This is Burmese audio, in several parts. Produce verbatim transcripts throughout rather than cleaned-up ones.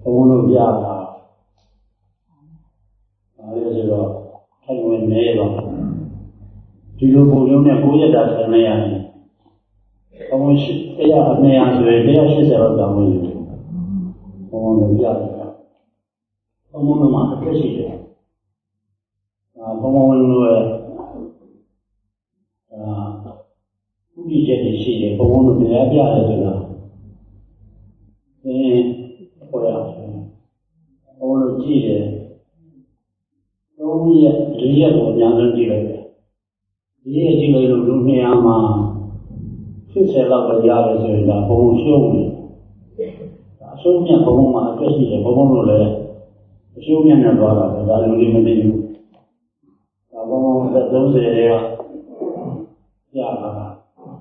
bông nó bia là bây giờ thay nguyên này rồi chỉ lúc bông nó này cũng rất là này à bông cái là này à rồi cái là sẽ sẽ là đâu vậy bông nó bia là bông nó mà cái gì đấy à bông nó à cũng đi chơi đi chơi bông nó bia bia là gì đó ê ôi à bông nó chi đấy Ông ấy lý giải của nhà dân gì đấy, lý giải gì đấy lúc này mà khi sẽ là cái nhà đấy rồi là không siêu này, siêu nhà không mà cái gì đấy không nói là siêu nhà này đó là cái đại lý mình đi, không là giống như là nhà là,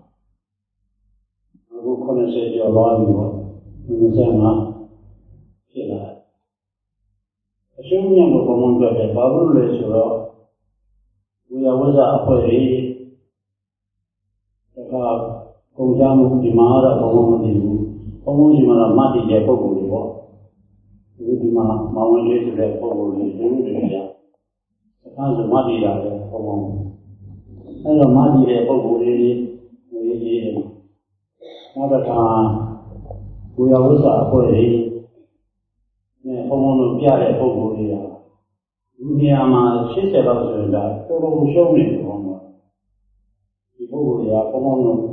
aku còn sẽ cho lo nữa, mình sẽ làm cái là siêu nhà một con mông cái bảo lưu lấy số đó, bây giờ bây giờ phải đi, cái công gia một cái mà là con mông gì, con mông gì mà là mát đi giải phẫu bồi đó, cái mà mà mình lấy từ giải phẫu bồi thì đúng được chưa? Cái gì mát đi là con mông, cái là mát đi giải phẫu bồi thì cái gì, nó là thằng, bây giờ bây giờ phải đi nè con mông nó bia để phục vụ đi à, nhà mà xí xẻ bao giờ là tôi không sống được con mông, thì phục vụ đi à con mông nó,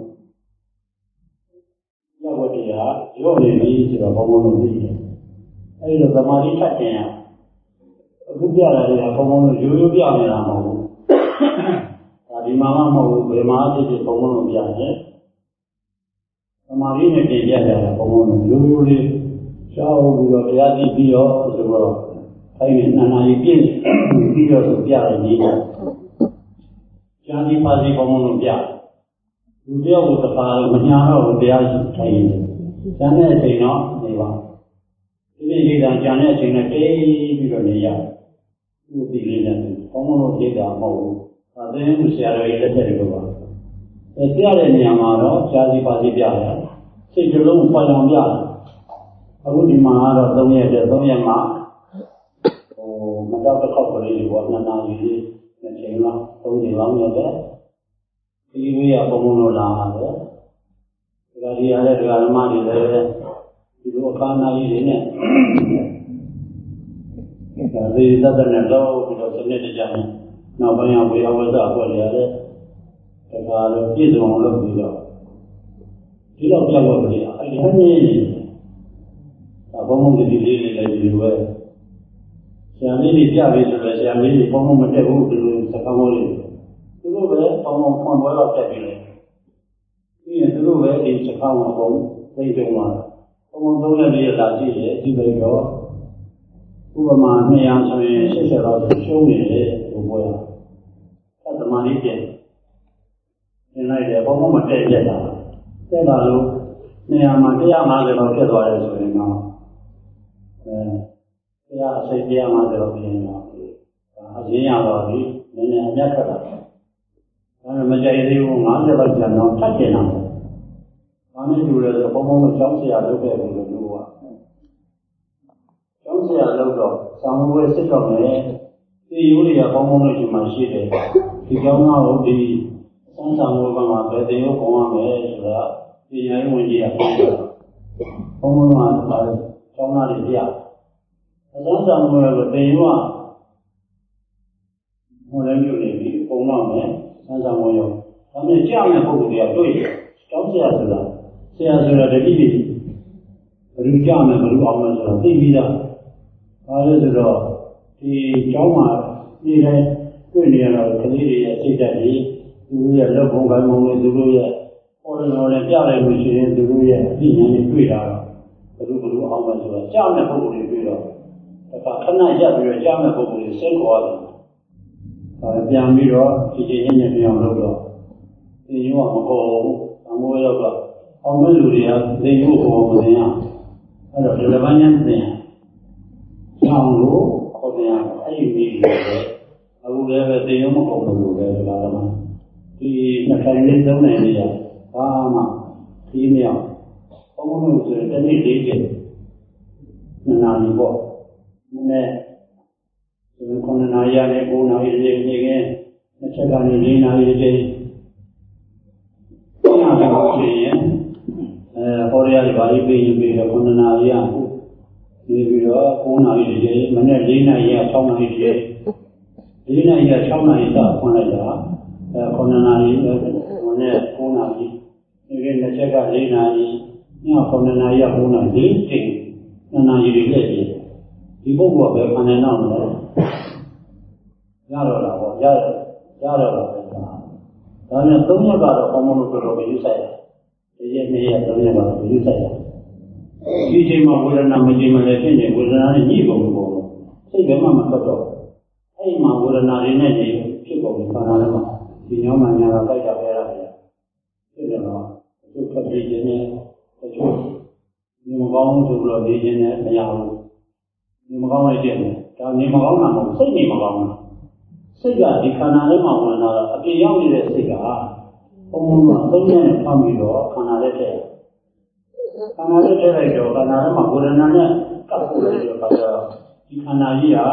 nhà tôi đi à, chỗ này đi thì là con mông nó đi, ấy là cái mà đi chặt nhà, cái bia là con mông nó dữ dữ bia này là mông, đi mà mà mông về mà thì con mông nó bia nhé, cái mà đi này thì bia là con mông nó dữ dữ đi. Sao bây giờ cái gì bây giờ rồi hay là nana ý kiến bây giờ được bia là gì đó, cái gì phải gì không muốn bia, bia của tập đoàn mình nhà nó bia gì thay, cái này thì nó này vậy, cái này là cái này thì nó cái bây giờ này vậy, cái gì này không muốn cái đó màu, à thế nên sẽ là cái thế này vậy, cái bia này nhà mà nó cái gì phải gì bia là, sẽ cho luôn phải làm bia. Aku di mana ada dunia ada dunia mana, oh macam apa kau beri buat nana ini, macam mana, tahu di dalamnya ada, ini apa mula ada, dari ada dari mana ada, itu akan ada ini, dari itu ada tahu kita sini di sana, nampak yang boleh awal dah boleh ada, kalau itu orang lebih tidak, tidak bisa boleh, hanya ini. Bông mông thì đi đi lại đi rồi, xem đi đi chơi rồi là xem đi đi bông mông mình chơi hút rồi sẽ không có đi, từ lúc đấy bông mông không có lo chạy đi, khi từ lúc đấy thì sẽ không có bông đây trong mà, bông mông đâu là đi là gì đấy, chỉ vậy thôi, cứ mà mấy anh xem sẽ sẽ là show này đúng không ạ, các bạn mà đi chơi, hiện nay thì bông mông mình chơi chơi là, chơi là lúc mấy anh mà cái anh mà cái đó cái đó là rồi nó cái à xây cái mà được cái nào à gì nhà đó đi nên là nhắc cái đó cái mà chạy đi uống ngã cho nó chân nó thắt cái nào cái này chủ yếu là bông bông chống xe lúc cái cái lúc à chống xe lúc đó sang cái xe đó này thì yếu thì bông bông chỉ mà xí đấy thì chống nào lúc đi sang sang cái mà cái đấy nó cũng mà cái là thì nhà nó gì à bông bông mà trong nào thì à sáng sớm người của tiền mà một lần nhiều này bị công năng này sáng sớm người nhiều, cái này trang này không được đối, trong xe rồi là xe rồi là để đi, rồi trang này rồi ông này rồi đi ra, cái rồi thì cháu mà đi đây, cái này là cái gì đấy xây dựng đi, rồi là lớp công nghệ mong muốn rồi là, rồi là rồi trang này mình xây dựng rồi là đi nhà này đối ra, rồi rồi ông này rồi trang này không được đối ra. Các khán giả bây giờ trang là phục vụ sinh hoạt, và trang bây giờ chỉ chỉ những những những lúc đó, thì như vậy mà có ông ấy đâu đó, ông ấy lười à, thì như vậy có cái gì à, ở đó là bao nhiêu tiền, trang lúc có tiền ai bị lười, ông ấy về thì ông ấy có lười về là mà, thì nhà cái này đâu này đi à, à mà, thì nhiều, ông ấy lười cái này đi chứ. နာရီပေါ့နည်းနည်းခုနှစ်နာရီနဲ့ကိုးနာရီတည်းနေခင်နှစ်ချက်ကနေလေးနာရီတည်းပုံမှန်တော့ဖြစ်ရင်အဲဟောရရပါလိပေးရင်ပြီးတော့ခုနှစ်နာရီရနေပြီးတော့ကိုးနာရီတည်းမနေ့လေးနာရီက၆နာရီတည်းလေးနာရီက၆နာရီစခွန်လိုက်တာအဲခုနှစ်နာရီမနေ့ကိုးနာရီဒီကနေ့ချက်ကလေးနာရီညခုနှစ်နာရီကကိုးနာရီလေးချိန်နှစ်နာရီတည်းပြည့်ဒီပုဂ္ဂိုလ်ကပဲခံနေတော့တယ်ရတော့တာပေါ့ရရတော့တာပဲဒါနဲ့သုံးရက်ကတော့ဘုံဘုံတို့တော်တော်ယူဆိုင်တယ်ဒီရက်နေ့ရက်သုံးရက်ကတော့ယူဆိုင်တယ်ဒီချိန်မှာဝေဒနာမကြင်မလဲဖြစ်နေဝေဒနာနဲ့ညှိပုံပုံစိတ်ဘယ်မှမထွက်တော့အဲ့မှာဝေဒနာတွေနဲ့ညှိဖြစ်ပုံခန္ဓာလည်းမှာဒီညောင်းမှညာတာပိုက်တာပဲရတယ်ဖြစ်တယ်တော့သူထွက်ပြေးခြင်းနဲ့တချို့ဒီမကောင်းဆိုတော့နေခြင်းနဲ့မရဘူးနေမကောင်းလိုက်တယ်ဒါနေမကောင်းတာမဟုတ်စိတ်နေမကောင်းတာစိတ်ကဒီခန္ဓာထဲမှာဝင်လာတော့အပြင်ရောက်နေတဲ့စိတ်ကဘုံဘုံကသုံးရက်နဲ့ပေါင်းပြီးတော့ခန္ဓာထဲထည့်ခန္ဓာထဲထည့်လိုက်တော့ခန္ဓာထဲမှာဝေဒနာနဲ့ကပ်ဖို့လိုက်တော့ဒီခန္ဓာကြီးကအာ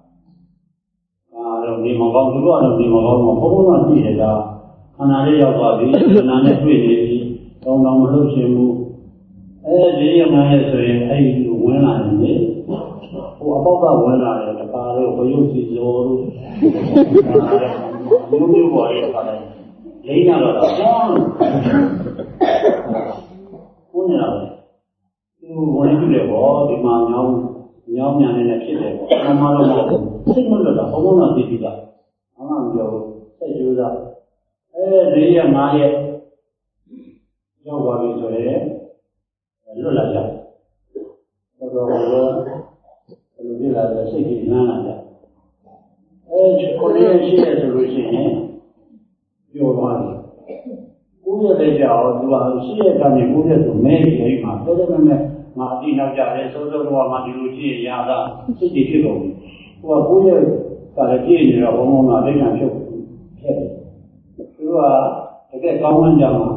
တော့နေမကောင်းသူတို့ကတော့နေမကောင်းတော့ဘုံဘုံကသိတယ်ဒါခန္ဓာလေးရောက်သွားပြီခန္ဓာနဲ့တွေ့နေပြီတောင်းတောင်းမလို့ရှင်ဘူးအဲဒီရမှန်းရဲ့ဆိုရင်အဲ့ဒီဝင်လာတယ်လေဟိုအပေါက်ကဝင်လာတယ်တပါးတော့ဘယုတ်စီဇောတို့မျိုးမျိုးပေါ်ရတာလေလိမ့်ရတော့တော့ဘုန်းနေတာပဲသူဝင်ကြည့်တယ်ပေါ့ဒီမှာညောင်းညောင်းညာနေနဲ့ဖြစ်တယ်ပေါ့အမှန်တော့စိတ်မလွတ်တာဘုံဘုံကသိပြီးသားအမှန်မပြောဘူးစိတ်ကြိုးစားအဲဒီရငါးရက်ရောက်သွားပြီဆိုရင်လွတ်လာကြတော်တော်ဘယ်လိုဖြစ်လာလဲစိတ်ကြီးနမ်းလာကြအဲကိုယ်ရဲ့ရှိရဆိုလို့ရှိရင်ပြောသွားတယ်ကိုယ်ရဲ့ကြောင့်သူကရှိရကနေကိုယ်ရဲ့ဆိုမဲကြီးအိမ်မှာတော်တော်မဲ့ငါအတိနောက်ကြတယ်စိုးစိုးတော့မှဒီလိုကြည့်ရတာစိတ်ကြီးဖြစ်ကုန်ပြီသူကကိုယ်ရဲ့ကလည်းကြည့်နေတော့ဘုံဘုံကဒိဋ္ဌံဖြုတ်ဖြစ်တယ်သူကတကယ်ကောင်းမှန်းကြမှာ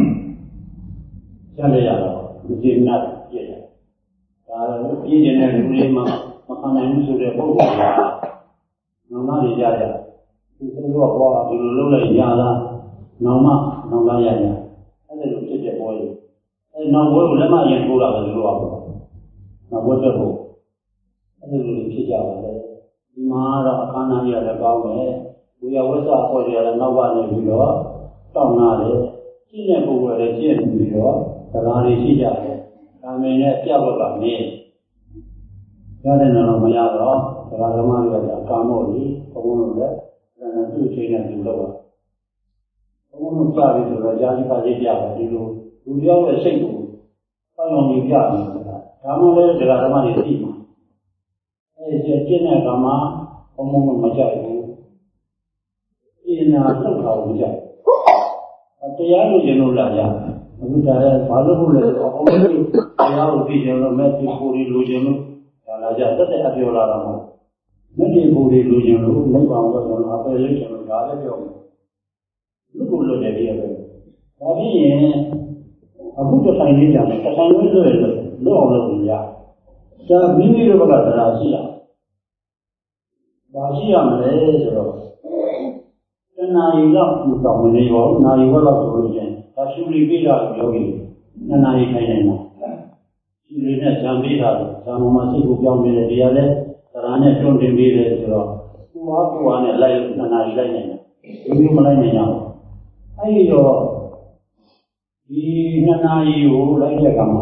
ကြားရတော့မကြည့်နိုင်ပြည့်တယ်ဒါတော့ပြည့်နေတဲ့လူတွေမှာမခံနိုင်ဘူးဆိုတဲ့ပုဂ္ဂိုလ်ကနောင်မတွေကြရသူတို့ကဘောဒီလိုလုပ်လိုက်ရတာနောင်မနောင်မရရအဲ့ဒါလိုဖြစ်တဲ့ဘောကြီးအဲ့နောင်ဘောကိုလက်မရင်ထိုးတာပဲလို့ပြောတာနောင်ဘောတက်ဖို့အဲ့ဒါလိုဖြစ်ကြပါလေဒီမှာတော့အခမ်းအနားကြီးလည်းကောင်းတယ်ဝေယဝိသအဖွဲ့တွေကလည်းနောက်ကနေပြီးတော့တောင်းလာတယ်ရှင်းတဲ့ပုဂ္ဂိုလ်လည်းရှင်းပြီးတော့သလားတွေရှိကြတယ်ဒါမင်းနဲ့ပြတ်လို့ကမင်းရတဲ့တော့မရတော့သလားဓမ္မတွေကကာမောကြီးဘုံဘုံလည်းဒါနဲ့သူ့ချိန်နဲ့သူလောက်ဘုံဘုံကြားပြီးဆိုတော့ကြာကြီးပါသေးကြတယ်ဒီလိုလူတယောက်ရဲ့စိတ်ကိုပေါင်းအောင်ပြပြနေတာဒါမှလည်းဒကာဓမ္မတွေသိမှာအဲဒီကျင့်တဲ့ကမှာဘုံဘုံမကြိုက်ဘူးအင်းနာထုတ်တာကိုမကြိုက်တရားလို့ကျင်လို့လာကြအခုဒါလည်းဘာလို့ဟုတ်လဲဆိုတော့ဘုံဘုံတရားကိုသိကြလို့မဲ့ဒီကိုယ်လေးလိုချင်လို့ဒါလာကြတက်တဲ့အပြောလာတာမဟုတ်မဲ့ဒီကိုယ်လေးလိုချင်လို့လိုက်ပါအောင်တော့ကျွန်တော်အပယ်လေးချင်လို့ဒါလည်းပြောမယ်လူကိုလွတ်တယ်ပြရတယ်ဒါဖြစ်ရင်အခုတစ်ဆိုင်လေးကြတယ်တစ်ဆိုင်လေးလွတ်ရလို့လွတ်အောင်လုပ်ရဒါမိမိတို့ကတရားရှိရဘာရှိရမလဲဆိုတော့တဏှာကြီးတော့မတော်မနေပါဘူးနာရီဘက်တော့ဆိုလို့ချင်းဒါရှုလီပြတာပြောပြီးနှစ်နာရီခိုင်းနေတာရှုလီနဲ့ဇံပေးတာဇံမှာစိတ်ကိုပြောင်းနေတယ်တရားလဲတရားနဲ့တွန်းတင်ပေးတယ်ဆိုတော့သူ့ဟာသူ့ဟာနဲ့လိုက်နှစ်နာရီလိုက်နေတာဒီလိုမလိုက်နိုင်အောင်အဲဒီတော့ဒီနှစ်နာရီကိုလိုက်တဲ့အခါမှာ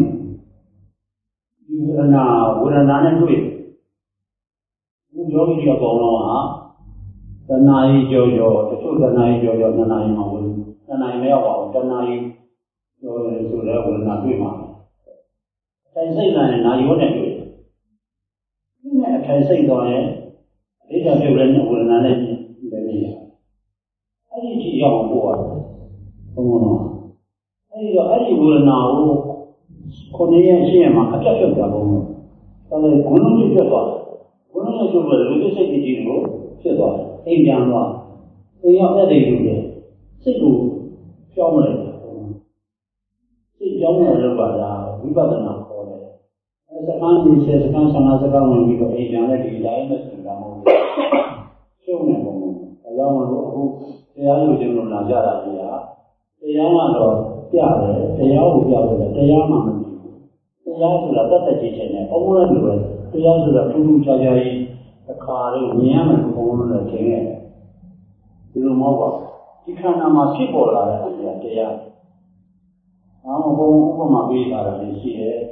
ဒီဝေဒနာဝေဒနာနဲ့တွေ့ဘုရားကြီးအကောင်လုံးဟာတဏှာကြီးကြောကြောတချို့တဏှာကြီးကြောကြောတဏှာကြီးမှာဝင်တဏှာကြီးမရောက်ပါဘူးတဏှာကြီးကြောတယ်ဆိုတော့ဝေဒနာတွေ့မှာတိုင်စိတ်နဲ့နာယောနဲ့တွေ့တယ်ဒီနဲ့အထိုင်စိတ်တော့ရင်ဒိဋ္ဌာပြုတ်တဲ့ဝေဒနာနဲ့ပဲနေရအဲ့ဒီကြည့်ရအောင်ပို့ရတယ်ဘုံဘုံတော့အဲ့ဒီတော့အဲ့ဒီဝေဒနာကိုခုနှစ်ရက်ရှိရမှာအပြတ်ပြတ်တာဘုံဘုံဒါလည်းဘုံလုံးပြတ်သွားတယ်ဘုံလုံးကျိုးလို့လူစိတ်ကြီးကြီးကိုဖြစ်သွားတယ်အိမ်ပြန်သွားအိမ်ရောက်တဲ့လူတွေစိတ်ကိုကြောင်းလိုက်တယ်စိတ်ကြောင်းတဲ့လောကလားဝိပဿနာခေါ်တယ်အဲ second is a second another one we go a janity line as the amount. Show me a moment. A young who they are using Najara, the young or Yara, the young Yara, the Yama, the young Lata teaching, over and over, the young Latu Chajari, the car, Niam, over the king. You know, you can't have people are there. I'm a home my beat out of the sea.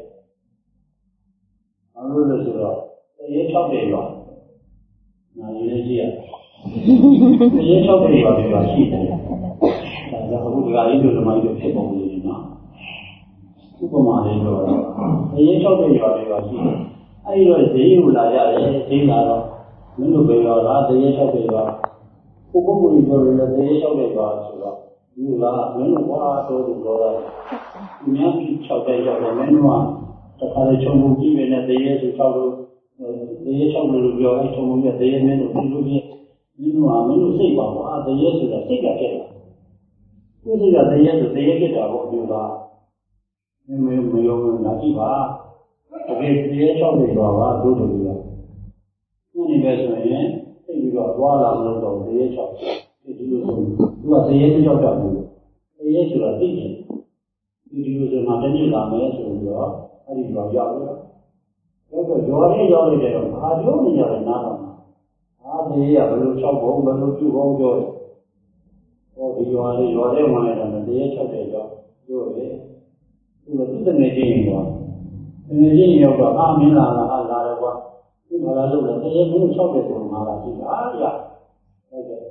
I'm going to go. The top day one. Now you see it. The top day one, you are seated. That's a good guy into the mind of people, you know. Superman, the top day one, you are seated. I know the you will have a thing out of Mindu or the top day one. Who will go to the top day one? You are men who are told to go out. You have to chop a job of men one. The college of even at the years to travel, the years of the review, I told me that the men who you know, I'm going to say about the years of the ticket. You see that the years of the year of you are. You may own Nativa. Okay, the years of the Baba, do to you. Any investment, you got one of the years of you are the age of the age of a teacher. You use a material damage to your Ariba. You are a jolly day. Are you only a nana? Are they a little shop home, but look you home joy? Or you are a jolly one and the age of the job. You are the making one. The making of the army, Lara, you are a little, they have no chocolate from Malachi. Ah, yeah. Okay.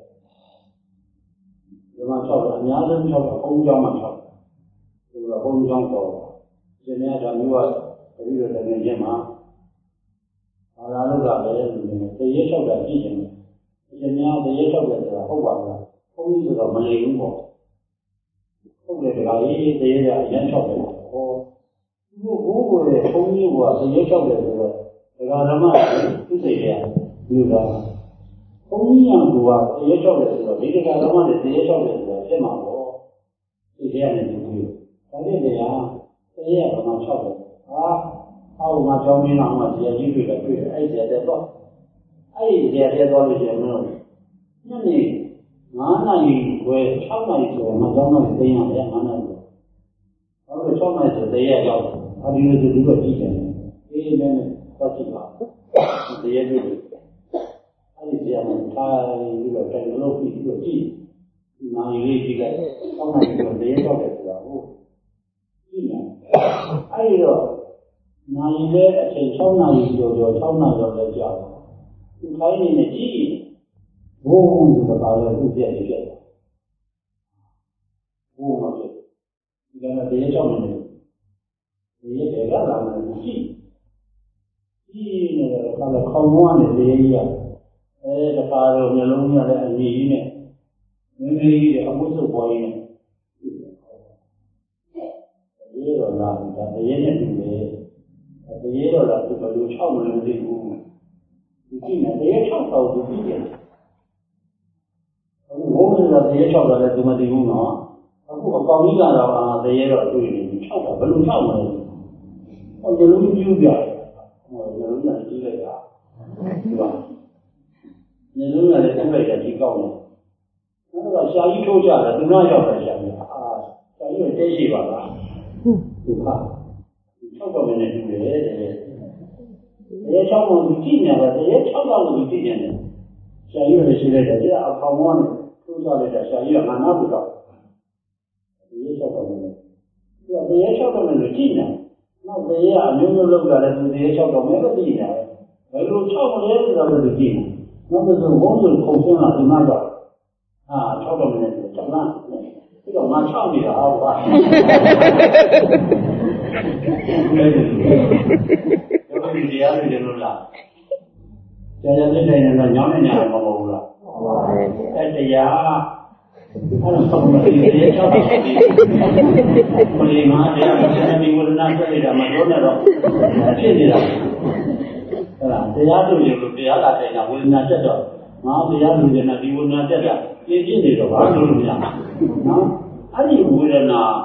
The Machop, another job of home jump shop. To the home jump for Jenna, you are a little than Gemma. Alaluga, the year of the teaching. Jenna, the year of the Hobart, only to the Malay Umbo. Okay, the guy, the year of the or who were only was the year of the Rama, who say, you know. Only young who are the age of the leader, I don't want the age of the Sema or the Yanni. I think they are the year of my child. Ah, how much of me now was the you to the I said that. I said that all is a no. Nanny, Nana, you were Chama is a Madonna thing on the Mana. All the Chama is the year of how do you do a teacher? Amen. What's it about? The year. I am tired, you know, can look into the tea. Now you need to get some of the day of it. I know. Now you get a some night to your town of the job. You find in the tea. Go to the power who get together. Who of it? You can have the age of it. The age of the tea. Tea, the common one is the area. The father of the Lumia and the unit. Maybe a muscle boy. The year of that, the year of the year of that, the new child will be moved. You see, the year of the vegan. A woman of the age of the Dumaduna, a Pamila of the year of doing the child, a little child. Oh, the little you guy. Oh, the little Julia. The Luna is the way that you go. Now, shall you told her that do not have a shall? Ah, shall you say she was? You talk a minute to the head. They talk on the king, but they talk on the king. Shall you receive it? Yeah, upon one, two solid, shall you have another dog? The age of a minute. Yeah, the age of a minute, not the year, and you look at it with the age of a minute. I will talk on the king. Not as a woman concern at the matter. Ah, talk a minute, Japan. You don't want to tell me how I am. The other general. There is a day in the young and young over. At the Yah, I don't know what it is. Only my dear, would not say that my daughter. The other you the other thing, I will not set up. Now the other you will not set up. It is a hard to do. Now, I think we are now.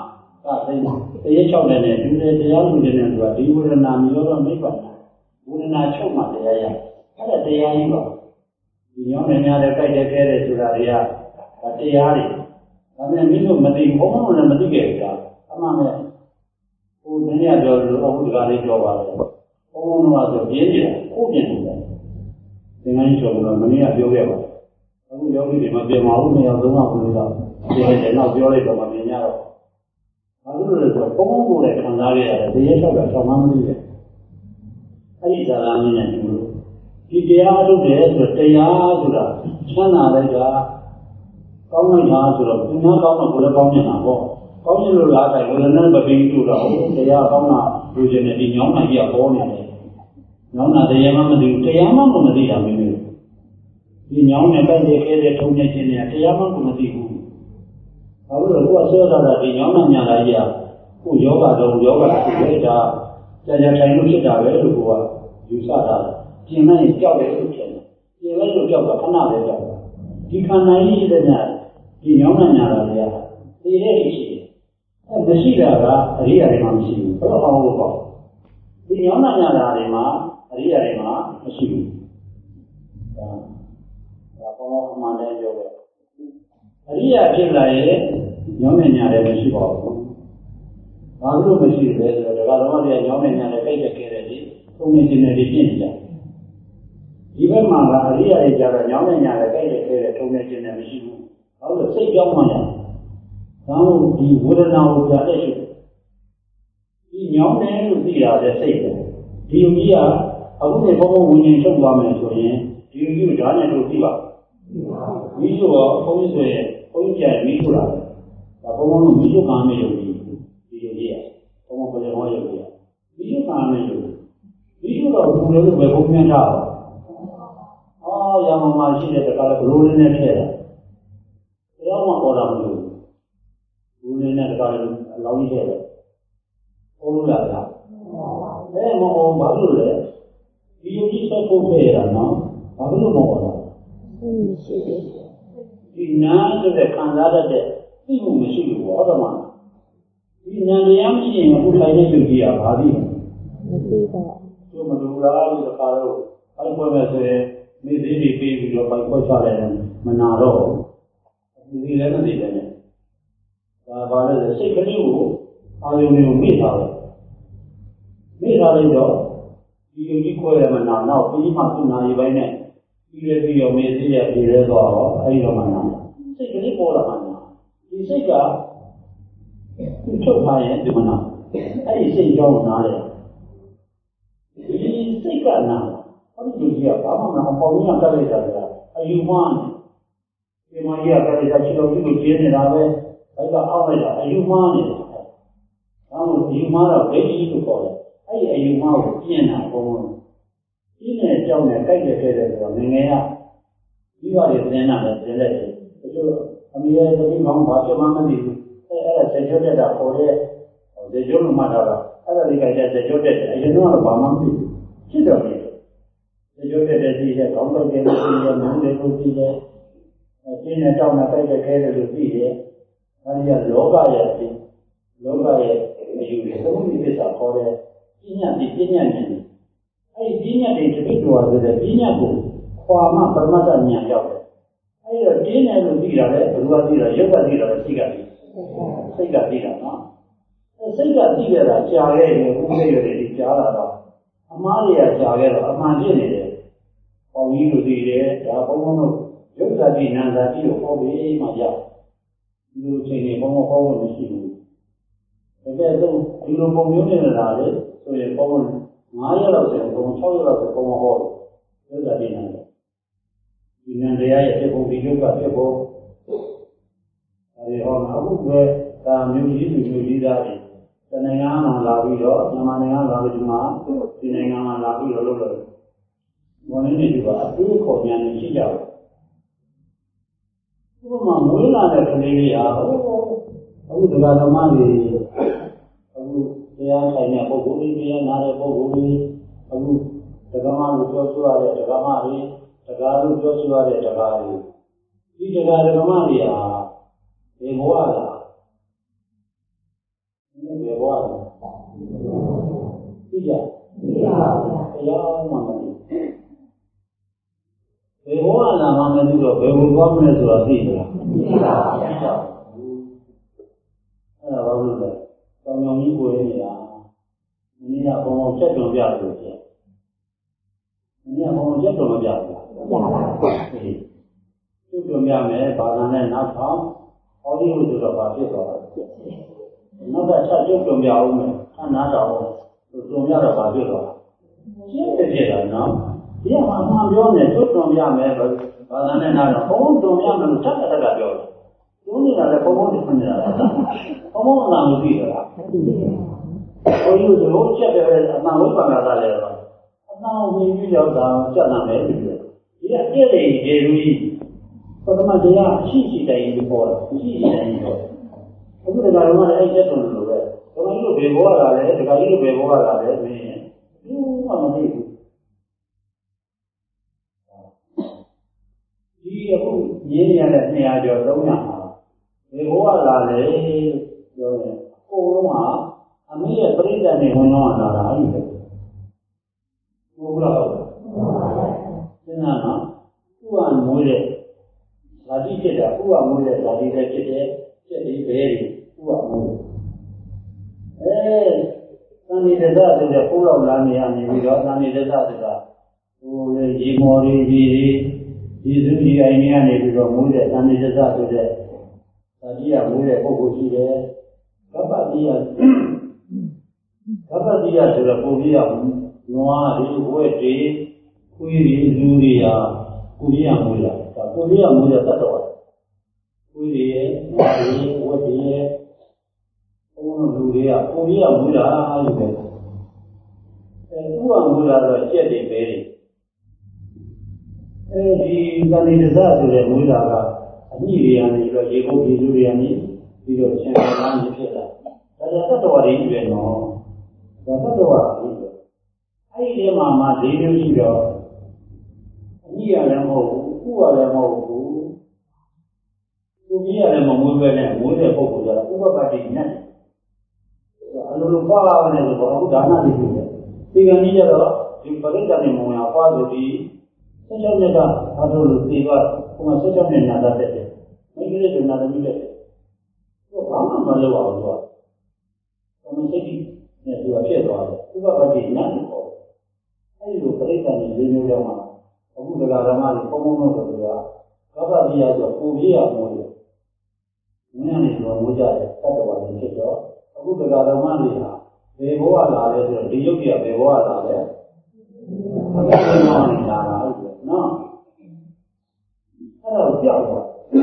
သိတရားချောက်တယ်နဲ့ဒီတရားလူတွေနဲ့ဆိုတာဒီဝေဒနာမျိုးတော့မိပါလားဝေဒနာချုပ်မှတရားရအဲ့ဒါတရားကြီးပါဒီညောင်းနေများတဲ့ကြိုက်တဲ့ခဲတဲ့ဆိုတာတွေကတရားတွေဒါနဲ့မိလို့မသိဘုံဘုံလည်းမသိခဲ့ဘူးလားအမှန်ပဲဟိုနည်းနည်းပြောလို့အခုဒီကလေးပြောပါလေဘုံဘုံတော့ဆိုပြင်းနေတာကိုပြင်းနေတယ်သင်္ကန်းကြီးချုပ်တော့မင်းကပြောခဲ့ပါအခုယောဂီတွေမပြင်ပါဘူးနေရာသုံးပါဘူးလို့ပြောတယ်နောက်ပြောလိုက်တော့မမြင်ရတော့ဘာလို့လဲဆိုတော့ဘုံဘုံကိုလည်းခံစားရရတယ်တရားလျှောက်တာဆောင်းမှမသိဘူးအဲ့ဒီဇာတ်လမ်းကြီးနဲ့ဒီလိုဒီတရားထုတ်တယ်ဆိုတရားဆိုတာချမ်းသာလိုက်တာကောင်းလိုက်တာဆိုတော့သူများကောင်းတော့ကိုယ်လည်းကောင်းနေတာပေါ့ကောင်းရလို့လားတိုင်ဝေဒနာပပိတူတော့တရားကောင်းတာလူကျင်တဲ့ဒီညောင်းနိုင်ကြီးပေါ်နေတယ်ညောင်းတာတရားမှမသိဘူးတရားမှမသိတာမင်းတို့ဒီညောင်းနဲ့တိုက်ရခဲ့တဲ့ထုံးနေခြင်းတွေကတရားမှမသိဘူးဘာလို့လဲကိုယ်ဆွဲထားတာဒီညောင်းနဲ့ညာလာကြီးကကိုယ်ယောဂတော့ယောဂဖြစ်ခဲ့တာကြာကြာထိုင်လို့ဖြစ်တာပဲလို့ကိုကယူဆတာပြင်လိုက်ကြောက်တယ်လို့ဖြစ်တယ်ပြင်လိုက်လို့ကြောက်တာခဏပဲကြောက်တာဒီခန္ဓာကြီးရှိတဲ့ညဒီညောင်းနဲ့ညာလာကြီးကသိတဲ့ရှိတယ်အဲမရှိတာကအရိယာတွေမှာမရှိဘူးဘယ်တော့မှမဟုတ်ပါဘူးဒီညောင်းနဲ့ညာလာတွေမှာအရိယာတွေမှာမရှိဘူးဒါဒါဘောမောအမှန်တည်းပြောတယ်အရိယာဖြစ်လာရင်ညောင်းနဲ့ညာလည်းမရှိပါဘူးဘာလို့မရှိလဲဆိုတော့ဒါကတော့လည်းညောင်းနဲ့ညာလည်းကြိုက်ကြခဲ့တယ်ဒီသုံးနေခြင်းတွေပြည့်နေကြဒီဘက်မှာကအရိယာတွေကြတော့ညောင်းနဲ့ညာလည်းကြိုက်ကြခဲ့တယ်ထုံနေခြင်းတွေမရှိဘူးဘာလို့စိတ်ကြောင်းမှညာဒါမှမဟုတ်ဒီဝေဒနာကိုပြတဲ့ရှိဒီညောင်းတယ်လို့သိတာလည်းစိတ်ပဲဒီယုံကြီးကအခုနေဘုံဘုံဝิญဉ်ချုပ်သွားမယ်ဆိုရင်ဒီယုံကြီးကိုဓာတ်နဲ့တို့သိပါမိရှုတော့ဘုန်းကြီးဆိုရင်ဘုန်းကြီးကြိုင်မိရှုတာပဲဒါဘုံဘုံတို့မိရှုခံမယ်ယုံကြီးဒီယုံကြီးကဘုံဘုံကိုလည်းဟောယုံကြီးမိရှုခံမယ်ယုံမိရှုတော့ဘုံလည်းပဲဘုံမြတ်တာအော်ရမမရှိတဲ့တခါလည်းဘလိုလေးနဲ့ထည့်တာတရားမှပေါ်တာမလို့ဘူးလေးနဲ့တခါလည်းအလောင်းကြီးထည့်တယ်ဟုတ်လို့လားဗျာအဲမဟုတ်ဘာလို့လဲဒီယုံကြီးဆက်ဖို့ခဲ့ရတာနော်ဘာလို့မဟုတ်လားရှိတယ်ဒီနာဆိုတဲ့ခံစားတတ်တဲ့သိမှုမရှိဘူးဟောတော့မှဒီဉာဏ်တရားမရှိရင်အခုထိုင်နေသူကြီးကဘာသိလဲမသိပါဘူးမလူလားလို့ခါတော့အဲ့ဘက်မှာဆိုရင်မိသေးတွေပြီးပြီးတော့ပိုက်ပွက်ချလိုက်တယ်မနာတော့ဒီဒီလည်းမသိတယ်နဲ့ဒါဘာလဲစိတ်ကလေးကိုအာယုန်ကိုမိထားတယ်မိထားလိုက်တော့ဒီယုံကြည်ခွဲရမနာတော့ပြီးမှသူ့နာရီပိုင်းနဲ့ပြီးရပြီးရောမေးသေးရပြီးရဲတော့အဲ့ဒီတော့မှနာစိတ်ကလေးပေါ်လာမှနာဒီစိတ်ကသူ့ထုတ်ထားရင်ဒီမနာအဲ့ဒီစိတ်ကြောင်းနာတယ်ဒီစိတ်ကနာအဲ့ဒီကြီးကဘာမှမအောင်ပေါ်ရကလေးတာကအယူမှန်းဒီမကြီးကလည်းချက်လို့ဒီလိုကျင်းနေတာပဲအဲ့ကအောက်လိုက်တာအယူမှန်းနေတာဒါမှမဟုတ်ဒီမှန်းတော့ဘယ်ကြီးလို့ခေါ်လဲအဲ့ဒီအယူမှန်းကိုပြင်းတာဘုံဘုံဒီနဲ့ကြောင်းနဲ့ကြိုက်ရခဲ့တယ်ဆိုတော့ငငယ်ကဒီပါလေသင်တာလည်းသင်လိုက်တယ်ဒီလိုအမေရဲ့တတိကောင်းဘာပြမမသိဘူးအဲအဲ့ဒါစေကျွတ်တက်တာခေါ်တဲ့စေကျွတ်လို့မှတ်တာတော့အဲ့ဒါဒီကြိုက်တဲ့စေကျွတ်တက်တယ်အရင်တော့ဘာမှမသိဘူးဖြစ်တော့တယ်စေကျွတ်တက်တဲ့ဒီရဲ့ခေါင်းတော့ကျင်းနေတယ်မင်းတွေကိုကြည့်တယ်အင်းနဲ့တောင်းတာကြိုက်ရခဲ့တယ်လို့သိတယ်အဲ့ဒီကလောကရဲ့လောကရဲ့အယူတွေသုံးပြီးပြတာခေါ်တဲ့ပညာဒီပညာဉာဏ်အဲ့ဒီပညာတွေတပိတ်တော်ဆိုတဲ့ပညာကိုခွာမှပရမတ္တဉာဏ်ရောက်တယ်အဲ့တော့တင်းတယ်လို့သိတာလေဘယ်လိုသိတာရုပ်ကသိတာပဲစိတ်ကသိစိတ်ကသိတာနော်အဲ့စိတ်ကသိရတာကြာခဲ့ရင်ဘုရားရည်ဒီကြားလာတော့အမားတွေကကြာခဲ့တော့အမှန်ဖြစ်နေတယ်ပေါင်းကြီးလို့သိတယ်ဒါဘုံဘုံတို့ရုပ်ကတိနာသာတိကိုဟောပြီးမှရောက်ဒီလိုချိန်နေဘုံဘုံဟောလို့မရှိဘူးတကယ်တော့ဒီလိုပုံမျိုးနေတာလေဆိုရင်ဘုံဘုံငါးရက်လောက်ဆိုရင်ဘုံခြောက်ရက်လောက်ဆိုဘုံမဟောရုပ်ကတိနာဒီနံတရားရဲ့ဖြစ်ဖို့ဒီရုပ်ကဖြစ်ဖို့အဲဒီဟောမှာအခုပဲဒါမျိုးကြီးသူမျိုးကြီးသားတွေတနိုင်ငံမှာလာပြီးတော့မြန်မာနိုင်ငံလာပြီးဒီမှာဒီနိုင်ငံမှာလာပြီးတော့လုပ်လို့ဘုံနေဒီကအတူခေါ်ပြန်နေရှိကြတယ်ဘုမမွေးလာတဲ့ကလေးလေးဟာအခုတရားဓမ္မတွေအခုတရားဆိုင်တဲ့ပုဂ္ဂိုလ်တွေတရားနာတဲ့ပုဂ္ဂိုလ်တွေအခုတရားမလို့ပြောဆိုရတဲ့တရားမတွေတရားလို့ပြောဆိုရတဲ့တရားတွေဒီတရားဓမ္မတွေဟာဒီဘဝက về qua rồi bây giờ bây giờ mà mình về qua là mà mình rồi về qua mình rồi gì rồiအဲ့ဒါဘာလို့လဲ။ကောင်းကောင်းကြီးကိုရနေတာ။မင်းကဘုံဘုံချက်တော်ပြလို့ဖြစ်။မင်းကဘုံဘုံချက်တော်မပြဘူးလား။ပြပါဘူး။ချက်တော်ပြမယ်ဘာသာနဲ့နောက်ဆောင်ဟောဒီလိုဆိုတော့ဘာဖြစ်သွားလဲ။နောက်တစ်ချက်ချက်တော်ပြအောင်မယ်။အနာတော်တော်ပြတော့ဘာဖြစ်သွားလဲ။ရှင်းပြဖြစ်တာနော်။ဒီကမှအမှန်ပြောနေချက်တော်ပြမယ်ဘာသာနဲ့နောက်တော့ဘုံတော်ပြမယ်လို့တက်တက်တက်ပြောတယ်။တို့နေတာလည်းဘုံဘုံတွေဖြစ်နေတာလား။ဘုံဘုံလာလို့ပြီးတော့ဘုန်းကြီးတို့ချက်တယ်အမှန်ဝိပ္ပန္နသာလည်းတော့အမှန်ကိုမြင်ပြီးတော့ဒါစက်နာမယ်ဒီကပြည့်တယ်ရေလူကြီးပထမတရားအရှိရှိတိုင်းပြီးပေါ်တယ်အရှိရှိတိုင်းပြီးတော့အခုတခါတော့လည်းအဲ့ချက်တုံလို့ပဲဘုန်းကြီးတို့ဘေဘောလာတယ်တခါကြီးတို့ဘေဘောလာတယ်မင်းဘူးမှမသိဘူးဒီအခုရင်းနေရတဲ့နေရာကျော်သုံးရမှာဘေဘောလာလေပြောရင်အကုန်လုံးကအမေရဲ့ပြိဿနဲ့ဝင်တော့လာတာအဲ့ဒီပဲဟုတ်လားဟုတ်ပါဘူးစဉ်းစားနော်ဥပမွေးတဲ့ဇာတိဖြစ်တာဥပမွေးတဲ့ဇာတိလည်းဖြစ်တယ်ဖြစ်ပြီးပဲဥပမွေးအဲသံဃိတ္တဆိုတဲ့ပိုးတော်လာနေရနေပြီးတော့သံဃိတ္တဆိုတာဟိုရေမော်ရီကြီးဒီစုကြီးအိုင်နေကနေပြီးတော့မွေးတဲ့သံဃိတ္တဆိုတဲ့ဇာတိကမွေးတဲ့ပုဂ္ဂိုလ်ရှိတယ်ကပ္ပတိယကပ္ပတိယဆိုတော့ပုံပြရနွားတွေဝက်တွေခွေးတွေလူတွေဟာကိုပြရမွေးလာဒါကိုပြရမွေးတဲ့တတ်တော်ခွေးတွေရဲ့နွားတွေဝက်တွေရဲ့ဘုံလူတွေကကိုပြရမွေးလာလို့ပဲအဲဥပမွေးလာတော့ကြက်တွေပဲတွေအဲဒီသဏ္ဍာန်ဆိုတဲ့မွေးလာကအညိတွေကနေပြီးတော့ရေဘုတ်ဒီလူတွေကနေပြီးတော့ရှင်သာလမ်းကြီးဖြစ်လာဒါကြတတ်တော်တွေကြီးပဲနော်ဒါတတ်တော်ကြီးပဲအဲ့ဒီထဲမှာမှ၄မျိုးရှိတော့အညိရလည်းမဟုတ်ဘူးဥရလည်းမဟုတ်ဘူးကိုကြီးရလည်းမမွေးပဲနဲ့မွေးတဲ့ပုဂ္ဂိုလ်ကဥပပတ္တိနဲ့အလိုလိုပွားလာတယ်ဆိုတော့အခုဒါနတိဖြစ်တယ်ဒီကနေ့ကျတော့ဒီပရိသတ်နဲ့မဝင်အောင်ပွားလို့ဒီဆက်ချက်မြတ်ကဘာလို့လို့ဒီကဟိုမှာဆက်ချက်မြတ်နာတတ်တယ်မိဂရိတနာသမီးတဲ့ဘာမှမလုပ်အောင်ဆိုတော့ဘုံစိတ်နဲ့သူကဖြစ်သွားတယ်ဥပပတ္တိနတ်ကိုပေါ့အဲဒီလိုပြိဿနဲ့လေးမျိုးတော့မှာအခုဒကာဓမ္မတွေပုံပုံလို့ဆိုတာကပ္ပတိယဆိုပူပြရမို့လို့မင်းကနေတော့မိုးကြတယ်တတ္တဝါတွေဖြစ်တော့အခုဒကာဓမ္မတွေဟာဘယ်ဘောကလာလဲဆိုတော့ဒီယုတ်ကြီးကဘယ်ဘောကလာလဲအမှန်တရားနဲ့လာတာဟုတ်တယ်နော်အဲ့တော့ကြောက်သွား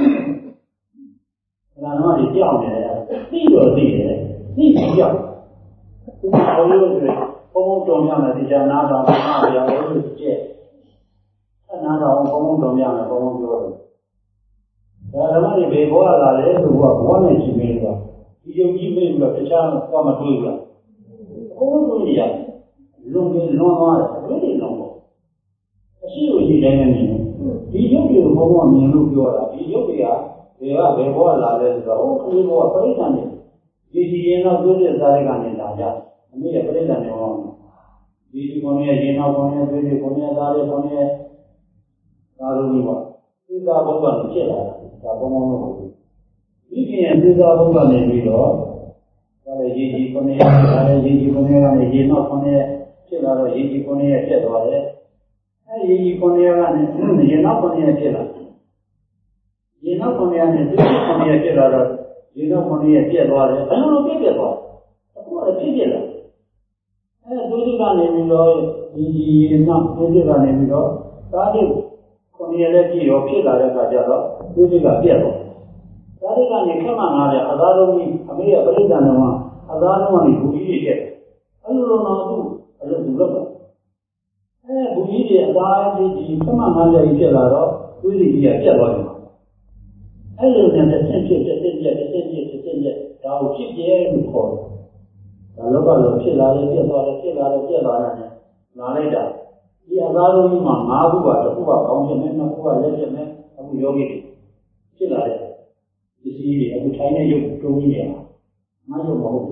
ဒါနမတွေကြောက်နေတယ်သိတော့သိတယ်သိပြီးကြောက်ဒီဘုံလို့ဆိုဘုံဘုံတော်များမယ်ဒီကနာတော်မှာပြောလို့ကျက်အနာတော်ဘုံဘုံတော်များမယ်ဘုံဘုံပြောတယ်ဒါနမတွေဘယ်ဘောလာလဲဆိုတော့ဘောနဲ့ကြည့်ပြီးတော့ဒီယုံကြည်ပြီးတော့တခြားတော့မတွေးဘူးဘုံဘုံတွေရလုံပြီးလွန်သွားတယ်ဘယ်လိုလုံပေါ့အရှိကိုရှိတိုင်းနဲ့မြင်ဒီယုတ်ကိုဘုံဘုံမြင်လို့ပြောတာဒီယုတ်တွေကဘယ်ကဘယ်ဘောလာလဲဆိုတော့ဟိုဒီဘောပရိသတ်နေဒီဒီရင်တော့တို့တဲ့သားတွေကနေလာကြအမေရဲ့ပရိသတ်နေအောင်ဒီဒီကောင်းရဲ့ရင်တော့ကောင်းရဲ့တွေးတွေကောင်းရဲ့သားတွေကောင်းရဲ့သာလို့ဒီပေါ့သစ္စာဘုရားနဲ့ဖြစ်လာတာဒါဘုံဘုံလို့ဟုတ်ပြီဒီပြင်သစ္စာဘုရားနေပြီးတော့ဒါလည်းရေကြီးကောင်းရဲ့ဒါလည်းရေကြီးကောင်းရဲ့ကနေရင်တော့ကောင်းရဲ့ဖြစ်လာတော့ရေကြီးကောင်းရဲ့ဖြစ်သွားတယ်အဲရေကြီးကောင်းရဲ့ကနေရင်တော့ကောင်းရဲ့ဖြစ်လာရေနောက်ခုနှစ်နဲ့ဒီခုနှစ်ပြည့်လာတော့ရေနောက်ခုနှစ်ပြည့်သွားတယ်ဘယ်လိုပြည့်ပြည့်သွားအခုကပြည့်ပြည့်လာအဲဒုတိယကနေပြီးတော့ဒီရေနောက်ဒုတိယကနေပြီးတော့သာတိခုနှစ်လည်းပြည့်ရောဖြစ်လာတဲ့အခါကျတော့ဒုတိယပြည့်သွားသာတိကနေခက်မှငါတဲ့အသာလုံးကြီးအမေရဲ့ပရိသတ်တော်မှာအသာလုံးကနေဘူကြီးတွေဖြစ်အဲ့လိုတော့သူအဲ့လိုသူလုပ်တာအဲဘူကြီးတွေအသာကြီးဒီခက်မှငါတဲ့ကြီးဖြစ်လာတော့ဒုတိယကြီးကပြတ်သွားတယ်အဲ့လိုနဲ့တစ်ဆင့်ဖြစ်တစ်ဆင့်ပြတစ်ဆင့်ပြတစ်ဆင့်ပြဒါကိုဖြစ်ပြဲလို့ခေါ်တယ်။ဒါလောကလိုဖြစ်လာတယ်ပြက်သွားတယ်ဖြစ်လာတယ်ပြက်လာတယ်နဲ့လာလိုက်တာဒီအသားလုံးကြီးမှာ၅ခုကတစ်ခုကကောင်းဖြစ်မယ်နှစ်ခုကလက်ဖြစ်မယ်အခုယောဂီတွေဖြစ်လာတယ်ပစ္စည်းတွေအခုထိုင်းတဲ့ရုပ်တုံးကြီးတွေငါရုပ်မဟုတ်တော့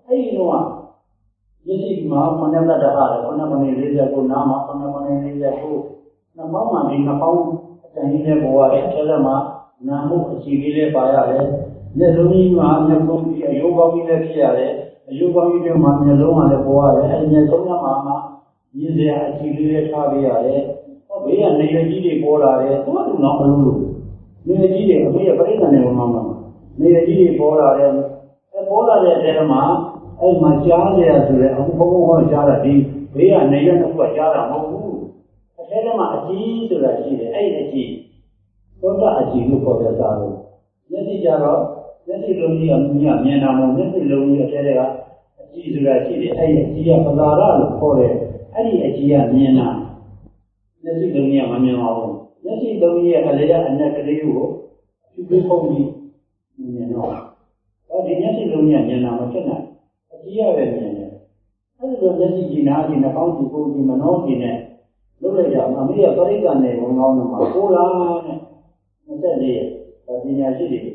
အဲ့ဒီတော့မျက်စိမှာခဏတတဟာခဏမနေလေးချက်ကိုနားမှာခဏမနေလေးချက်ကိုနှာခေါင်းမှာဒီနှာခေါင်းအတန်ကြီးနဲ့ပေါ်ရတယ်အဲ့ဒါမှနာမှုအကြည့်လေးလေးပါရတယ်မျက်လုံးကြီးမှာမျက်လုံးကြီးအယုံကောင်းကြီးလည်းဖြစ်ရတယ်အယုံကောင်းကြီးတွေမှာမျက်လုံးကလည်းပေါ်ရတယ်အဲ့ဒီမျက်လုံးမှာမှရင်းစရာအကြည့်လေးလေးထားပေးရတယ်ဟောဘေးကနေရကြီးတွေပေါ်လာတယ်သူကသူတော့မလို့လို့နေရကြီးတွေအမေရဲ့ပြိဿနဲ့ဝင်မှာမှာနေရကြီးတွေပေါ်လာတယ်အဲပေါ်လာတဲ့အထဲမှာအဲ့မှာကြားရဆိုတဲ့အခုဘုံဘုံဟောကြားတာဒီဘေးကနေရတစ်ခုကကြားတာမဟုတ်ဘူးအထဲထဲမှာအကြည့်ဆိုတာရှိတယ်အဲ့ဒီအကြည့်သောတာအကြည့်လို့ခေါ်တဲ့သားလို့မျက်စိကြတော့မျက်စိလုံးကြီးကမြင်မြင်တာမဟုတ်မျက်စိလုံးကြီးအထဲထဲကအကြည့်ဆိုတာရှိတယ်အဲ့ဒီအကြည့်ကပသာရလို့ခေါ်တယ်အဲ့ဒီအကြည့်ကမြင်တာမျက်စိလုံးကြီးကမမြင်ပါဘူးမျက်စိလုံးကြီးရဲ့အလေအနက်ကလေးကိုဖြူဖြူဖုံးပြီးမြင်တော့အဲ့ဒီမျက်စိလုံးကြီးကမြင်တာမဖြစ်နိုင်အကြည့်ရပဲမြင်တယ်အဲ့ဒီလိုမျက်စိကြည့်နားကြည့်နှာခေါင်းကြည့်ကိုယ်ကြည့်မနှောကြည့်နဲ့လုပ်လိုက်တာအမေရဲ့ပရိက္ခနဲ့ဝင်ကောင်းတယ်မှာကိုလာနဲ့နှစ်သက်လေးပညာရှိတွေ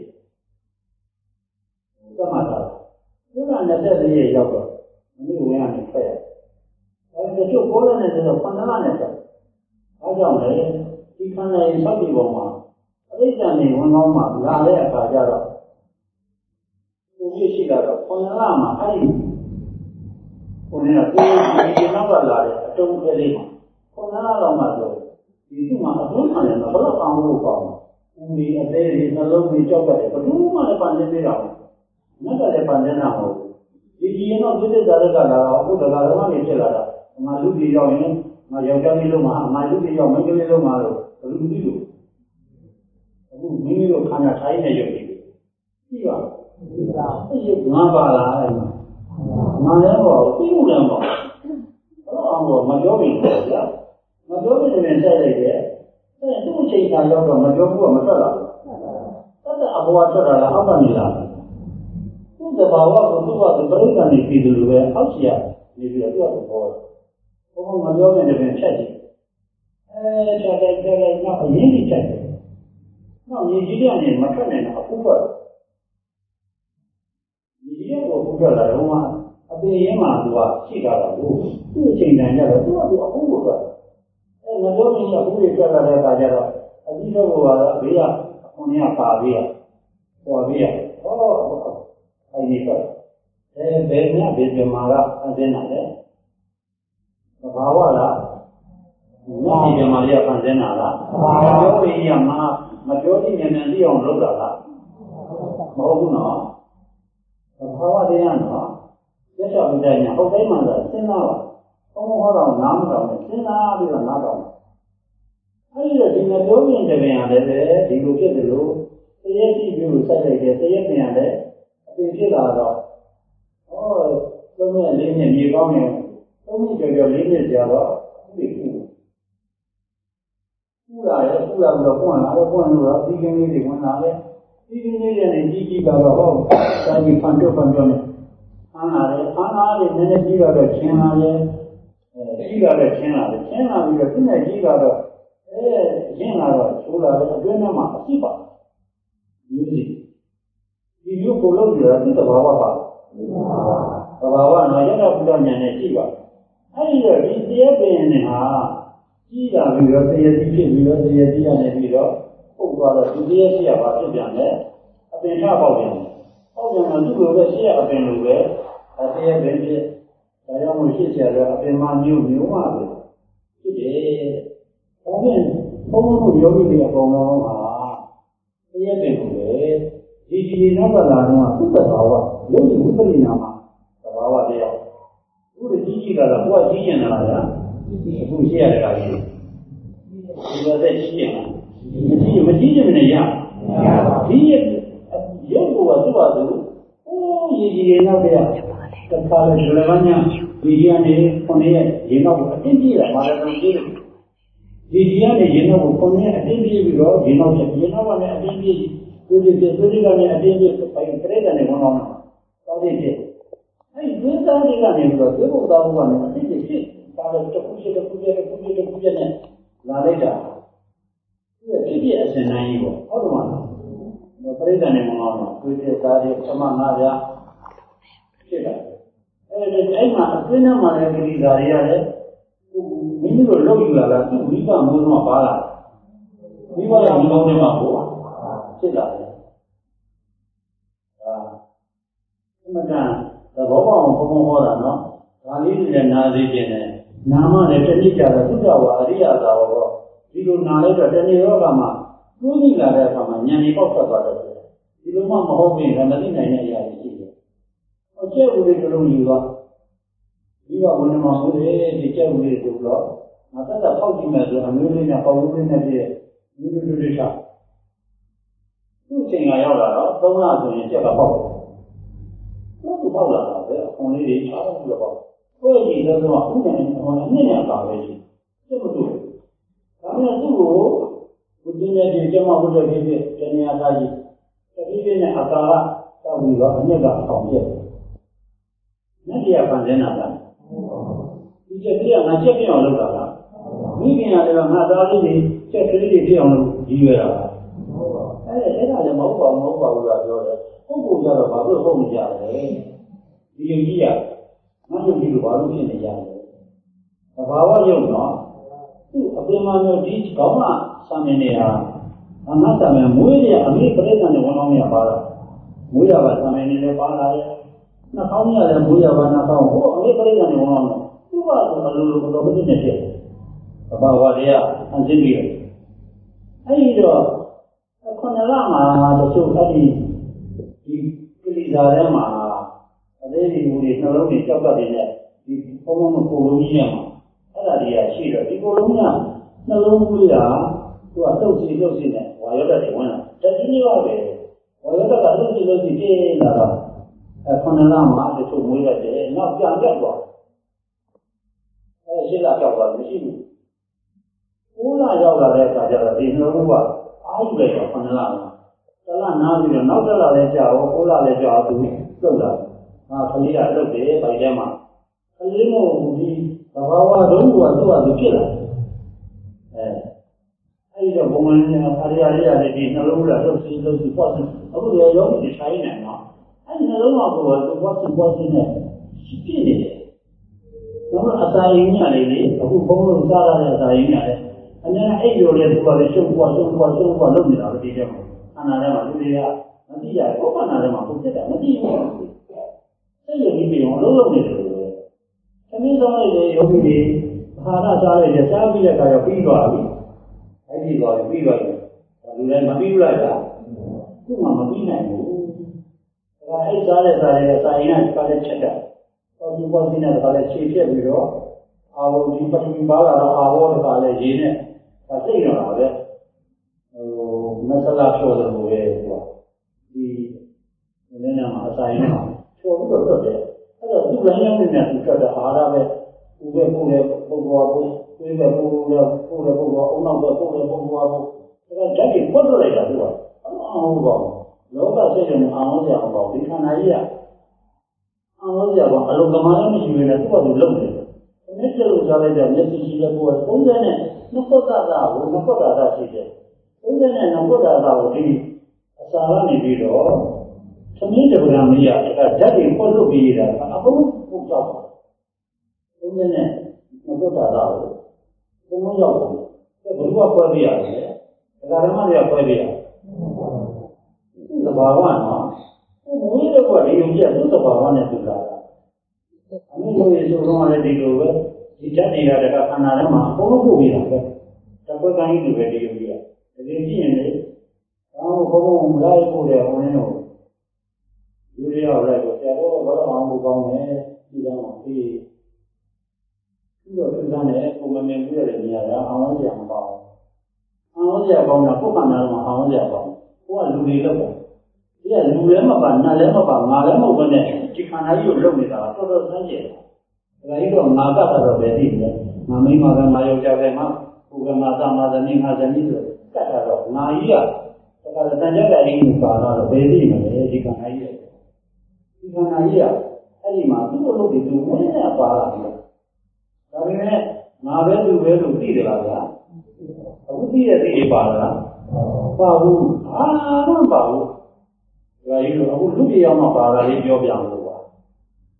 သတ်မှတ်တာကိုလာနှစ်သက်လေးရောက်တော့အမေဝင်ရနေဖက်ရအဲဒီတို့ကိုလာနဲ့ဆိုခဏလာနဲ့ဆိုအားကြောင့်လေဒီခန္ဓာရဲ့သောက်ပြီးပေါ်မှာပရိက္ခနဲ့ဝင်ကောင်းမှာလာတဲ့အခါကျတော့ကိုကြီးရှိတာတော့ခဏလာမှာအဲ့ဒီကိုနေကကိုဒီဒီနောက်ကလာတဲ့အတုံးကလေးမှာခဏလာတော့မှဆိုဒီသူ့မှာအလုံးမှလည်းဘလို့အောင်လို့ပေါ့ဦးဒီအသေးတွေနှလုံးတွေကြောက်တယ်ဘလို့မှလည်းပန်နေသေးတာနတ်ကလည်းပန်နေတာမဟုတ်ဘူးဒီဒီရင်တော့ပြည့်တဲ့ဇာတ်ကလာတော့အခုတကာလုံးကနေဖြစ်လာတာငါလူကြီးရောက်ရင်ငါယောက်ျားလေးလုံးမှာငါလူကြီးရောက်မိန်းကလေးလုံးမှာလို့ဘလို့သိလို့အခုမိမိတို့ခန္ဓာထိုင်းနေရုပ်ကြီးကြည့်ပါဒီလားအဲ့ဒီငါပါလားအဲ့မှာငါလည်းပေါ့သိမှုလည်းပေါ့တော့အောင်တော့မပြောဘူးပေါ့ဗျာမပြောဘူးလည်းဆက်လိုက်တယ်အဲသူ့အချိန်ခါရောက်တော့မပြောဘူးကမထွက်လာဘူးတတ်တဲ့အဘောထွက်လာတာအောက်ကနေလာသူ့တဘာဝကိုသူ့ဘာသူပြိဿနေပြည်သူလိုပဲအောက်ရှိရနေပြီးတော့သူ့ဘောဘုံဘုံမပြောရင်တပင်ဖြတ်ကြည့်အဲဖြတ်လိုက်ဖြတ်လိုက်နောက်အရင်ကြီးဖြတ်တယ်နောက်ညီကြီးကနေမထွက်နိုင်တော့အခုတော့ညီကြီးကအခုထွက်လာတော့မှအပြင်ရင်းမှာသူကရှိတာပါလို့သူ့အချိန်တန်ကြတော့သူကသူအခုကိုထွက်အဲမပြောရင်အခုတွေထွက်လာတဲ့အခါကျတော့အတိတော့ကဘေးကခုနကပါဘေးကပေါ်ဘေးကဟောအဲဒီကအဲဘယ်ညဘယ်ပြမာကအစင်းလာတယ်သဘာဝလားညဒီပြမာလေးကဖန်ဆင်းလာလားမပြောရင်ကမမပြောကြည့်မြန်မြန်သိအောင်လုပ်တာလားမဟုတ်ဘူးနော်သဘာဝတရားနော်ရက်ချမတဲ့ညာဟုတ်တိုင်းမှသာစဉ်းစားပါဘုံဟောတော့နားမတော်နဲ့စဉ်းစားပြီးတော့နားတော်အဲဒီတော့ဒီမပြောရင်တပင်ရတယ်လေဒီလိုဖြစ်တယ်လို့တရက်ရှိပြီးလို့ဆက်လိုက်တယ်တရက်ပြန်ရတယ်အပြင်ဖြစ်လာတော့ဟောသုံးရက်လေးနှစ်မြေကောင်းနေသုံးနှစ်ကျော်ကျော်လေးနှစ်ကြာတော့ဒီကူကူလာရဲ့ကူလာပြီးတော့ပွင့်လာတော့ပွင့်လို့တော့ဒီကင်းလေးတွေဝင်လာတယ်ဒီကင်းလေးတွေနဲ့ကြီးကြီးကတော့ဟောစာကြီးဖန်တော့ဖန်တော့ဖမ်းလာတယ်ဖမ်းလာတယ်နည်းနည်းကြီးတော့ချင်းလာတယ်အဲကြီးတော့ချင်းလာတယ်ချင်းလာပြီးတော့သူနဲ့ကြီးတော့အဲရင်းလာတော့ချိုးလာတယ်အတွင်းထဲမှာအရှိပါမျိုးစီဒီမျိုးကိုလို့ပြောတာဒီသဘာဝပါသဘာဝနော်ရတ္တဘုရားဉာဏ်နဲ့ရှိပါအဲဒီတော့ဒီတရားပင်နဲ့ဟာကြီးလာပြီးတော့တရားကြီးဖြစ်ပြီးတော့တရားကြီးရနေပြီးတော့ပုတ်သွားတော့ဒီတရားရှိရပါဖြစ်ပြန်တယ်အပင်ထပေါက်ပြန်တယ်ပေါက်ပြန်တော့သူ့လိုပဲရှိရအပင်လိုပဲအတရားပင်ဖြစ်ဒါကြောင့်မို့ရှိကြတော့အပင်မမျိုးမျိုးပါပဲဖြစ်တယ်ဒါဖြင့်ဘုန်းဘုန်းယောဂီတွေအကုန်လုံးဟာတရားပင်ကိုလေဒီဒီနောက်ကလာတော့သူ့သဘာဝယုတ်ဒီဝိပရိနာမသဘာဝတရားအခုကြီးကြီးလာတော့ကိုယ်ကကြီးကျင်လာတာအခုရှိရတဲ့ကားကြီးဒီလိုသက်ကြီးကျင်လာမကြီးမကြီးကျင်မနေရဒီရုပ်ကသူ့ဟာသူဟိုးရည်ရည်နောက်တည်းကတခါလေဒလမညာဒီကြီးကနေခုနှစ်ရက်ရေနောက်ကိုအတင်းကြီးလာမာရတုံးကြီးဒီကြီးကနေရေနောက်ကိုခုနှစ်ရက်အတင်းကြီးပြီးတော့ရေနောက်ချက်ရေနောက်ကလည်းအတင်းကြီးသူဒီပြသူဒီကလည်းအတင်းကြီးပိုင်ပြတဲ့ကနေဝင်အောင်တောင်းနေတယ်အဲဒီဝိသန်းတွေကနေပြီးတော့ဒီဘုရားဘုရားနဲ့အတင်းကြီးဖြစ်ဒါလည်းတစ်ခုချင်းတစ်ခုချင်းတစ်ခုချင်းတစ်ခုချင်းနဲ့လာလိုက်တာဒီဖြစ်ဖြစ်အစဉ်တိုင်းကြီးပေါ့ဟုတ်တယ်မလားပြိဿနဲ့မအောင်တော့ဒီပြသားတွေသမငါးပြဖြစ်လာအဲ့မှာအပြင်းနဲ့မှလည်းဂရိဓာရီရတယ်မိမိတို့လုပ်ယူလာတာသူ့မိဘမိုးတော့ပါလာမိဘရဲ့မိဘတွေမှာဟိုဖြစ်လာတယ်အာအမှန်တန်သဘောပေါက်ဘုံဘုံဟောတာနော်ဒါလေးတွေလည်းနားသေးခြင်းနဲ့နာမလည်းတစ်နှစ်ကြာတော့သုတဝါအရိယသာဟောဒီလိုနာလိုက်တော့တဏှေရောကမှာတွေးကြည့်လာတဲ့အခါမှာဉာဏ်ကြီးပေါက်ထွက်သွားတယ်ဒီလိုမှမဟုတ်ရင်လည်းမသိနိုင်တဲ့အရာတွေရှိတယ်။အကျက်ဦးလေးတစ်လုံးယူသွားဒီကဘုန်းတော်ဆိုလေဒီကျက်ဦးလေးတို့တော့ငါသက်သက်ဖောက်ကြည့်မယ်ဆိုအမျိုးလေးနဲ့ပေါင်းလေးနဲ့ပြည့်မျိုးမျိုးတွေချသူ့ချိန်ကရောက်လာတော့သုံးလဆိုရင်ကျက်ကပေါက်တယ်။သူပေါက်လာတာပဲအခွန်လေးတွေချားလို့ပြောပေါ့။ကိုယ့်ကြည့်တဲ့တော့ဥပ္ပန္နဟောအနှစ်နဲ့ပါပဲရှိ။ကျက်မတူဘူး။ဒါပေမဲ့သူ့ကိုဘုရားရဲ့ကျမဘုရားဖြစ်ဖြစ်တဏှာသားကြီးတတိယနဲ့အကာရတောက်ပြီးတော့အညက်ကအကောင်ပြည့်။မြတ်တရားပန်တဲ့နာတာဒီချက်ကြီးကငါချက်ပြအောင်လုပ်တာလား။မိခင်ကလည်းငါသားလေးတွေချက်ကလေးတွေပြအောင်လုပ်ရည်ရွယ်တာလား။အဲ့ဒါအဲ့ဒါလည်းမဟုတ်ပါဘူးမဟုတ်ပါဘူးလားပြောတယ်။ပုဂ္ဂိုလ်ကြတော့ဘာလို့ဟုတ်နေကြလဲ။ဒီယုံကြည်ရငါယုံကြည်လို့ဘာလို့ဖြစ်နေကြလဲ။သဘာဝယုံတော့သူ့အပြင်မှာမျိုးဒီကောင်းမှစမ်းနေနေတာအမတ်တမယ်မွေးရအမေပရိသတ်နဲ့ဝန်တော်မြတ်ပါတာမွေးရပါသမင်နေလည်းပါလာရဲ့နှာခေါင်းရလည်းမွေးရပါနှာခေါင်းဟိုအမေပရိသတ်နဲ့ဝန်တော်မြတ်သူ့ဘာဆိုအလိုလိုတော်တော်ပြည့်နေတယ်ဘာဝတရားအသိပြီးအဲ့ဒီတော့ခုနကမှာတချို့အဲ့ဒီဒီကိလေသာထဲမှာအသေးဒီမူတွေနှလုံးတွေကြောက်ကတည်းကဒီဘုံဘုံကိုလုံးကြီးနဲ့မှာအဲ့ဒါတွေကရှိတော့ဒီကိုလုံးကနှလုံးမွေးတာသူကတုတ်စီတုတ်စီနဲ့ဝါရောဓာတ်တွေဝင်လာတတိယပါပဲဝါရောဓာတ်ကတုတ်စီတုတ်စီပြင်းလာတော့အဲခုနလမှာတချို့မွေးရတယ်နောက်ပြန်ပြတ်သွားအဲရှင်းလာကြောက်သွားမရှိဘူးကိုးလာရောက်လာတဲ့အခါကျတော့ဒီနှလုံးကအာရုံလိုက်တော့ခုနလမှာတလနားပြီးတော့နောက်တလလည်းကြာရောကိုးလာလည်းကြာသူပြုတ်လာဟာခလေးကလုတ်တယ်ဗိုက်ထဲမှာခလေးမို့ဒီသဘာဝလုံးကသူ့ဟာသူဖြစ်လာအဲအဲ့ဒီတော့ဘုံမှန်အရိယာရိယာတွေဒီနှလုံးလာလို့စီလို့စီပေါ့အခုလည်းရောဒီဆိုင်နေနော်အဲ့ဒီနှလုံးကဘောသူပေါ့စီပေါ့စီနဲ့ပြည့်နေတယ်ဘုံအစာရင်းညာလေးလေအခုဘုံလုံးစားရတဲ့အစာရင်းညာလေးအများနဲ့အဲ့လိုလေသူကလည်းရှုပ်ပေါ့ရှုပ်ပေါ့ရှုပ်ပေါ့လုပ်နေတာပဲဒီထဲမှာအနာထဲမှာလူတွေကမသိရဘူးဘုံနာထဲမှာပုံဖြစ်တာမသိဘူးစိတ်ရည်ပြီးအောင်လုံးလုံးနေတယ်လို့သမင်းဆောင်ရဲ့ယောဂီတွေဘာသာစားရတဲ့စားပြီးတဲ့အခါကျပြီးသွားပြီအဲ့ဒီတော့ပြီးသွားတယ်လူတိုင်းမပြီးဘူးလားသူ့မှာမပြီးနိုင်ဘူးဒါအဲ့စားတဲ့စားရဲ့စာရင်ကပါတဲ့ချက်တာပေါ်ဒီပေါ်ဒီနဲ့ကလည်းခြေပြက်ပြီးတော့အာဝဒီပထမပါလာတော့အာဝတကလည်းရေးနဲ့ဒါစိတ်ရတာပဲဟိုမဆလာဖြောတယ်လို့ပဲသူကဒီနည်းနည်းမှာအစာရင်မှာဖြောပြီးတော့တွတ်တယ်အဲ့တော့သူ့လည်းရောက်နေတာသူတွတ်တာအားရပဲဥပဲပို့တယ်ပုံပေါ်ပို့တွေးပဲပို့တယ်ပို့တယ်ပုံပေါ်အုံနောက်ပဲပို့တယ်ပုံပေါ်ပို့ဒါကဓာတ်ကြီးပွတ်ထွက်လိုက်တာသူကအောင်ဘောလောကစိတ်နဲ့အောင်စရာမပေါ့ဒီခန္ဓာကြီးကအောင်စရာပေါ့အလုံးကမားလည်းမရှိဘူးနဲ့သူ့ဘာလို့လုပ်နေလဲအနည်းတလို့စားလိုက်တဲ့မျက်စိရှိတဲ့ကိုယ်ကသုံးဆနဲ့နှစ်ခုသာသာကိုနှစ်ခုသာသာရှိတယ်သုံးဆနဲ့နှစ်ခုသာသာကိုဒီအစာကနေပြီးတော့သမီးတပ္ပံမရအဲ့ဒါဓာတ်ကြီးပွတ်လို့ပြီးရတာအကုန်ပုတ်တော့သုံးဆနဲ့နှစ်ခုသာသာကိုဘုံလုံးရောက်တယ်ဘယ်လိုကပွဲပြရတယ်ဒါကဓမ္မတွေကပွဲပြရတယ်သဘာဝနော်ဘုမွေးတဲ့ကွာဒီလိုပြသူ့သဘာဝနဲ့သူလာတာအမေတို့ရေဆိုတော့လည်းဒီလိုပဲဒီဓာတ်တွေကတကခန္ဓာထဲမှာအကုန်လုံးပို့ပြီးတာပဲတကွက်ကိုင်းလိုပဲဒီလိုကြီးอ่ะတကယ်ကြည့်ရင်လေအော်ဘုံဘုံမလိုက်ပို့တယ်ဟိုင်းတော့ယူရရောက်လိုက်တော့ဆရာတော်ဘာလို့အောင်ဘူးကောင်းလဲဒီတော့ဒီပြီးတော့သူသားနဲ့ပုံမမြင်ပြရတဲ့နေရာကအောင်စရာမပေါအောင်အောင်စရာပေါင်းတာပုဂ္ဂန္ဓာမှာအောင်စရာပေါင်းဟိုကလူတွေလောက်တယ်ဒီကလူလည်းမပါနတ်လည်းမပါငါလည်းမဟုတ်ဘဲနဲ့ဒီခန္ဓာကြီးကိုလုံနေတာတော်တော်ဆန်းကျင်တယ်ဒါကြီးတော့ငါကတော့ပဲသိတယ်ငါမိမကငါယောက်ျားပဲမှာကိုယ်ကငါသမသာနေငါဇနီးဆိုကတ်တာတော့ငါကြီးကဒါကတန်ကြတဲ့အိမ်ကိုပါတော့ဘယ်သိမလဲဒီခန္ဓာကြီးရဲ့ဒီခန္ဓာကြီးကအဲ့ဒီမှာသူ့လိုလုပ်ပြီးသူဝင်းနဲ့ပါလာတယ်ဒါပေမဲ့ငါပဲသူပဲလို့သိတယ်လားဗျာအခုသိတဲ့သိပါလားပါဘူးအာမပါဘူးဒါကြီးတော့အခုလူပြအောင်မှပါတာလေးပြောပြအောင်လို့ပါ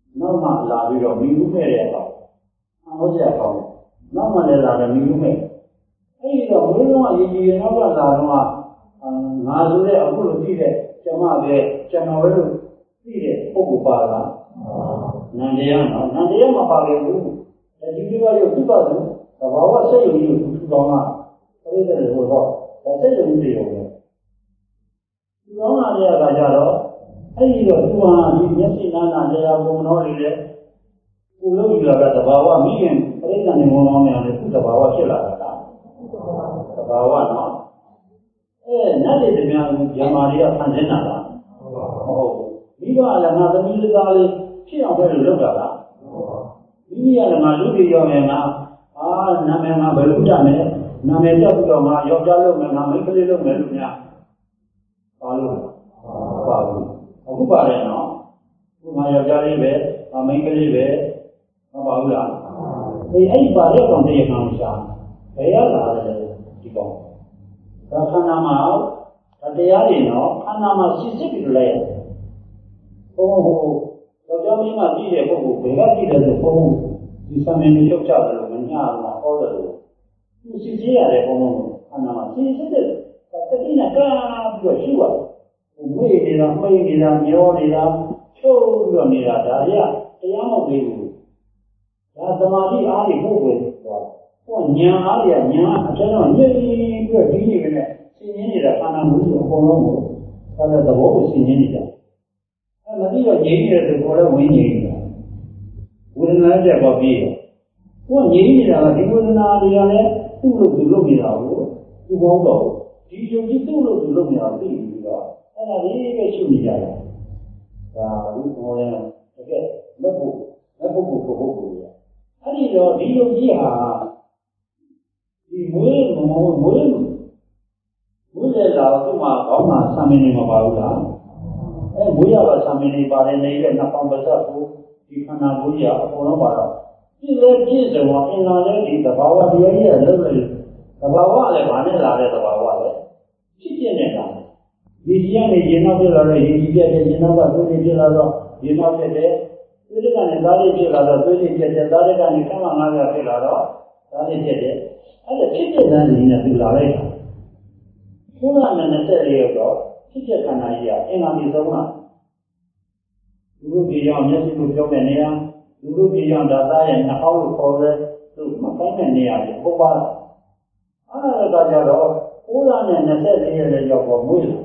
နောက်မှလာပြီးတော့မိမှုမဲ့တဲ့အခါအဟောကြအောင်နောက်မှလည်းလာတယ်မိမှုမဲ့အဲ့ဒီတော့ဘုရားကရည်ရည်နောက်ကလာတော့ငါဆိုတဲ့အခုလိုကြည့်တဲ့ကျမပဲကျွန်တော်ပဲလို့ကြည့်တဲ့ပုဂ္ဂိုလ်ပါလားနန္တရားနော်နန္တရားမပါခဲ့ဘူးဒီဒီကရုပ်သူ့ပါဘူးသဘာဝစိတ်ယုံကြည်ထူထောင်တာပြည့်တဲ့ဟိုတော့စိတ်ယုံကြည်ရုံပဲထူထောင်လာတဲ့အခါကျတော့အဲ့ဒီတော့သူဟာဒီမျက်စိနာနာတရားပုံတော်တွေလေကိုလုံးယူလာတဲ့သဘာဝမိခင်ပြိဿနေမုံတော်များလည်းသူ့သဘာဝဖြစ်လာတာလားသဘာဝနော်အဲနတ်တွေတများဂျမာတွေကဖန်ဆင်းတာလားဟုတ်မိဘလည်းငါသမီးသားလေးဖြစ်အောင်ပဲလို့လုပ်တာလားမိမိကလည်းငါလူတွေရောမယ်ငါအာနာမည်ငါဘယ်လိုတတ်မယ်နာမည်တက်ပြီးတော့ငါယောက်ျားလုပ်မယ်ငါမိန်းကလေးလုပ်မယ်လို့များပါလို့ပါဘူးအခုပါတယ်နော်ခုမှယောက်ျားလေးပဲငါမိန်းကလေးပဲမပါဘူးလားအေးအဲ့ဒီပါတဲ့ကောင်တည်းကောင်ရှာဘယ်ရလာလဲဒီကောင်ဒါခန္ဓာမှာတရားတွေနော်ခန္ဓာမှာစစ်စစ်ပြီးလိုက်ရတယ်ဘုံဟိုယောက်ျားမင်းကကြည့်တဲ့ပုဂ္ဂိုလ်ဘယ်ကကြည့်တယ်ဆိုဘုံဒီသမင်တွေချုပ်ချတယ်လို့မညာလားဟောတယ်လို့သူစစ်စစ်ရတယ်ဘုံခန္ဓာမှာစစ်စစ်တဲ့တတိနဲ့ကာပြီးတော့ရှိရတယ်ဝိနေတာမှိနေတာမျောနေတာချုပ်ပြီးတော့နေတာဒါတွေကတရားမဟုတ်သေးဘူးဒါသမာဓိအားတွေပို့ပဲသွားဟောညာအားတွေကညာအကျဉ်းတော့ညှိပြီးတော့ဒီနေပဲနဲ့ရှင်းရင်းနေတာခန္ဓာမှုတွေအကုန်လုံးကိုဒါလည်းသဘောကိုရှင်းရင်းနေတာအဲမသိတော့ငြိမ်းနေတယ်ဆိုတော့လည်းဝင်ငြိမ်းနေတာဝေဒနာချက်ပေါ်ပြီးဟောငြိမ်းနေတာကဒီဝေဒနာတွေကလည်းသူ့လို့သူလုပ်နေတာကိုသူ့ဘောင်းတော့ဒီယုံကြည်သူ့လို့သူလုပ်နေတာသိပြီးတော့အဲ့ဒါလေးပဲရှုနေကြတယ်ဒါဒီဘောလဲတကယ်လက်ဖို့လက်ဖို့ကိုဖို့ဖို့ရအဲ့ဒီတော့ဒီယုံကြည်ဟာဒီမွေးမမွေးမွေးမွေးလေလာသူ့မှာခေါင်းမှာဆံမင်းနေမှာပါဘူးလားအဲမွေးရတော့ဆံမင်းနေပါတယ်နေတဲ့နှစ်ပေါင်းပါးစပ်ကိုဒီခန္ဓာကိုယ်ကြီးအကုန်လုံးပါတော့ပြည့်လေပြည့်စုံအောင်အင်္ဂါလေးဒီသဘာဝတရားကြီးရဲ့လုံးလေသဘာဝလည်းဗာနဲ့လာတဲ့သဘာဝလည်းဖြစ်ပြနေတာဒီကြီးကနေရေနောက်ပြလာတော့ရေကြီးပြတဲ့ရေနောက်ကသွေးတွေပြလာတော့ရေနောက်ပြတဲ့သွေးတွေကနေသားတွေပြလာတော့သွေးတွေပြတဲ့သားတွေကနေခန့်မှငါးရာပြလာတော့သားတွေပြတဲ့အဲ့ဒါဖြစ်တဲ့ဇာတ်ကြီးနဲ့ပြလာလိုက်တာဘုရားနဲ့နဲ့တဲ့ရေတော့ဖြစ်တဲ့ခန္ဓာကြီးကအင်္ဂါကြီးသုံးတာလူလူပြည်အောင်မျက်စိကိုပြောတဲ့နေရာလူလူပြည်အောင်ဒါသားရဲ့နှာခေါင်းကိုခေါ်တဲ့သူ့မပိုင်းတဲ့နေရာကြီးပုပ္ပါအဲ့ဒါကကြတော့ဘုရားနဲ့နဲ့တဲ့ရေလည်းရောက်ပေါ်မွေးလာ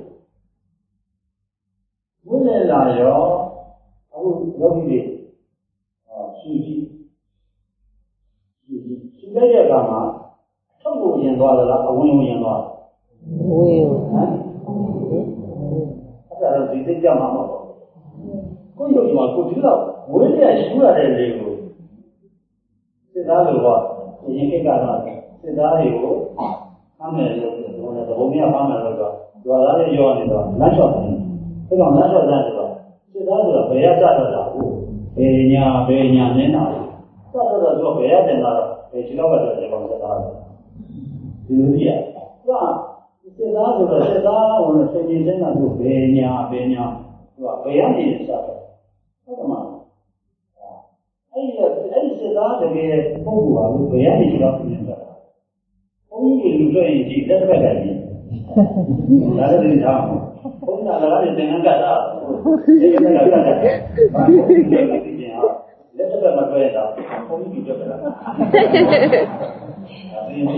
ဘုရားလာရောအခုယောဂီတွေအာရှိရှိရှိရှိလိုက်တဲ့အခါမှာအထုပ်ကိုရင်သွားလားအဝင်ကိုရင်သွားဝေးဟမ်အဲ့ဒါတော့ဒီသိကြမှာမဟုတ်ဘူးကိုယ်ရုပ်မှာကိုဒီတော့ဝေးရရှိရတဲ့လေကိုစစ်သားလိုတော့ရင်ကိကတော့စစ်သားတွေကိုဖမ်းမယ်လို့ပြောတယ်ဘုံမြတ်ဖမ်းမယ်လို့တော့ရွာသားတွေရောနေတော့လက်လျှော့တယ်အဲ့တော့လက်လျှော့တယ်ဆိုတော့စစ်သားဆိုတော့ဘယ်ရစတော့တာဟုတ်ဘယ်ညာဘယ်ညာနေတာလဲစတော့တော့သူကဘယ်ရတင်တာတော့ဘယ်ခြေလောက်ကတော့ဒီကောင်စစ်သားဒီလိုကြီးอ่ะသူကစစ်သားဆိုတော့စစ်သားဟိုဆင်ကြီးစင်းကသူဘယ်ညာဘယ်ညာသူကဘယ်ရနေစတော့ဟုတ်တယ်မလားအဲ့ဒီအဲ့ဒီစစ်သားတကယ်ပုံကူပါလို့ဘယ်ရနေတော့ပြင်တာဘုန်းကြီးလူတွေရင်ဒီတက်တက်တယ်ဒါလည်းဒီသားဘုန်းကြီးကလည်းသင်္ကန်းကတာဒီကနေ့ကတာဘာလို့ဒီလိုလဲပြင်အောင်လက်တက်မတွေ့တာဘုန်းကြီးပြောကြတာအဲဒီကြီး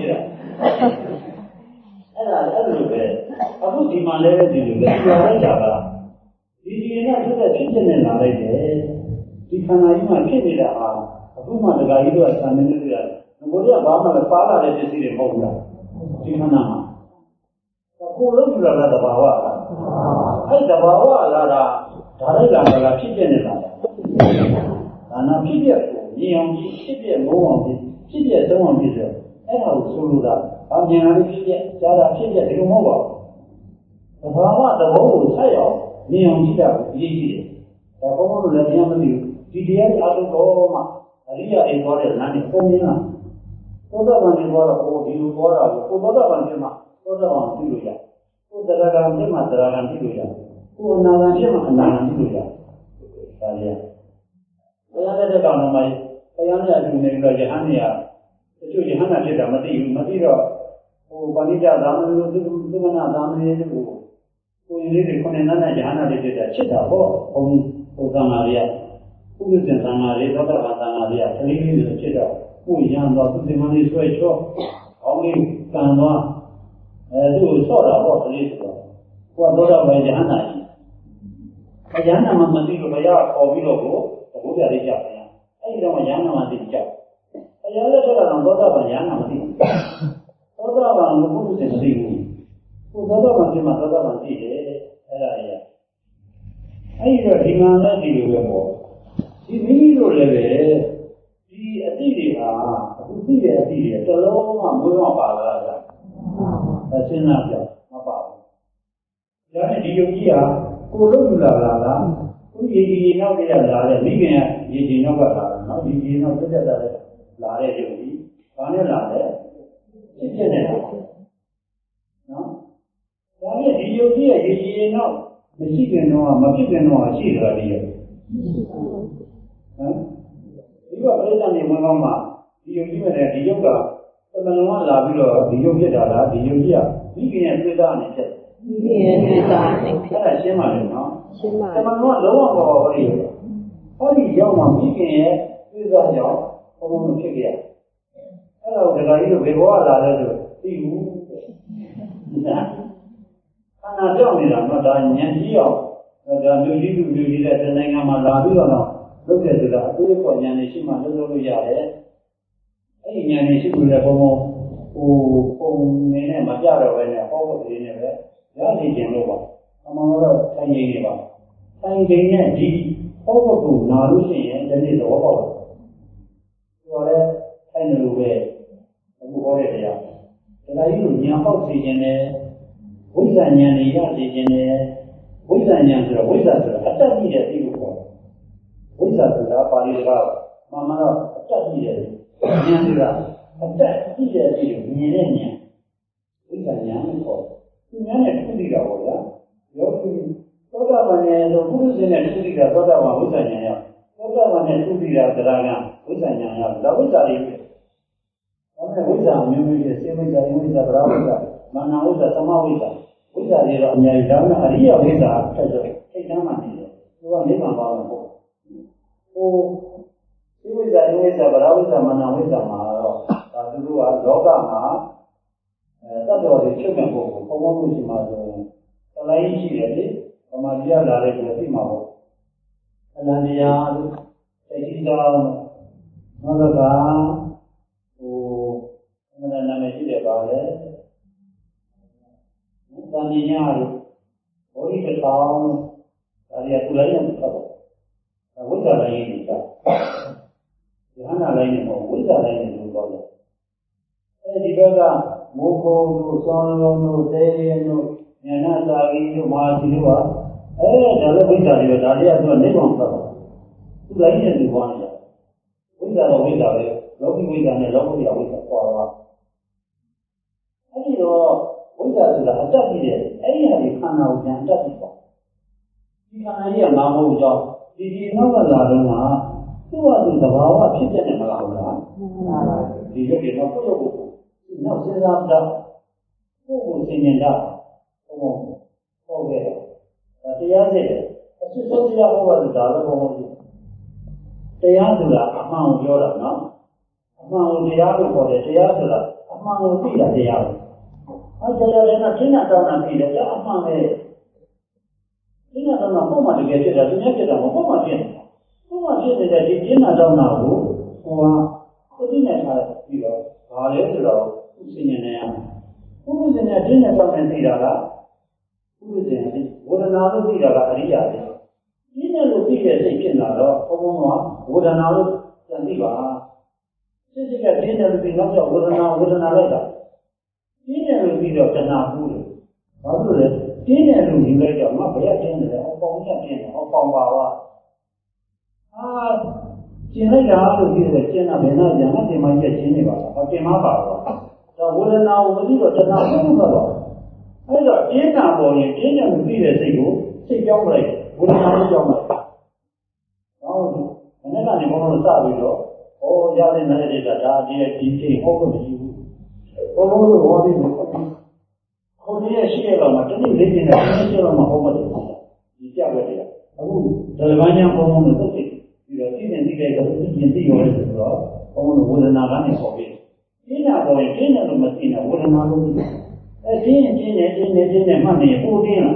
အဲ့ဒါအဲ့လိုပဲအခုဒီမှာလည်းဒီလိုပဲပြောရတာကဒီဒီနဲ့ဖြစ်တဲ့ဖြစ်နေလာလိုက်တယ်ဒီခန္ဓာကြီးမှာဖြစ်နေတာဟာအခုမှဒကာကြီးတို့ကဆံနေနေရတယ်ငမိုးတွေကဘာမှမပါလာတဲ့ပစ္စည်းတွေမဟုတ်ဘူးလားဒီခန္ဓာမှာကိုလုံးယူလာတဲ့သဘာဝကအဲ့သဘာဝလာတာဒါလိုက်လာတာဖြစ်ပြနေတာဒါနာဖြစ်ပြကိုမြင်အောင်ဖြစ်ပြမုန်းအောင်ဖြစ်ပြသုံးအောင်ဖြစ်တယ်အဲ့ဒါကိုဆိုလိုတာအမြင်အားဖြင့်ဖြစ်ပြကြားတာဖြစ်ပြဒီလိုမဟုတ်ပါဘူးသဘာဝသဘောကိုဆက်ရောက်မြင်အောင်ကြည့်တာကိုအရေးကြီးတယ်ဒါဘုံဘုံလည်းဉာဏ်မသိဘူးဒီတရားအားလုံးတော့မှအရိယာတွေပေါ်တဲ့လမ်းတွေပုံရင်းလားသောတာပန်တွေပေါ်တော့ဟိုဒီလိုပေါ်တာကိုသောတာပန်ဖြစ်မှသောတာပန်ဖြစ်လို့ရကိုသရဂံဖြစ်မှသရဂံဖြစ်လို့ရကိုအနာဂံဖြစ်မှအနာဂံဖြစ်လို့ရဒါလေးတဲ့ကောင်မှဘုရားမြတ်သူနေပြီးတော့ယဟန်နေရတချို့ယဟန်နာဖြစ်တာမသိဘူးမသိတော့ဟိုပါဠိတသာမဏေတို့သုမနာသာမဏေတို့ကိုကိုယ်လေးတွေခုနှစ်နန်းနဲ့ယဟန်နာတွေဖြစ်တာချစ်တာဟောဘုံဟိုသံဃာတွေကဥပ္ပဇ္ဇံသံဃာတွေသောတာပန်သံဃာတွေကကလေးလေးတွေချစ်တော့ကိုယ်ရံတော့သူဒီမလေးဆွဲချောကောင်းလေးကံသွားအဲသူ့ကိုဆော့တာဟောကလေးဆိုတော့ကိုယ်သောတာပန်ယဟန်နာကြီးအယဟန်နာမှမသိလို့ဘုရားခေါ်ပြီးတော့ကိုဘုရားလေးကြောက်တယ်အဲ့ဒီတော့ယဟန်နာမှသိကြောက်အရာလက်ထက်ကတော့သောတာပန်ယဟန်နာမသိဘူးသောတာပန်ကိုဘုရားသိမသိဘူးကိုသောတာပန်ပြမှာသောတာပန်သိတယ်အဲ့ဒါကြီးအဲ့ဒီတော့ဒီမှာလည်းဒီလိုပဲပေါ့ဒီမိမိတို့လည်းပဲဒီအတိတွေဟာအခုသိတဲ့အတိတွေတလုံးမှမွေးမပါလာတာအရှင်းနာပြောမပါဘူးဒါနဲ့ဒီယုံကြီးဟာကိုလို့ယူလာလာလားကိုရည်ရည်နောက်တည်းလာတဲ့မိခင်ကရည်ရည်နောက်ကလာတာနော်ဒီရည်နောက်တက်တက်လာတဲ့လာတဲ့ယုံကြီးဘာနဲ့လာလဲဖြစ်ဖြစ်နေတာနော်ဒါနဲ့ဒီယုံကြီးရဲ့ရည်ရည်နောက်မရှိခင်တော့မဖြစ်ခင်တော့ရှိကြတာဒီရဲ့ဟမ်ဒီကပရိသတ်နေမကောင်းမှဒီယုံကြီးမဲ့ဒီယုတ်ကသမဏေကလာပြီးတော့ဒီယုတ်ဖြစ်တာလားဒီယုတ်ကြီးကမိခင်ရဲ့သွေးသားအနေဖြစ်မိခင်ရဲ့သွေးသားအနေဖြစ်အဲ့ဒါရှင်းပါလေနော်ရှင်းပါသမဏေကလုံးဝပေါ်ဟောဒီဟောဒီရောက်မှမိခင်ရဲ့သွေးသားကြောင့်ဘုံဘုံဖြစ်ကြရအဲ့တော့ဒကာကြီးတို့ဘယ်ဘောကလာလဲဆိုသိဘူးနာခန္ဓာပြောင်းနေတာတော့ဒါဉာဏ်ကြီးအောင်ဒါမျိုးကြီးသူမျိုးကြီးတဲ့နိုင်ငံမှာလာပြီးတော့လုပ်တယ်ဆိုတာအသေးပေါ်ဉာဏ်နဲ့ရှိမှလုပ်လို့ရတယ်အဲ့ဒီဉာဏ်နဲ့ရှိလို့လည်းဘုံဘုံဟိုပုံနေနဲ့မကြတော့ဘဲနဲ့ဟောဖို့တည်းနဲ့ပဲရနေကြလို့ပါအမှန်တော့ထိုင်နေနေပါထိုင်နေနဲ့ဒီဟောဖို့ကိုနာလို့ရှိရင်ဒီနေ့တော့ပေါ့ဒီကလည်းထိုင်နေလို့ပဲအခုဟောတဲ့တရားဒါကြီးကိုဉာဏ်ပေါက်စီခြင်းနဲ့ဝိဇ္ဇာဉာဏ်တွေရစီခြင်းနဲ့ဝိဇ္ဇာဉာဏ်ဆိုတော့ဝိဇ္ဇာဆိုတာအတ္တကြီးတဲ့သိလို့ပေါ့ဝိဇ္ဇာဆိုတာပါဠိစကားမှန်မှန်တော့အတ္တကြီးတဲ့ဉာဏ်ဆိုတာအတ္တကြီးတဲ့သိလို့မြင်တဲ့ဉာဏ်ဝိဇ္ဇာဉာဏ်ကိုခေါ်သူဉာဏ်နဲ့ထူးသိတာပေါ့ဗျာယောဂီသောတာပန်ရဲ့ဆိုပုရုဇဉ်နဲ့ထူးသိတာသောတာပန်ဝိဇ္ဇာဉာဏ်ရောက်သောတာပန်နဲ့ထူးသိတာသရဂံဝိဇ္ဇာဉာဏ်ရောက်ဒါဝိဇ္ဇာတွေပဲဒါနဲ့ဝိဇ္ဇာမျိုးမျိုးရဲ့စေဝိဇ္ဇာယဝိဇ္ဇာဗရာဝိဇ္ဇာမာနဝိဇ္ဇာသမဝိဇ္ဇာဝိဇ္ဇာတွေတော့အများကြီးဒါနဲ့အရိယဝိဇ္ဇာဆက်ဆိုစိတ်တမ်းမှနေတယ်သူကနိဗ္ဗာန်ပါမှာပေါ့ဟိုဒီဝိဇ္ဇာယဝိဇ္ဇာဗရာဝိဇ္ဇာမာနဝိဇ္ဇာမှာတော့ဒါသူတို့ကလောကမှာအဲတတ်တော်တွေချုပ်ပြန်ဖို့ဘုံဘုံလို့ရှိမှဆိုရင်တလိုက်ရှိတယ်လေဗမာပြည်ကလာတဲ့ကိုသိမှာပေါ့အနန္တရားတို့စိတ်ကြီးသောနောက်တော့ဟိုအမှန်တမ်းနာမည်ရှိတယ်ပါလေသံဉာဏ်တို့ဘောဓိတထောင်ဒါတွေကသူလည်းမဆက်ဘူးဝိဇ္ဇာလည်းကြီးနေတာယဟနာလည်းနေပေါ့ဝိဇ္ဇာလည်းနေလို့ပြောတယ်အဲဒီဘက်ကမိုးကုံတို့စောင်းလုံးတို့သေရင်တို့ဉာဏသာဂီတို့မာစီတို့ကအဲဒါလည်းဝိဇ္ဇာတွေပဲဒါတွေကသူကနိဗ္ဗာန်ဆက်တယ်သူလည်းနေလို့ပြောနေတာဝိဇ္ဇာတော့ဝိဇ္ဇာပဲလောကီဝိဇ္ဇာနဲ့လောကုတ္တရာဝိဇ္ဇာပေါ်သွားအဲဒီတော့ဝိဇ္ဇာဆိုတာအတ္တကြီးတယ်အဲ့ဒီဟာဒီခန္ဓာကိုပြန်အတ္တကြီးပေါ့ဒီခန္ဓာကြီးကငါမဟုတ်ကြောင်းဒီဒီနောက်ကလာတော့ကသူ့ဟာသူသဘာဝဖြစ်တဲ့နဲ့မလားဟုတ်လားဒီရုပ်တွေတော့ကိုယ့်ရုပ်ကိုနောက်စဉ်းစားတာကိုယ့်ကိုစဉ်းကျင်တာဘုံဘုံဟုတ်ကဲ့ဒါတရားစစ်တယ်အစစ်ဆုံးတရားဟောတာဒါလည်းဘုံဘုံတရားဆိုတာအမှန်ကိုပြောတာနော်အမှန်ကိုတရားလို့ခေါ်တယ်တရားဆိုတာအမှန်ကိုသိတာတရားပဲအဲ့ဒါလည်းနဲ့ရှင်းတာတောင်းတာပြီးတယ်ဒါအမှန်ပဲရှင်းတာတောင်းတာပုံမှန်တကယ်ဖြစ်တာသူများဖြစ်တာမပုံမှန်ဖြစ်နေတာပုံမှန်ဖြစ်နေတဲ့ဒီရှင်းတာတောင်းတာကိုဟိုကသိနေထားပြီးတော့ဘာလဲဆိုတော့သူစင်ញနေရပုရုဇဉ်နဲ့ရှင်းတဲ့တောင်းတဲ့သိတာကပုရုဇဉ်ကဝေဒနာလို့သိတာကအရိယာပဲရှင်းတယ်လို့သိတဲ့စိတ်ဖြစ်လာတော့ဘုံဘုံကဝေဒနာလို့ပြန်သိပါစိတ်စိတ်ကရှင်းတယ်လို့သိတော့ဝေဒနာဝေဒနာလိုက်တာရှင်းတယ်လို့ပြီးတော့တဏှာဘူးလေဘာလို့လဲရှင်းတယ်လို့ယူလိုက်တော့ငါဘယ်ရရှင်းတယ်လဲအပေါင်းရရှင်းတယ်အပေါင်းပါပါအာရှင်းလိုက်တာလို့ပြီးတော့ရှင်းတာဘယ်နဲ့ညာနဲ့ဒီမှာချက်ရှင်းနေပါလားဟောရှင်းမှာပါတော့ဒါဝေဒနာကိုမသိတော့တဏှာဘူးတော့အဲ့တော့ရှင်းတာပေါ်ရင်ရှင်းတယ်လို့ပြီးတဲ့စိတ်ကိုစိတ်ပြောင်းလိုက်ဝေဒနာကိုကြောင်းလိုက်ဟောနေ့ကနေဘုန်းတော်စပြီးတော့ဟောရတဲ့နေတဲ့ဒါဒီဒီချိန်ဟုတ်လို့မရှိဘူးဘုန်းတော်တို့ဟောပြီးတော့ခုနှစ်ရက်ရှိရတော့မှတနည်းလေးနေတယ်တစ်ချက်တော့မဟုတ်ပါဘူးဒီပြွက်တွေကအခုဒလဘာညာဘုန်းတော်တို့သိပြီးတော့သိနေသိတဲ့ကတော့သိရင်သိရောလေဆိုတော့ဘုန်းတော်ဝေဒနာကနေဟောပြီးဒီနာပေါ်ရင်ဒီနာလို့မသိနေဝေဒနာလို့အဲဒီရင်ဒီနေဒီနေဒီနေမှတ်နေပို့တင်းလာ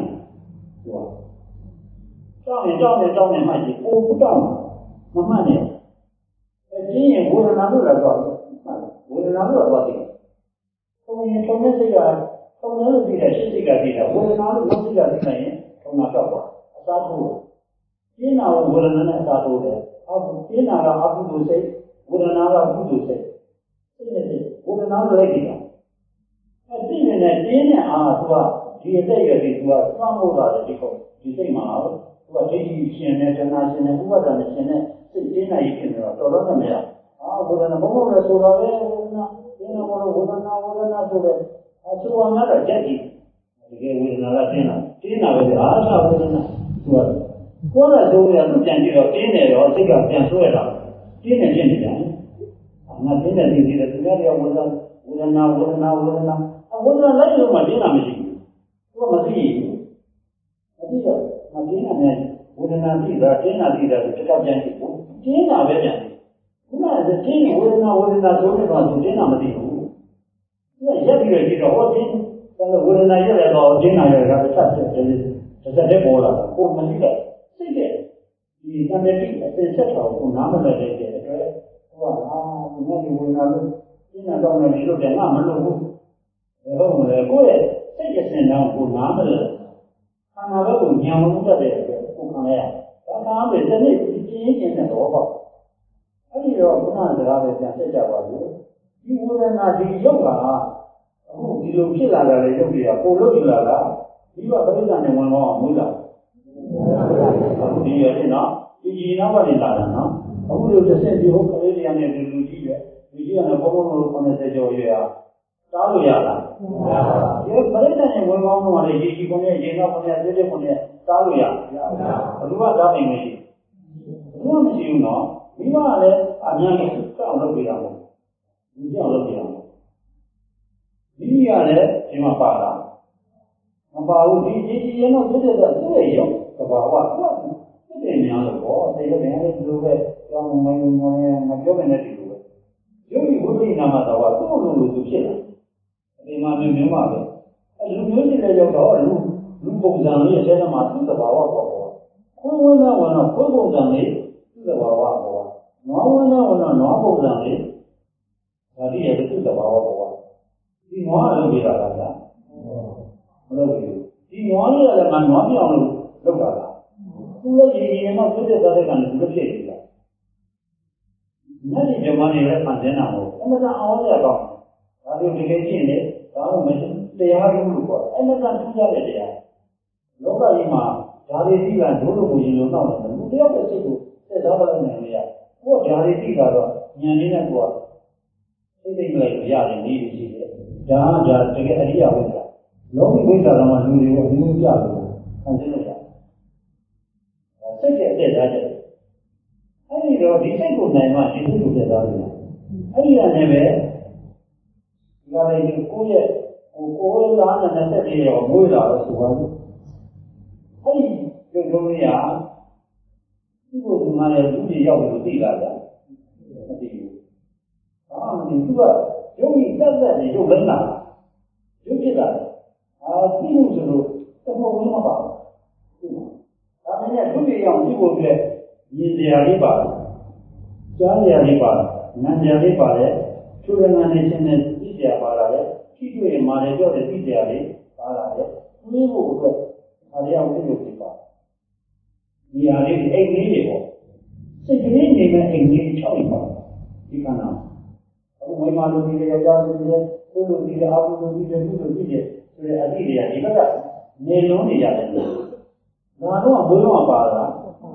တောင်းရင်တောင်းရင်တောင်းရင်မှတ်ကြည့်ပို့တောင်းမမှတ်နဲ့အဲဒီရင်ဝေဒနာလို့လည်းတော့ဝေဒနာလို့တော့သိတယ်။ဘုံရင်ထုံတဲ့စိတ်ကထုံတယ်လို့သိတယ်ရှင်းစိတ်ကသိတယ်ဝေဒနာလို့မသိတာသိနိုင်ရင်ထုံတာတော့ပါအစားထိုးကျင်းနာကိုဝေဒနာနဲ့အစားထိုးတယ်။အခုကျင်းနာကအကုသိုလ်စိတ်ဝေဒနာကကုသိုလ်စိတ်စိတ်နဲ့စိတ်ဝေဒနာလည်းကြည့်တာ။အဲဒီနဲ့ကျင်းတဲ့အာသူကဒီအသက်ရည်ဒီသူကသွမ်းလို့တာလေဒီကောင်ဒီစိတ်မှာသူကဒိဋ္ဌိရှင်နဲ့တဏှာရှင်နဲ့ဥပါဒဏ်ရှင်နဲ့စိတ်ကျင်းနိုင်ရင်တော့တော်တော်မရအာဘုရားဘုံဘုံလည်းဆိုတာပဲဝေဒနာကျင်းနာဘောဝေဒနာဝေဒနာဆိုတဲ့အဆိုအများတော့ကြက်ကြည့်တကယ်ဝေဒနာကကျင်းတာကျင်းတာပဲအားသာဝေဒနာသူကကိုယ်ကဒုရလို့ပြန်ကြည့်တော့ကျင်းတယ်ရောစိတ်ကပြန်ဆွဲတာကျင်းနေချင်းနေတယ်ငါကျင်းတဲ့ဒီဒီသူများတွေကဝေဒနာဝေဒနာဝေဒနာဝေဒနာအဝေဒနာလိုက်လို့မှကျင်းတာမရှိဘူးသူကမသိဘူးမသိတော့မကျင်းတာနဲ့ဝေဒနာသိတာကျင်းတာသိတာတစ်ခါပြန်ကြည့်ဘူးကျင်းတာပဲပြန်ခုနကကျင်းဝေဒနာဝေဒနာဆိုတဲ့ကောင်သူကျင်းတာမသိဘူးသူကရက်ပြီးကြည့်တော့ဟောကျင်းတယ်ဝေဒနာရက်ရတော့ကျင်းတာရတာတစ်ချက်တစ်ချက်တစ်ချက်တည်းပေါ်လာတာကိုမသိတဲ့စိတ်တဲ့ဒီတန်တဲ့ဒီအစစ်ချက်တော်ကိုနားမလည်တဲ့အတွက်ဟောအာဒီနေ့ဝေဒနာလို့ကျင်းတာတော့လည်းလို့တယ်ငါမလို့ဘူးဟုတ်မလဲကိုယ့်ရဲ့စိတ်ရစင်တောင်ကိုနားမလည်ခန္ဓာဘက်ကိုညံလို့တတ်တဲ့အတွက်ကိုခံရဒါကားပဲဒီနေ့ကျင်းကျင်းတဲ့တော့ပေါ့အဲ့ဒီတော့ခုနကစကားပဲပြန်ဆက်ကြပါဘူးဒီဝေဒနာဒီရုပ်ကအခုဒီလိုဖြစ်လာတဲ့ရုပ်တွေကပိုလို့ဖြစ်လာတာဒီကပရိသတ်နဲ့ဝင်တော့မဟုတ်လားဒီရည်နော်ဒီကြီးနောက်ကနေလာတာနော်အခုလိုတစ်ဆက်ဒီဟုတ်ကလေးတွေကလည်းဒီလူကြီးပဲဒီကြီးကလည်းဘုံဘုံလိုကိုယ်နဲ့ကြော်ရရတားလို့ရလားမရပါဘူးဒီပရိသတ်နဲ့ဝင်ကောင်းတော့လေဒီကြီးကုန်ရဲ့ရေနောက်ကုန်ရဲ့သေးသေးကုန်ရဲ့တားလို့ရဘယ်လိုကတားနိုင်မရှိဘူးဘယ်လိုမရှိဘူးနော်မိမကလည်းအများကြီးကြောက်လုပ်ပြတာပေါ့ဒီကြောက်လုပ်ပြတာပေါ့ဒီကြီးကလည်းဒီမှာပါတာမပါဘူးဒီကြီးကြီးရင်တော့ပြည့်တဲ့သူ့ရဲ့ရုပ်သဘာဝသူ့တဲ့များလို့ပေါ့တေရတဲ့လည်းဒီလိုပဲကြောင်းမင်းမင်းမပြောတဲ့ဒီလိုပဲရုပ်ဒီဝိပရိနာမသဘာဝသူ့လိုလိုသူဖြစ်လာဒီမှာမျိုးမျိုးပါပဲအဲလူမျိုးတွေလည်းရောက်တော့လူလူပုံစံလေးရဲ့ဆဲသမားသူ့သဘာဝပေါ့ခွန်းဝင်တော့ဝင်တော့ခွန်းပုံစံလေးသူ့သဘာဝပေါ့နွားဝင်တော့ဝင်တော့နွားပုံစံလေးဒါဒီရဲ့သူ့သဘာဝပေါ့ဒီနွားလုပ်ပြတာလားမလုပ်ဘူးဒီနွားလေးကလည်းငါနွားပြောင်းလို့လုပ်တာလားသူလည်းရေရေမှသူ့တဲ့တဲ့ကံကိုဖြစ်နေတာညနေဇမန်နေလည်းဖန်ဆင်းတာမဟုတ်အမှန်အောင်ရတော့ဒါတို့တကယ်ကြည့်နေဒါမှမဟုတ်တရားရုံးလို့ပေါ့အမှန်တန်ထူးရတဲ့တရားလောကကြီးမှာဓာရီတိကဒုလိုကိုရင်လုံးတော့တယ်လူတယောက်ရဲ့စိတ်ကိုသက်သာပါလို့နိုင်ရကိုဓာရီတိကတော့ဉာဏ်လေးနဲ့ကိုကစိတ်သိမ့်လိုက်ရတယ်နေရှိတယ်ဒါကဒါတကယ်အရိယဝိဇ္ဇာလောကီဝိဇ္ဇာတော့မှလူတွေကိုအမျိုးပြလို့ဖန်ဆင်းလို့ရတယ်စိတ်ရဲ့အသက်သားတယ်အဲ့ဒီတော့ဒီစိတ်ကိုနိုင်မှဒီစိတ်ကိုသက်သားလို့အဲ့ဒီကနေပဲဒီကနေ့ကိုယ့်ရဲ့ကိုကိုယ်လာတဲ့နှစ်ချက်ရောမွေးလာလို့ဆိုပါလို့အဲ့ဒီရုပ်လုံးလေးဟာဒီကိုဒီမှာလည်းလူကြီးရောက်လို့သိလာတာမသိဘူး။အာမင်းသူကရုပ်ကြီးတက်တက်နေရုပ်လုံးလာရုပ်ဖြစ်လာတယ်။အာသိလို့ဆိုလို့တမောဝင်မပါဘူး။ဒါနဲ့လူကြီးရောက်ဒီကိုပြည့်မြင်စရာလေးပါကြားစရာလေးပါနားစရာလေးပါတယ်သူရငန်းနေခြင်းနဲ့သိစရာပါလာတယ်ကြည့်တွေ့မှာလည်းပြောတယ်သိစရာလေးပါလာတယ်တွေးဖို့အတွက်ဒါတွေအောင်သိလို့ဖြစ်ပါဒီဟာလေးအိမ်လေးတွေပေါ့စိတ်ကလေးနေမဲ့အိမ်လေး၆ပါဒီကနာအခုဝိမာလိုဒီရဲ့အကြောင်းတွေကိုလိုဒီရဲ့အာဟုလိုဒီရဲ့ကုလိုဒီရဲ့ဆိုတဲ့အသည့်တွေကဒီဘက်ကနေလုံးနေရတယ်ဒါတော့ဘိုးတော်ပါလား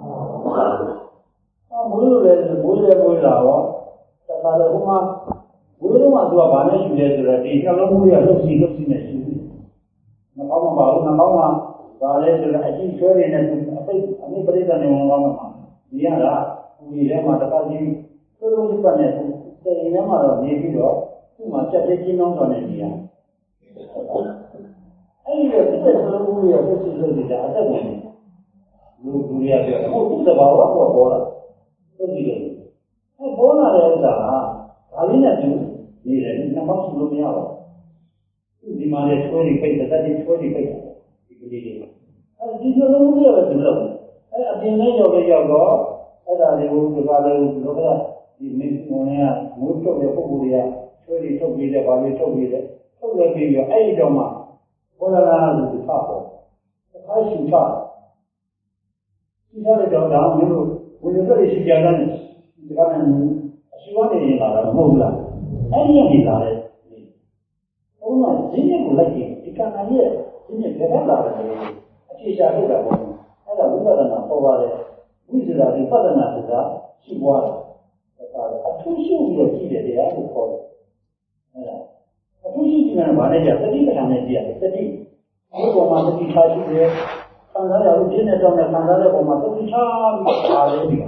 အာဘိုးလိုလည်းဘိုးလည်းဘိုးလာတော့တခါလေဟိုမှာဘိုးတော်ကသူကဘာနဲ့ယူလဲဆိုတော့ဒီနှလုံးသွေးကလှုပ်စီလှုပ်စီနဲ့ယူတယ်နှောင်းမပါဘူးနှောင်းကဘာလဲဆိုတော့အကြည့်ဆွဲနေတဲ့အပိတ်အမိပရိသတ်နေဝင်ကောင်းမှာဒီရတာဟိုဒီထဲမှာတစ်ခါကြီးသို့လို့ဒီပတ်နဲ့တည်နေမှာတော့နေပြီးတော့သူ့မှာစက်တဲ့ကျင်းကောင်းတော်နေနေရအဲ့ဒီတော့ဒီတဲ့ဆိုလို့ရတဲ့စိတ်စိတ်တွေအသက်ဝင်နေလူလူရပြောတယ်ဟုတ်သူ့တဘာဝပေါ်ပေါ်လာသိကြည့်တယ်အဲပေါ်လာတဲ့ဥစ္စာကဒါလေးနဲ့တူနေတယ်နှစ်ပေါင်းစုလို့မရပါဘူးဒီမှာလေဆွဲပြီးပိတ်တဲ့တက်ဆွဲပြီးပိတ်ဒီကလေးလေးအဲဒီလိုလုံးရတဲ့သူလို့အဲအပြင်ထဲရောက်လေရောက်တော့အဲ့ဒါလေးကိုဒီကလေးလောကဒီမင်းမောင်ရမိုးထုတ်တဲ့ပုဂ္ဂိုလ်တွေကဆွဲပြီးထုတ်ပြီးတဲ့ဘာလို့ထုတ်ပြီးတဲ့ထုတ်လည်းပြီးပြီးအဲ့ဒီတော့မှဘောလာလာလို့ဖတ်ပေါ့တစ်ခါရှိချဒီစားတဲ့တော့ဒါမင်းတို့ဝင်ရတဲ့ရှိကြတယ်ဒီကနေ့အရှိဝနေလာတာမဟုတ်လားအဲ့ဒီနေလာတဲ့ဘုံကဈဉ္ဉကိုလိုက်ကြည့်ဒီကံရဲ့ဈဉ္ဉဘယ်ကလာတယ်အခြေချထုတ်တာပေါ့အဲ့ဒါဝိပဿနာပေါ်ပါတယ်ဝိဇ္ဇာဒီပဿနာဆိုတာရှိပွားတယ်ဒါကအထူးရှိပြီးတော့ကြည့်တယ်တရားကိုခေါ်တယ်အဲ့ဒါအထူးရှိကြည့်ရင်ဘာလဲကြသတိပဋ္ဌာန်နဲ့ကြည့်ရတယ်သတိဒီပေါ်မှာသတိထားရှိတယ်ခံစားရလို့ပြင်းနေတော့ခံစားတဲ့ပုံမှာသတိထားပြီးအားလေးပြီး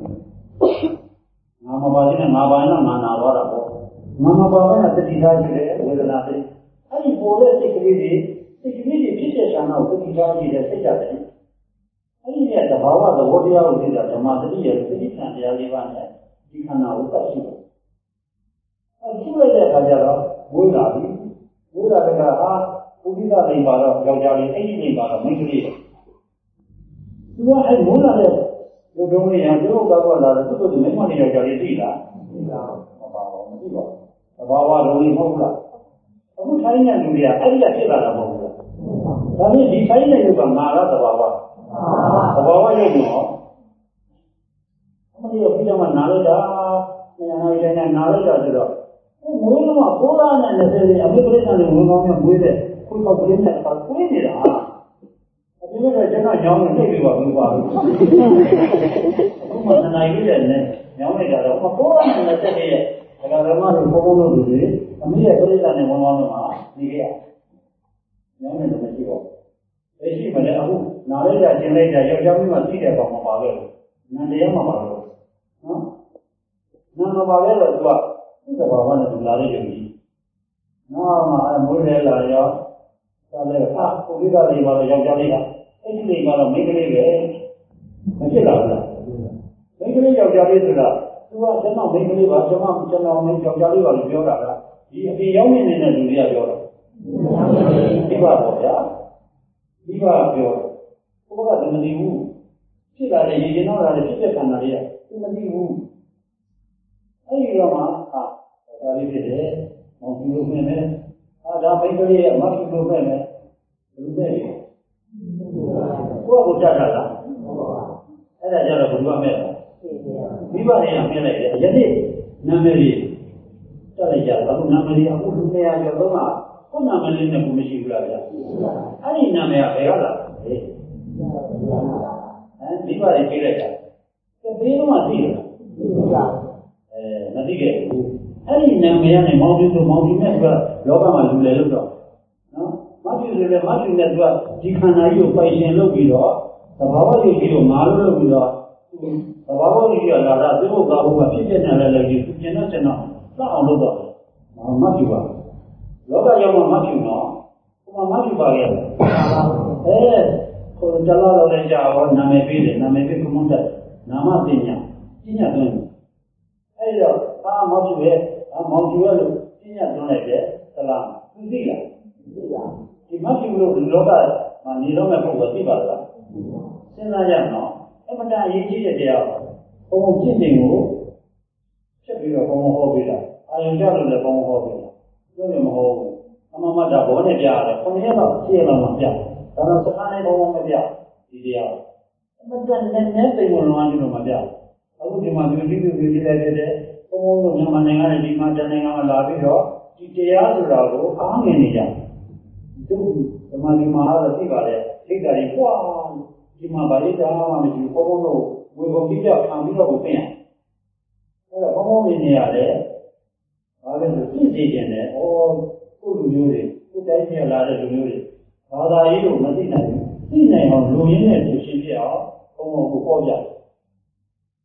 ငါမပါသေးနဲ့ငါပါရင်ငါနာသွားတာပေါ့ငါမပါဘဲနဲ့သတိထားရှိတယ်ဝေဒနာတွေအဲ့ဒီပေါ်တဲ့စိတ်ကလေးတွေစိတ်ကလေးတွေဖြစ်တဲ့ဆန္ဒကိုသတိထားရှိတယ်စိတ်ကြတယ်အဲ့ဒီနဲ့သဘာဝသဘောတရားကိုသိတာဓမ္မတတိယသတိခံတရားလေးပါနဲ့ဒီခန္ဓာကိုပတ်ရှိတယ်အဲ့ဒီလိုက်တဲ့အခါကျတော့ဝိလာပြီဝိလာတကဟာပုဂ္ဂိတနေပါတော့ယောက်ျားလေးအဲ့ဒီနေပါတော့မိန်းကလေးသူကအဲ့မိုးလာတဲ့လူတုံးလေးဟာသူ့ကောက်လာတယ်သူ့ကိုမိန်းမလေးယောက်ျားလေးသိလားသိလားမပါဘူးမသိပါဘူးသဘာဝလုံးလေးမဟုတ်လားအခုထိုင်းတဲ့လူတွေကအဲ့ဒီကဖြစ်လာတာမဟုတ်ဘူးဒါနဲ့ဒီထိုင်းတဲ့လူကမာရသဘာဝသဘာဝရုပ်နော်အမလေးကပြီးတော့မှနားလိုက်တာနေရာတိုင်းတိုင်းနားလိုက်တာဆိုတော့မွေးတော့ကိုးလာနဲ့နေစေအမေပရိသတ်တွေဝင်ကောင်းနဲ့မွေးတဲ့ခုတော့ပြင်းနဲ့ပါကိုးနေတာအပြင်ကကျွန်တော်ညောင်းနေသိပြီပါဘူးပါဘူးအခုမှနိုင်ရတဲ့နဲ့ညောင်းနေတာတော့ကိုးလာနဲ့နေတဲ့ရဲ့ဒါကဓမ္မလို့ဘုံဘုံလို့လူတွေအမေရဲ့ပရိသတ်နဲ့ဝင်ကောင်းမှာနေရညောင်းနေတယ်မရှိပါဘူးရှိမလဲအခုနားလိုက်တာကျင်လိုက်တာယောက်ျားမိမသိတဲ့ကောင်မပါခဲ့ဘူးနန္တရားမပါလို့နော်နန္ဒပါလဲတော့သူကသူ့သဘာဝနဲ့သူလာတဲ့ယုံကြည်နော်မှအမွေးလဲလာရောသာလဲဟာပုရိသတွေပါတော့ယောက်ျားလေးကအဲ့ဒီလေးကတော့မိန်းကလေးပဲမဖြစ်လာဘူးလားမိန်းကလေးယောက်ျားလေးဆိုတာသူကကျွန်တော်မိန်းကလေးပါကျွန်တော်ကျွန်တော်မိန်းယောက်ျားလေးပါလို့ပြောတာကဒီအပြင်ရောက်နေတဲ့လူတွေကပြောတာဒီပါတော့ဗျာဒီပါပြောဘုရားကမသိဘူးဖြစ်လာတဲ့ရေရင်တော့လာတဲ့ဖြစ်တဲ့ခန္ဓာတွေကသူမသိဘူးအဲ့ဒီတော့မှဟာဒါလေးဖြစ်တယ်မောင်ပြုလို့ဖြစ်မယ်ဟာဒါမိန်းကလေးရဲ့မပြုလို့ဖြစ်မယ်ဘယ်လိုလဲကိုယ့်ကိုကြတာလားအဲ့ဒါကြတော့ဘယ်လိုမဲ့မိဘတွေကမြင်လိုက်တယ်ယနေ့နာမည်ကြီးတက်လိုက်ကြတယ်အခုနာမည်ကြီးအခုလူနေရာကျော်တော့မှကိုယ်နာမည်လေးနဲ့ကိုမရှိဘူးလားဗျာအဲ့ဒီနာမည်ကဘယ်ကလာလဲဟမ်မိဘတွေပြေးလိုက်တာဘေးတော့မှသိတယ်လားအဲမသိခဲ့ဘူးအဲ့ဒီနာမည်ကနေမောင်ပြူဆိုမောင်ပြူနဲ့ကလောကမှာလူလေလို့တော့နော်မပြူဆိုလည်းမပြူနဲ့ကဒီခန္ဓာကြီးကိုပိုင်ရှင်လုပ်ပြီးတော့သဘာဝရုပ်ကြီးကိုငါလို့လုပ်ပြီးတော့သဘာဝကြီးကလာတာသူ့ဘုရားဘုရားဖြစ်ဖြစ်နေတယ်လည်းဒီကျင်တော့ကျင်တော့စအောင်လုပ်တော့မပြူပါလောကရောက်မှမပြူတော့ဟိုမှာမပြူပါရဲ့အဲကိုယ်ကြလာတော့လည်းကြာတော့နာမည်ပေးတယ်နာမည်ပေးကမွန်းတဲ့နာမပညာပညာသွင်းအဲ့တော့အာမောင်ပြူရဲ့အာမောင်ပြူရဲ့လို့ပညာသွင်းလိုက်တယ်သလားသူသိလားသိပါဒီမပြူလို့ဒီလောကမှာနေတော့မဲ့ပုဂ္ဂိုလ်သိပါလားစဉ်းစားရအောင်အမှန်တရားအရေးကြီးတဲ့တရားဘုံဘုံပြည့်စုံကိုချက်ပြီးတော့ဘုံဘုံဟောပေးတာအာယုံကြလို့လည်းဘုံဘုံဟောပေးတာလို့လည်းမဟောဘူးအမှန်မှတ်တာဘောနဲ့ပြရတယ်ခုနှစ်ရက်တော့ရှင်းလာမှပြဒါတော့စကားနဲ့ဘုံဘုံမပြဒီတရားအမှန်တရားနဲ့နဲ့သိဝင်လောင်းကြည့်လို့မပြအခုဒီမှာဒီလိုဒီလိုဒီလိုတဲ့တဲ့ဘုံဘုံတို့မြန်မာနိုင်ငံနဲ့ဒီမှာတနိုင်ငံမှာလာပြီးတော့ဒီတရားဆိုတာကိုအားငယ်နေကြသူဒီမှာဒီမှာတော့သိပါလေသိတာကြီးပွားဒီမှာဗာလိတာမှမရှိဘူးဘုံဘုံတို့ဝေဘုံပြပြခံပြီးတော့ကိုသိရင်အဲ့တော့ဘုံဘုံနေနေရတယ်ဘာလဲဆိုသိသိကျင်တယ်ဩကိုလူမျိုးတွေကိုတိုင်းပြလာတဲ့လူမျိုးတွေဘာသာရေးကိုမသိနိုင်ဘူးသိနိုင်အောင်လူရင်းနဲ့လူရှင်းပြအောင်ဘုံဘုံကိုပေါ်ပြ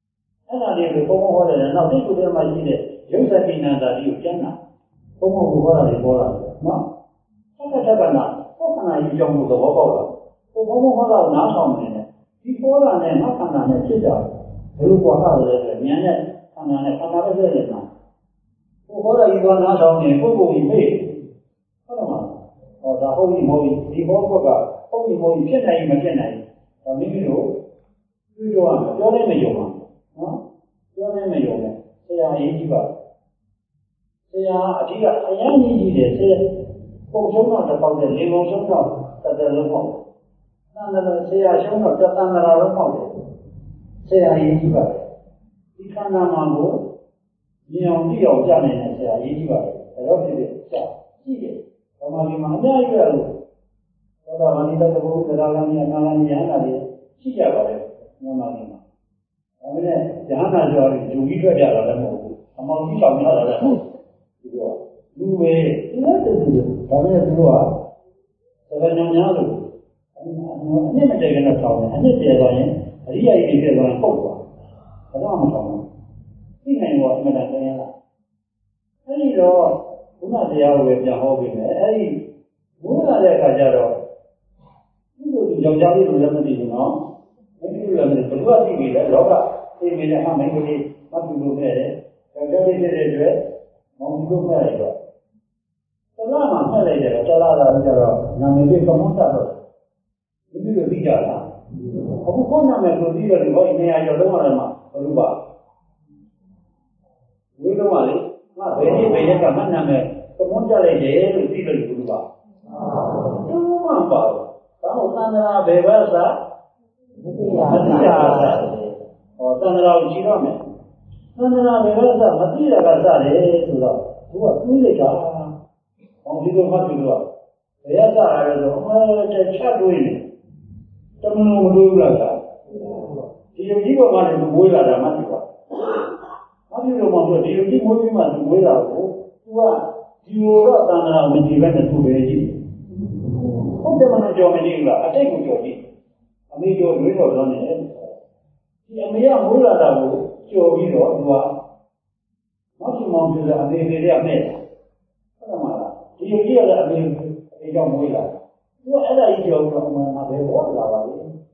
အဲ့ဒါလေးကိုဘုံဘုံဟောတယ်နောက်တိတ်ကိုယ်ထဲမှာရှိတဲ့ရုပ်သတိနာတာတွေကိုကျမ်းတာဘုံဘုံကိုဟောတာတွေပေါ်လာတယ်နော်သက္ကတက္ကနာပုခ္ခဏာကြီးကြောင့်သဘောပေါက်လာဘုံဘုံဟောတာကိုနားထောင်နေတယ်ဒီပေါ်လာတဲ့နောက်ခန္ဓာနဲ့ဖြစ်တာဘယ်လိုပေါ်လာလဲဆိုဉာဏ်နဲ့ခန္ဓာနဲ့ခန္ဓာပဲဖြစ်နေတာဘုဟောတာကြီးကနားထောင်နေပုဂ္ဂိုလ်ကြီးမေ့ဟုတ်တယ်မလားဟောဒါဟုတ်ပြီမဟုတ်ပြီဒီဘောဘက်ကဟုတ်ပြီမဟုတ်ပြီဖြစ်နိုင်မဖြစ်နိုင်ဒါမိမိတို့တွေ့တော့ပြောနေမယုံပါနော်ပြောနေမယုံနဲ့ဆရာအရေးကြီးပါဆရာအဓိကအရင်ကြီးကြီးတယ်ဆရာပုံရှုံးတော့တစ်ပေါက်နဲ့လေပုံရှုံးတော့တစ်သက်လုံးပေါ့တန်တယ်ဆရာရှုံးတော့တစ်တန်တာလုံးပေါ့ဆရာအရေးကြီးပါဒီခန္ဓာမှာကိုမြင်အောင်ကြည့်အောင်ကြားနေတဲ့ဆရာအရေးကြီးပါတယ်ဒါတော့ဖြစ်ဖြစ်ကြားကြည့်တယ်ဘာမှဒီမှာအများကြီးရလို့သောတာပန်ဒီတဘုရားသရဂံမြတ်နာဂံဉာဏ်လာတယ်ရှိကြပါလေမြန်မာပြည်မှာဒါပေမဲ့ဉာဏ်နာကြောပြီးဂျူကြီးထွက်ကြတာလည်းမဟုတ်ဘူးအမောင်ကြီးဆောင်ရတာလည်းမဟုတ်ဘူးဒီကလူပဲဒီလိုတူတူဒါပေမဲ့သူကသဗ္ဗညညာလို့အနည်းမတည်းကတော့ဆောင်တယ်အနည်းတည်းသွားရင်အရိယာကြီးတွေကတော့ပုတ်သွားဘာတော့မဆောင်ဘူးသိနိုင်တော့အမှန်တန်တရားလားအဲဒီတော့ဘုရားတရားကိုပဲပြန်ဟောပြီးမယ်အဲဒီဘုရားတဲ့အခါကျတော့ဒီလိုကြောင့်ကြားလို့လည်းမသိဘူးနော်မသိဘူးလည်းဘယ်လိုသိပြီလဲလောကသိပြီလည်းဟာမင်းကလေးမသိလို့ခဲ့တယ်ကြောင့်ကြားလို့တဲ့အတွက်မောင်ပြီးလို့ခဲ့တယ်တော့တလားမှမှတ်လိုက်တယ်တလားလာပြီးတော့နာမည်လေးကမွန်းတတ်တော့ဒီလိုသိကြလားအခုကိုနာမည်ကိုသိတယ်လို့ဟောဒီနေရာရောက်တော့မှဘယ်လိုပါဝိလုံးပါလေငါဘယ်နေ့ဘယ်ရက်ကမှတ်နာမယ်ကမွန်းကြလိုက်တယ်လို့သိတယ်လို့ဘယ်လိုပါဘူးမှမပါဘူးဒါမှသန္တရာဘယ်ဘက်စားမသိရဘူးဟောသန္တရာကိုကြည့်တော့မယ်သန္တရာဘယ်ဘက်စားမသိရကစားတယ်ဆိုတော့သူကတွေးလိုက်တာဟောဒီလိုမှတ်ပြီးတော့ဘယ်ရစားရတယ်ဆိုအမဲချက်ချက်တွေးနေတမန်တော်မလို့လားကဒီလိုကြီးပေါ်မှာလည်းမွေးလာတာမှတ်ပြီးတော့မှတ်ပြီးတော့မှဒီလိုကြီးမွေးပြီးမှသူမွေးလာကိုသူကဒီလိုတော့သန္တရာမကြည့်ဘဲနဲ့သူပဲကြည့်ဟုတ်တယ်မလို့ကြော်မကြည့်ဘူးလားအတိတ်ကိုကြော်ကြည့်အမေကြော်လွေးတော်တော့နေတယ်ဒီအမေကမွေးလာတာကိုကြော်ပြီးတော့သူကနောက်ဆုံးမှပြတဲ့အမေတွေကမဲ့ဟုတ်တယ်မလားဒီလိုကြီးရတဲ့အမေအမေကြောင့်မွေးလာသူကအဲ့ဒါကြီးကြော်တော့အမှန်ကဘယ်ဘောလာပါလဲ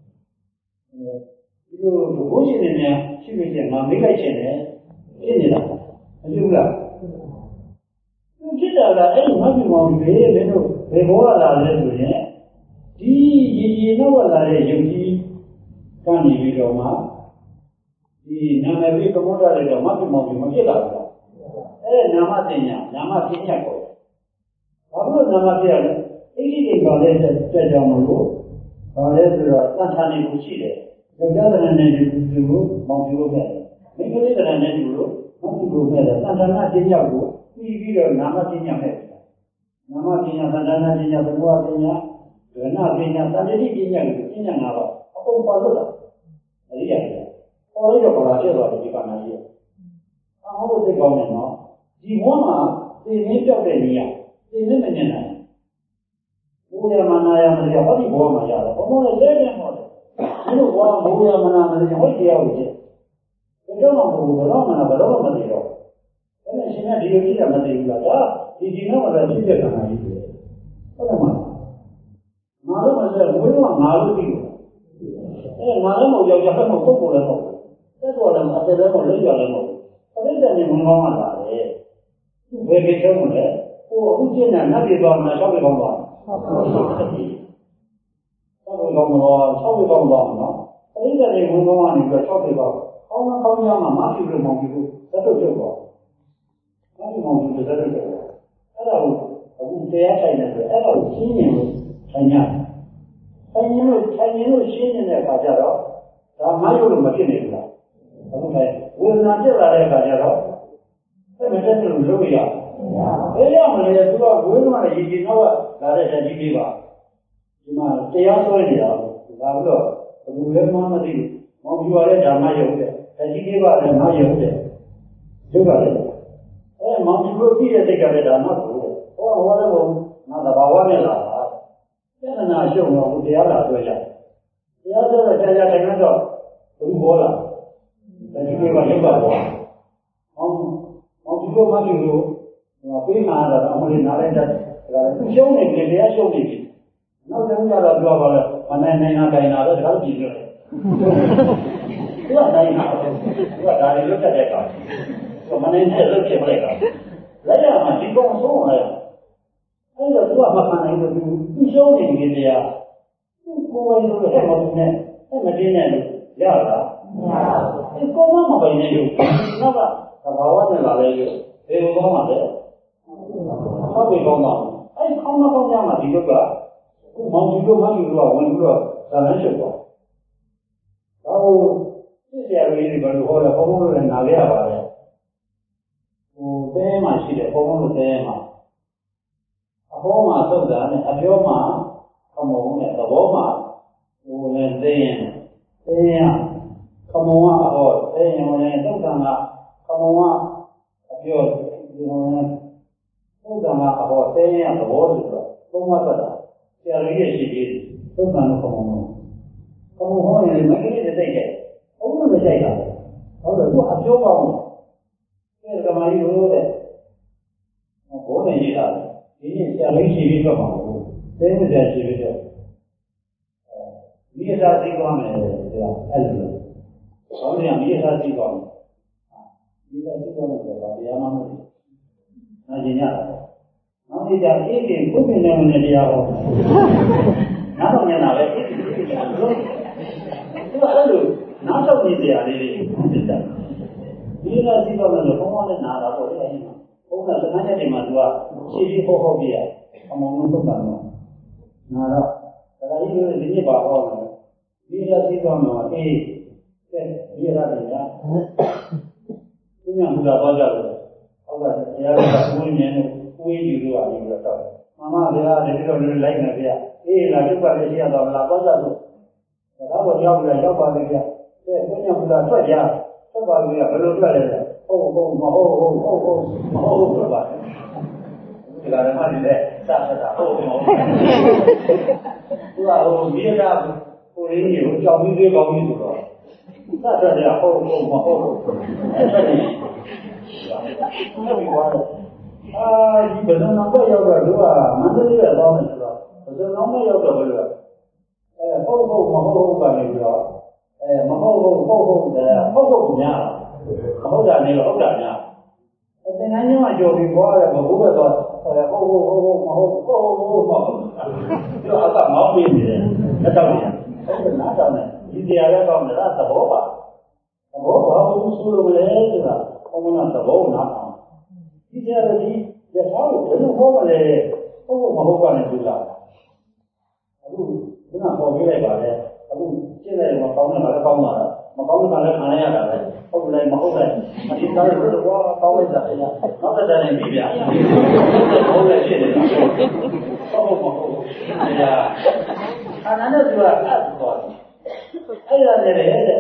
ဒီလိုဘိုးရှင်တွေများရှိနေတယ်ငါမေးလိုက်ခြင်းနဲ့ဖြစ်နေတာမဖြစ်ဘူးလားသူဖြစ်တာကအဲ့ဒီမဖြစ်မောင်ကြီးပဲမင်းတို့ဘယ်ဘောလာလဲဆိုရင်ဒီရေရေနောက်လာတဲ့ယုတ်ကြီးကနေပြီးတော့မှဒီနာမည်ပြီးကမ္ဘာတွေတော့မဖြစ်မောင်ကြီးမဖြစ်လာဘူးအဲ့နာမတင်ညာနာမပညာကိုဘာလို့နာမပြရလဲအဲ့ဒီတွေပါလဲတဲ့ကြောင့်မလို့ဘာလဲဆိုတော့သံဃာနေကိုရှိတယ်ယောက်ျားတရဏနဲ့ဒီလိုမောင်ပြလို့ခဲ့တယ်မိန်းကလေးတရဏနဲ့ဒီလိုမောင်ပြလို့ခဲ့တယ်သံဃာနာပညာကိုပြီးပြီးတော့နာမပညာနဲ့နာမပညာသံဃာနာပညာဘုရားပညာဒရဏပညာသံတိပညာကိုပညာငါတော့အကုန်ပါလို့တာအဲ့ဒီရတယ်ပေါ်လိုက်တော့ဘာဖြစ်သွားလဲဒီကနာကြီးအဟောသိကောင်းတယ်နော်ဒီဘဝမှာသိရင်းပြောက်တဲ့နေရာသိနေမနေနိုင်ဘုရားမနာရမလို့ဟောဒီဘဝမှာရတယ်ဘုံဘုံလည်းလဲနေဟောတယ်ဒီလိုဘဝဘုရားမနာမလို့ဟောတရားကိုကျင့်ဘယ်တော့မှဘုရားမနာဘယ်တော့မှမသိတော့အဲ့ဒါရှင်ကဒီလိုကြည့်တာမသိဘူးလားဒါဒီဒီနောက်မှာလည်းဖြစ်တဲ့ခန္ဓာကြီးတွေဟုတ်တယ်မလားငါတို့မဆက်ဘုရားငါတို့သိတယ်အဲငါလည်းမဟုတ်ယောက်ျားလည်းမဟုတ်ပုဂ္ဂိုလ်လည်းမဟုတ်တက်တော်လည်းအတက်လည်းမဟုတ်လက်ရလည်းမဟုတ်ပရိသတ်နဲ့မကောင်းမှလာတယ်သူဘယ်ကိစ္စမလဲဟိုအခုကျင့်တာနတ်ပြည်သွားမှာ၆ပြည်ကောင်းသွားဟုတ်ပြီ၆ပြည်ကောင်းတော့၆ပြည်ကောင်းသွားနော်ပရိသတ်နဲ့ဘုံကောင်းကနေပြီးတော့၆ပြည်ကောင်းကောင်းကောင်းရမှာမဖြစ်လို့မောင်ပြီးလို့သက်တော့ကျုပ်သွားမဖြစ်မောင်ပြီးသက်တော့ကျုပ်သွားအဲ့ဒါကိုအခုတရားဆိုင်နေတယ်အဲ့ဒါကိုရှင်းနေလို့ဆိုင်ရတယ်ဆိုင်ရင်လို့ဆိုင်ရင်လို့ရှင်းနေတဲ့အခါကျတော့ဒါမှရုပ်လို့မဖြစ်နေဘူးလားအခုလည်းဝေဒနာတက်လာတဲ့အခါကျတော့အဲ့မတက်လို့လုပ်ရဘယ်ရမလဲသူကဝေဒနာရဲ့ရည်ကြည်နောက်ကလာတဲ့ဓာတ်ကြီးလေးပါဒီမှာတရားဆွဲနေတာဒါပြီးတော့ဘယ်လိုလဲမှမသိဘူးမောင်ပြရတဲ့ဓမ္မယုတ်တဲ့ဓာတ်ကြီးလေးပါလည်းမယုတ်တဲ့ရုပ်ကလည်းအဲမောင်ပြလို့ပြည့်တဲ့စိတ်ကလည်းဓမ္မကိုဟောဟောလည်းဘုံငါသဘာဝနဲ့လာတာစေတနာရှုံတော့တရားလာဆွဲရတယ်တရားဆွဲတော့ကြာကြာထိုင်တော့ဘုဘောလာဒီလိုကရောက်တော့ပေါ့။အောင်အောင်ဒီလိုမှဒီလိုဟိုပေးမှာတော့အမလေးနားလိုက်တဲ့ဒါလည်းသူရှုံးနေတယ်တရားရှုံးနေပြီ။နောက်ကျတော့ပြောပါလေမနိုင်နိုင်တာတိုင်းတာတော့ဒါကြည့်လို့သူကနိုင်တာသူကဒါတွေလွတ်တဲ့ကောင်သူမနိုင်တဲ့လွတ်ဖြစ်ပလိုက်တာလက်ရမှာဒီကောင်ဆုံးလာအဲ့တော့သူကမခံနိုင်ဘူးသူရှုံးနေတယ်တရားသူကိုယ်ဝင်လို့ဟဲ့မဟုတ်နဲ့ဟဲ့မတင်းနဲ့လို့ရလားမရဘူးဒီကောင်မမပိုင်နေလို့နောက်ကသဘာဝနဲ့လာလဲလို့ဘယ်လိုကောင်းမှာလဲဟုတ်ပြီကောင်းတော့အဲ့ခေါင်းမကောင်းကြမှာဒီလိုကခုမောင်ကြီးတို့မကြီးတို့ကဝင်ပြီးတော့ဇာလန်းချုပ်သွားဒါကိုသိစရာလေးတွေဘယ်လိုဟောလဲဘုံဘုံတို့လည်းနားရပါလေဟိုတဲမှာရှိတယ်ဘုံဘုံတို့တဲမှာအဟောမှာသုတ်တာနဲ့အပြောမှာခမုံနဲ့သဘောမှာဟိုလည်းသိရင်သိရင်ခမုံကအဟောသိရင်ဟိုလည်းသုတ်တာကခမုံကအပြောဒီဟိုလည်းသုတ်တာကအဟောသိရင်သဘောလို့ဆိုတော့ဘုံမှာပတ်တာဆရာကြီးရဲ့ရှိသေးတယ်သုတ်တာနဲ့ခမုံကဘုံဟောရင်မကလေးတွေသိတယ်။ဘုံတို့လည်းသိတာ။ဟုတ်တယ်သူအပြောကောင်းတယ်။အဲကမာကြီးလို့တဲ့။ဘုံနဲ့ရေးတာ။ဒီနေ့ဆရာလေးရှိပြီးတော့မှာဘူး။သိနေကြရှိပြီးတော့အဲဒီအစားသိသွားမယ်ဆိုတာအဲ့လို။ဘောင်းတွေကဒီအစားသိသွားမယ်။ဒီအစားသိသွားမယ်ဆိုတာတရားမှမဟုတ်ဘူး။နာကျင်ရတာ။နောက်နေ့ကျအေးကြီးဘုရင်နဲ့တရားဟော။နောက်တော့ညနာပဲအေးကြီးလို့သူကအဲ့လိုနားတော့နေကြရတယ်လေစစ်တာဒီလိုစီတော့လည်းဘုံကလည်းနားတာပေါ့လေအဲ့မှာဘုံကစကားနဲ့ဒီမှာသူကရှင်းပြီးဟောဟောပြရအမောင်လုံးတော့တာနော်နားတော့ဒါကြီးလို့ဒီနေ့ပါဟောတယ်ဒီလိုစီတော့တော့အေးတဲ့ဒီရတယ်ညာသူညမူတာတော့ကြတယ်ဟုတ်ကဲ့တရားကကိုင်းနေလို့ကိုင်းယူလို့ရတယ်လို့တော့မမဗျာဒီလိုလိုလိုက်နေဗျာအေးလာကျုပ်ကလည်းရှိရတော့မလားတော့ကြလို့ဒါတော့ရောက်ပြီရောက်ပါလိမ့်ဗျာတဲ့ကိုညမူတာထွက်ကြထွက်ပါလိမ့်ဗျာဘယ်လိုထွက်လဲဟုတ်ဟုတ်မဟုတ်ဟုတ်ဟုတ်ဟုတ်မဟုတ်ဟုတ်ပါဒီကရမလေးနဲ့စသတာဟုတ်မဟုတ်သူကဟိုမြေတာကိုရင်းကြီးကိုကြောက်ပြီးသေးကောင်းပြီဆိုတော့စသတာဟုတ်ဟုတ်မဟုတ်အဲ့ဒါကြီးဟုတ်ပြီကွာအာဒီဘယ်တော့မှရောက်တော့သူကမန္တလေးရဲ့တောင်းနေဆိုတော့ဘယ်တော့မှရောက်တော့ဘယ်လိုအဲဟုတ်ဟုတ်မဟုတ်ဟုတ်ကနေပြီးတော့အဲမဟုတ်ဟုတ်ဟုတ်ဟုတ်တယ်ဟုတ်ဟုတ်ညာမဟုတ်တာနေတော့ဟုတ်တာညာအသင်္ကန်းကြီးမှကြော်ပြီးခေါ်ရတယ်ဘုဘတော့ဟုတ်ဟုတ်ဟုတ်ဟုတ်မဟုတ်ဟုတ်ဟုတ်ဟုတ်ဒီတော့အကမောင်းပြီးနေတယ်လက်တော့ညာဟုတ်ကဲ့နားတော့တယ်ဒီတရားလည်းတော့လည်းသဘောပါသဘောဘာလို့ဆိုလို့လဲဆိုတာဘုံကသဘောနာအောင်ဒီတရားဒီရထားလို့ဘယ်လိုဟောမလဲဟုတ်ဟုတ်မဟုတ်ပါနဲ့သူကအခုခုနပေါ်ပြလိုက်ပါလေအခုရှင်းလိုက်မကောင်းတဲ့မှာလည်းကောင်းပါလားမကောင်းတဲ့မှာလည်းခံရရတာပဲဟုတ်တယ်မဟုတ်တယ်အဒီသားတို့ကတော့ကောင်းလိုက်တာအရာနောက်တစ်တန်းနဲ့ပြီဗျာဟုတ်တယ်ဖြစ်နေတာဟုတ်ဟုတ်ဟုတ်အဲ့ဒါအနန္တသူကအပ်သွားတယ်အဲ့ဒါလည်းလေတဲ့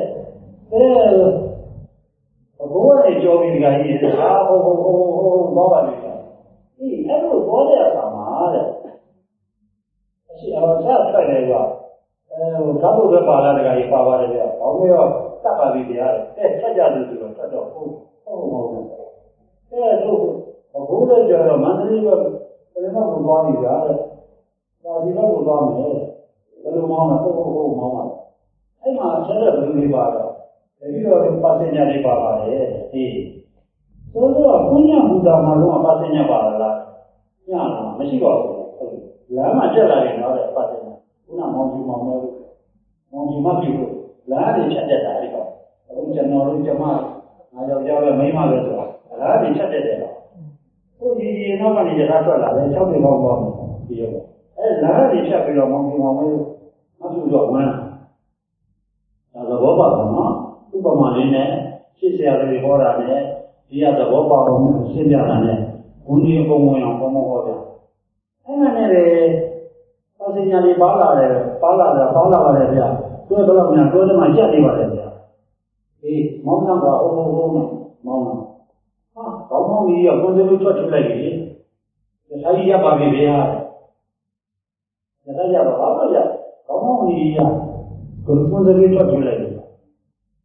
ဘုရားနဲ့ကြောပြီးဒီကကြီးဟာဟုတ်ဟုတ်ဟုတ်ဟုတ်သွားပါလိမ့်မယ်ဒီအဲ့လိုသွားတဲ့အခါမှာတဲ့အရှိအဝတ်ဆက်ထွက်နေတော့အဲဟိုဓာတ်ဘုရားပါလာတဲ့ကကြီးပါပါတယ်ဗျာဘောင်းရောတတ်ပါပြီတရားတဲ့ဆက်ကြလို့ဆိုတော့တတ်တော့ဟုတ်ဟုတ်မဟုတ်ဘူးအဲတို့ဘုရားကျော်တော့မန္တလေးကဘယ်မှာဘုရားကြီးတာတဲ့ဒါဒီတော့ဘုရားမယ်ဘယ်လိုမောင်းလဲဟုတ်ဟုတ်ဟုတ်မောင်းပါအဲ့မှာဆက်တဲ့ဘယ်လိုပါတော့ဒီတော့ပါစညာလေးပါပါတယ်အေးဆိုတော့ဘုညာဘုရားမှာတော့ပါစညာပါလားညမှာမရှိပါဘူးဟုတ်လမ်းမှာတက်လာရင်တော့ပါစညာခုနမောင်ကြီးမောင်မဲမောင်ကြီးမပြီလို့လမ်းတွေဖြတ်တက်တာဒီတော့အခုကျွန်တော်တို့ကျမငါယောက်ျားပဲမိန်းမပဲဆိုတော့လမ်းတွေဖြတ်တက်တယ်တော့ကိုကြီးကြီးနောက်ကနေရထားထွက်လာတယ်၆ပေပေါင်းပေါင်းပြီးရောအဲလမ်းတွေဖြတ်ပြီးတော့မောင်ကြီးမောင်မဲမပြီတော့ဝမ်းဒါသဘောပါတော့နော်ဥပမာလေးနဲ့ရှင်းစရာတွေဟောတာနဲ့ဒီကသဘောပေါက်အောင်ရှင်းပြတာနဲ့ဘုန်းကြီးပုံဝင်အောင်ဘုံဘုံဟောတယ်အဲ့ဒါနဲ့လေပါစညာလေးပါလာတယ်ပါလာတယ်ပါလာပါတယ်ဗျာတွဲတော့များတွဲတယ်မှရက်နေပါတယ်ဗျာအေးမောင်းတော့ဟိုဟိုဟိုမောင်းတော့ဟာကောင်းကောင်းကြီးကဘုန်းကြီးထွက်ထွက်လိုက်ပြီဒါကြီးရပါပြီဗျာဒါကြရပါဘာလို့ရကောင်းကောင်းကြီးကဘုန်းကြီးထွက်ထွက်လိုက်ပြီ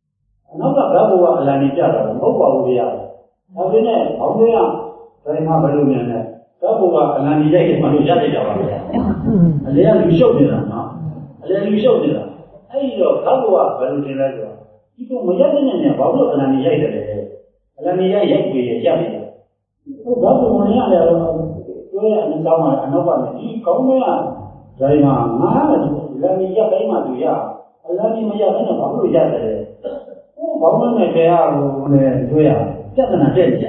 နောက်ကဓာတ်ဘဝအလံနေကြတာမဟုတ်ပါဘူးဗျာဒါပေမဲ့ဘောင်းတွေကဒါမှဘယ်လိုမြန်လဲဓာတ်ဘဝအလံနေရိုက်မှလို့ရလိုက်တာပါဗျာအလေကလူရှုပ်နေတာနော်အလေလူရှုပ်နေတာအဲ့ဒီတော့ဓာတ်ဘဝဘယ်လိုထင်လဲဆိုတော့ဒီကမရက်တဲ့နဲ့ဘာလို့အလံနေရိုက်တယ်လဲအလံနေရိုက်ရိုက်ပြီးရရတယ်ဟုတ်ဓာတ်ဘဝနေရတယ်တို့ရအနောက်မှာအနောက်ပါမယ်ဒီကောင်းမရဒါမှငါလမ်းကြီးရက်တိုင်းမှသူရအလမ်းကြီးမရဘဲနဲ့ဘာလို့ရတယ်လဲဟိုဘောင်းနဲ့တရားကိုလည်းတွေ့ရပြဿနာတက်နေကြ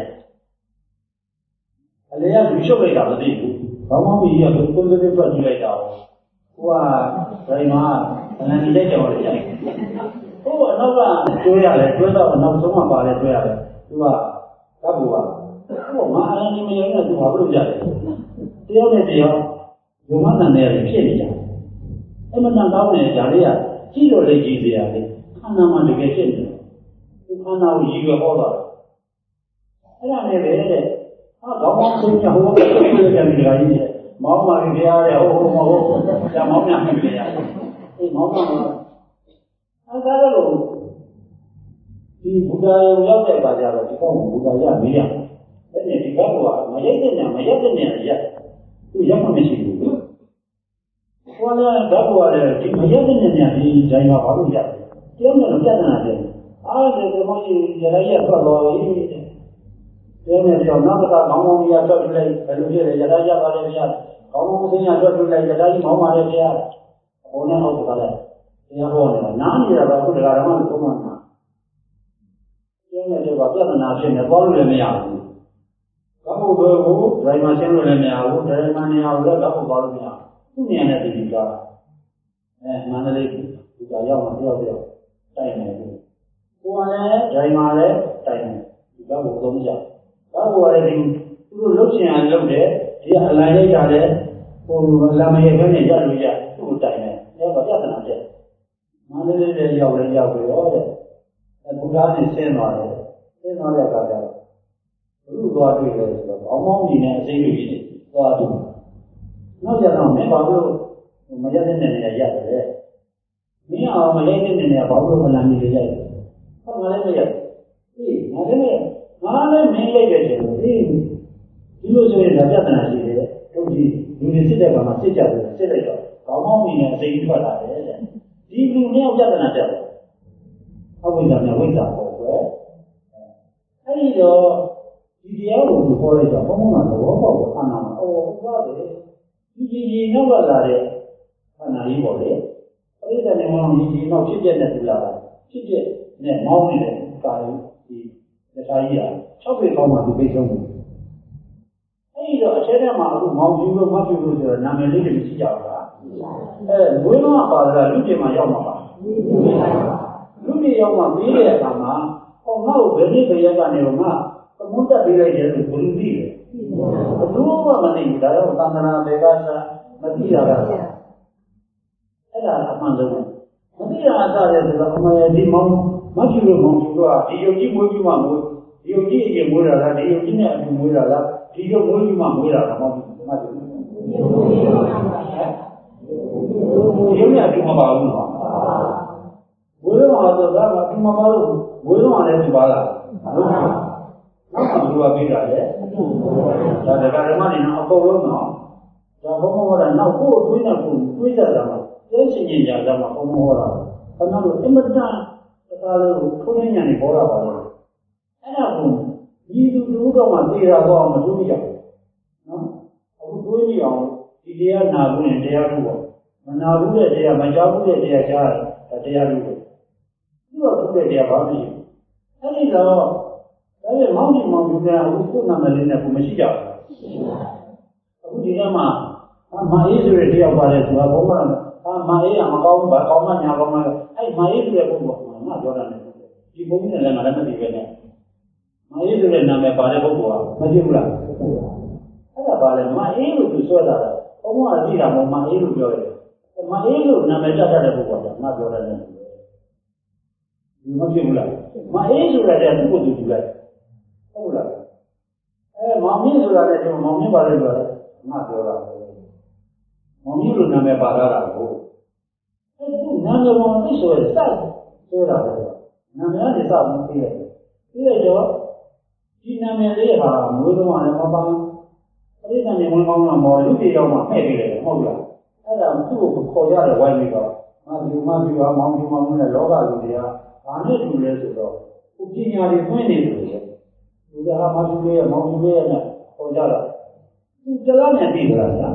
အလေကလူရှုပ်လိုက်တာမသိဘူးဘောင်းမကြီးကကိုယ်စည်းတွက်ကြည့်လိုက်တာဟိုကဒါမှအလမ်းကြီးတက်ကြော်လိုက်တယ်ဟိုအနောက်ကတွေ့ရတယ်တွေ့တော့နောက်ဆုံးမှပါလဲတွေ့ရတယ်သူကဓာတ်ဘူကဟိုငါအလမ်းကြီးမရနဲ့သူဘာလို့ရတယ်တယောက်နဲ့တယောက်ဘုံမတန်တဲ့ဖြစ်နေကြအဲ့မတန်ကောင်းတဲ့ဓာတ်လေးကကြည့်လို့လည်းကြည့်စရာလေခန္ဓာမှာတကယ်ဖြစ်နေတယ်ဒီခန္ဓာကိုရည်ရွယ်ဟောတာအဲ့ဒါနဲ့ပဲတဲ့ဟာကောင်းကောင်းသိနေဟိုဘက်ကပြည့်တယ်ကြပြီလားကြီးမောင်းပါပြီဖရားတဲ့ဟိုဟိုမဟုတ်ကျမောင်းပြန်ပြီလားအေးမောင်းပါမလားအဲ့ဒါတော့ဒီဘုရားရုံရောက်တဲ့အခါကျတော့ဒီကောင်းဘုရားရမေးရအဲ့ဒီဒီကောင်းကမရက်တဲ့နဲ့မရက်တဲ့နဲ့ရက်သူရက်မှမရှိဘူးဟောလည်းဓာတ်ဘဝလည်းဒီမရက်တဲ့နဲ့ဒီဇိုင်းမှာဘာလို့ရက်လဲတယောက်နဲ့ပြဿနာတယ်အားတယ်ဒီမောင်ကြီးရရရက်ထွက်တော့ရေးတယ်တဲနဲ့ကြောင့်နောက်ကခေါင်းကောင်းကြီးရထွက်ပြလိုက်ဘယ်လိုဖြစ်လဲရရရက်ပါလေဗျာခေါင်းကောင်းစင်းရထွက်ပြလိုက်ရရကြီးမောင်းပါလေဗျာဟိုနဲ့ဟုတ်ကလည်းတရားဟောနေတာနားနေတာကအခုတရားဓမ္မကိုသုံးမှာတဲနဲ့ကြောင့်ပြဿနာဖြစ်နေပေါ်လို့လည်းမရဘူးဘာလို့ဘယ်ကိုဒိုင်မှာရှင်းလို့လည်းမရဘူးဒိုင်မှာနေအောင်လည်းဘာလို့ပေါ်လို့မရသူ့နေရာနဲ့ဒီကအဲမန္တလေးဒီကရောက်မှပြောပြောတိုက်နေတယ်ကိုယ်ကလည်းဒိုင်မှာလည်းတိုက်နေဒီကကိုသုံးကြဘာလို့လဲဒီသူတို့လှုပ်ရှင်အောင်လုပ်တယ်ဒီအလံရိုက်တာလည်းဟိုလာမရဲ့ဘယ်နဲ့ရလို့ရသူ့ကိုတိုက်နေအဲဘာပြဿနာတဲ့မန္တလေးလည်းရောက်လည်းရောက်ပြီရောတဲ့အဲဘုရားနဲ့ဆင်းသွားတယ်ဆင်းသွားတဲ့အခါကျတော့ဘုရားသွားတွေ့တယ်ဆိုတော့ဘောင်းဘောင်းကြီးနဲ့အစိမ့်လူကြီးသွားတွေ့နောက်ကြတော့မင်းဘာလို့မရက်တဲ့နေနေရတယ်လဲမင်းအောင်မရက်တဲ့နေနေဘာလို့မလန်နေရရတယ်ဟုတ်ငါလည်းမရက်အေးငါလည်းငါလည်းမင်းလိုက်တယ်ဆိုတော့အေးဒီလိုဆိုရင်ဒါပြဿနာရှိတယ်တို့ဒီလူတွေစစ်တဲ့ကောင်မှာစစ်ကြတယ်စစ်လိုက်တော့ဘောင်းဘောင်းကြီးနဲ့အစိမ့်ကြီးထွက်လာတယ်တဲ့ဒီလူနဲ့ပြဿနာတက်တယ်အဝိဇ္ဇာနဲ့ဝိဇ္ဇာပေါ့ကွယ်အဲ့ဒီတော့ဒီတရားကိုသူခေါ်လိုက်တော့ဘုံဘုံကသဘောပေါက်တော့အမှန်အော်ဟုတ်ပါတယ်ဒီကြီးကြီးနောက်ကလာတဲ့ခန္ဓာကြီးပေါ့လေပရိသေနဲ့မောင်းကြီးကြီးနောက်ဖြစ်ပြတဲ့သူလာတာဖြစ်ပြနဲ့မောင်းနေတဲ့ကာယဒီတရားကြီးက၆ပေကောင်းမှဒီပိတ်ဆုံးတယ်အဲ့ဒီတော့အချက်ထဲမှာအခုမောင်းကြီးလို့မဖြစ်လို့ဆိုတော့နာမည်လေးတွေရှိကြပါလားအဲဝိမောပါတာလူပြင်မှာရောက်မှာပါလူပြင်ရောက်မှပြီးတဲ့အခါမှာဟောငါ့ကိုဘယ်နည်းဘယ်ရက်ကနေတော့ငါသမုဒ္ဒပေးလိုက်တယ်လို့ဘယ်လိုသိလဲဘယ်လိုမှမသိဘူးဒါတော့သံဃာဘေကစားမသိရတာအဲ့ဒါအမှန်ဆုံးမသိရတာဆိုတော့အမှန်ဒီမောင်မကြည့်လို့မောင်ကြည့်တော့ဒီယုံကြည်မွေးပြီးမှမွေးဒီယုံကြည်အရင်မွေးတာလားဒီယုံကြည်နဲ့အတူမွေးတာလားဒီယုံမွေးပြီးမှမွေးတာလားမောင်မကြည့်ဘူးယုံနဲ့အတူမပါဘူးနော်မွေးတော့ဆိုတော့အတူမပါလို့မွေးတော့လည်းသူပါလားဟုတ်ပါဘူးနောက်ကဘယ်လိုပေးတာလဲဒါတက္ကရာမနေတော့အကုန်လုံးနော်ဒါဘုံမောတာနောက်ကိုယ်တွေးနေကိုတွေးကြတာမှာကျဲရှင်ကြီးညာကြမှာဘုံမောတာခဏလို့အင်မတန်တရားလေးကိုထိုးနေညာနေပေါ်လာပါလို့အဲ့ဒါကိုဒီသူတို့တော့မှသိတာတော့မတွေးရဘူးနော်အခုတွေးကြည့်အောင်ဒီတရားနာဖို့နဲ့တရားလို့ပေါ့မနာဘူးတဲ့တရားမကြောက်ဘူးတဲ့တရားကြားတာတရားလို့ပေါ့သူကဘုတဲ့တရားဘာမှမရှိဘူးအဲ့ဒီတော့ဒါပေမဲ့မောင်ကြီးမောင်ကြီးကအခုကိုယ်နာမည်လေးနဲ့ကိုမရှိကြဘူးအခုဒီကမှာမာအေးဆိုတဲ့တယောက်ပါတယ်ဆိုတာဘုံကအာမာအေးကမကောင်းဘူးဗာကောင်းမှညာကောင်းမှအဲ့မာအေးဆိုတဲ့ဘုံကငါပြောတာနဲ့ဒီဘုံနဲ့လည်းငါလည်းမသိပဲနဲ့မာအေးဆိုတဲ့နာမည်ပါတဲ့ဘုံကမကြည့်ဘူးလားအဲ့ဒါပါလေမာအေးလို့သူဆွဲတာဘုံကသိတာမဟုတ်မာအေးလို့ပြောတယ်မာအေးလို့နာမည်တက်တဲ့ဘုံကငါပြောတာနဲ့ဒီမကြည့်ဘူးလားမာအေးဆိုတဲ့သူ့ကိုသူကြည့်လိုက်ဟုတ်လားအဲမောင်မြင့်ဆိုတာလည်းကျွန်တော်မောင်မြင့်ပါလို့ပြောတယ်ငါပြောတာမောင်မြင့်လို့နာမည်ပါလာတာကိုအဲသူနာမည်မောင်သိဆိုရစိုက်ဆိုတာပဲနာမည်နဲ့စပြီးပြီးရတယ်ပြီးရတော့ဒီနာမည်လေးဟာမွေးတော့လည်းမပန်းပရိသတ်နေဝင်ကောင်းတော့မော်လူကြီးတော့မှဖဲ့ပြီးတယ်ဟုတ်လားအဲ့ဒါသူ့ကိုခေါ်ရတဲ့ဝိုင်းပြီးတော့မာဒီမာဒီကမောင်ဒီမောင်နဲ့လောကလူတွေကဘာနဲ့တူလဲဆိုတော့ဥပညာတွေဖွင့်နေတယ်လေလူကဟာမာဒီလေးရဲ့မောင်ဒီလေးရဲ့နဲ့ခေါ်ကြတာသူတလားနဲ့ပြီးကြလားဗျာ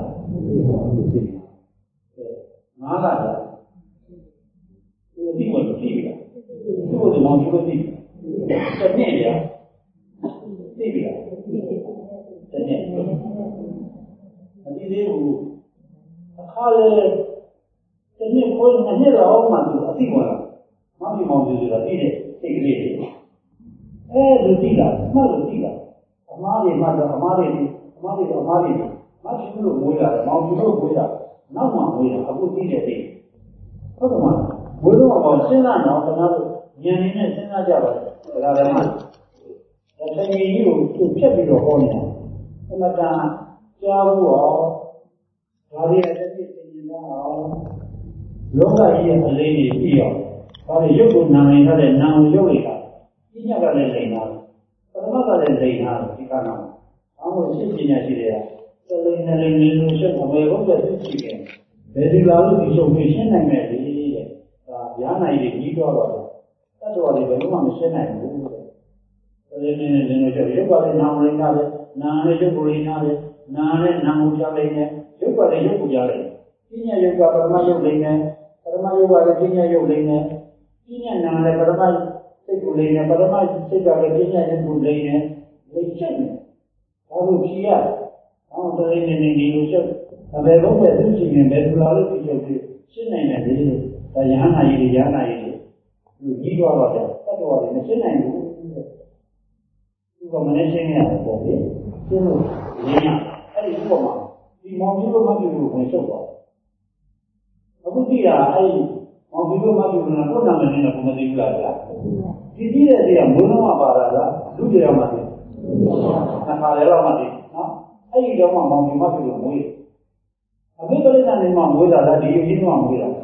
ငါးကကြာဒီဒီကိုကြည့်ပြီလားသူ့ကိုမောင်ဒီကိုကြည့်တယ်နဲ့ကြာသိပြီလားတနေ့အဒီလေးကိုအခါလေတနေ့ကိုနှစ်နှစ်လောက်မှသူအသိပေါ်လာမမီမောင်ကြီးဆိုတာပြီးတဲ့စိတ်ကလေးတွေအဲဒီကြည့်လာမှတ်လို့ကြည့်လာအမားတွေမှတော့အမားတွေအမားတွေအမားတွေမရှိလို့မွေးလာတယ်မောင်ကြီးတို့မွေးလာနောက်မှမွေးလာအခုပြီးတဲ့သိဟုတ်ကဲ့မမွေးတော့တော့စဉ်းစားတော့ကျွန်တော်တို့ဉာဏ်နဲ့စဉ်းစားကြပါလားဒါလည်းမှဒါတကယ်ကြီးကိုသူဖြတ်ပြီးတော့ဟောနေတာအမှန်တန်ကြားဘူးရောဒါတွေအသက်ကြီးသင်နေတာအောင်လောကကြီးရဲ့အလေးကြီးပြီးအောင်ဒါတွေရုပ်ကိုနာမည်ထားတဲ့နာမ်ကိုရုပ်တွေကပြညာကလည်းလိန်တာပထမကလည်းလိန်တာဒီကနာအောင်လို့ရှင်းပညာရှိတွေကသလိန်နဲ့လိန်လို့ရှင်းအမေဘုရားသိရှိတယ်ဘယ်ဒီလာလို့ဒီချုပ်ကိုရှင်းနိုင်မယ်လေတဲ့ဒါညာနိုင်တွေကြီးတော့တော့တတ်တော်တွေဘယ်မှမရှင်းနိုင်ဘူးတဲ့လည်းနေနေနေကြရုပ်ကလည်းနာမ်ရင်းနာလည်းနာမ်နဲ့ရုပ်ကိုရင်းနာလည်းနာမ်နဲ့နာမ်ကိုကြားလိုက်နေရုပ်ကလည်းရုပ်ကိုကြားလိုက်ပညာရုပ်ကပရမရုပ်လိမ့်နေပရမရုပ်ကလည်းပညာရုပ်လိမ့်နေပညာနာမ်လည်းပရမစိတ်ကိုလိမ့်နေပရမစိတ်ကလည်းပညာရုပ်ကိုလိမ့်နေလိမ့်ချက်နေဒါလို့ဖြေရအောင်တရင်းနေနေဒီလိုချက်အဘယ်ဘုံပဲသူရှိရင်ဘယ်လိုလာလို့ဒီချက်ကိုရှင်းနိုင်တယ်လေဒါရဟန္တာကြီးရဟန္တာကြီးလူကြီးတော့တော့တတ်တော်တယ်မရှင်းနိုင်ဘူးသူကမနေရှင်းရတယ်ပေါ့လေရှင်းလို့ရင်းရအဲ့ဒီဥပမာဒီမောင်ကြီးတို့မပြုလို့ဝင်ချုပ်သွားအခုကြည့်ရအဲ့ဒီမောင်ကြီးတို့မပြုလို့ကိုယ်နာမည်နဲ့ကိုမသိဘူးလားဗျာဒီကြည့်တဲ့တွေကမွေးလုံးမပါတာလားလူတရားမှသိနှစ်ခါလည်းတော့မှသိနော်အဲ့ဒီတော့မှမောင်ကြီးမပြုလို့မွေးအမေပရိသတ်နေမှမွေးတာလားဒီရင်းမှမွေးတာ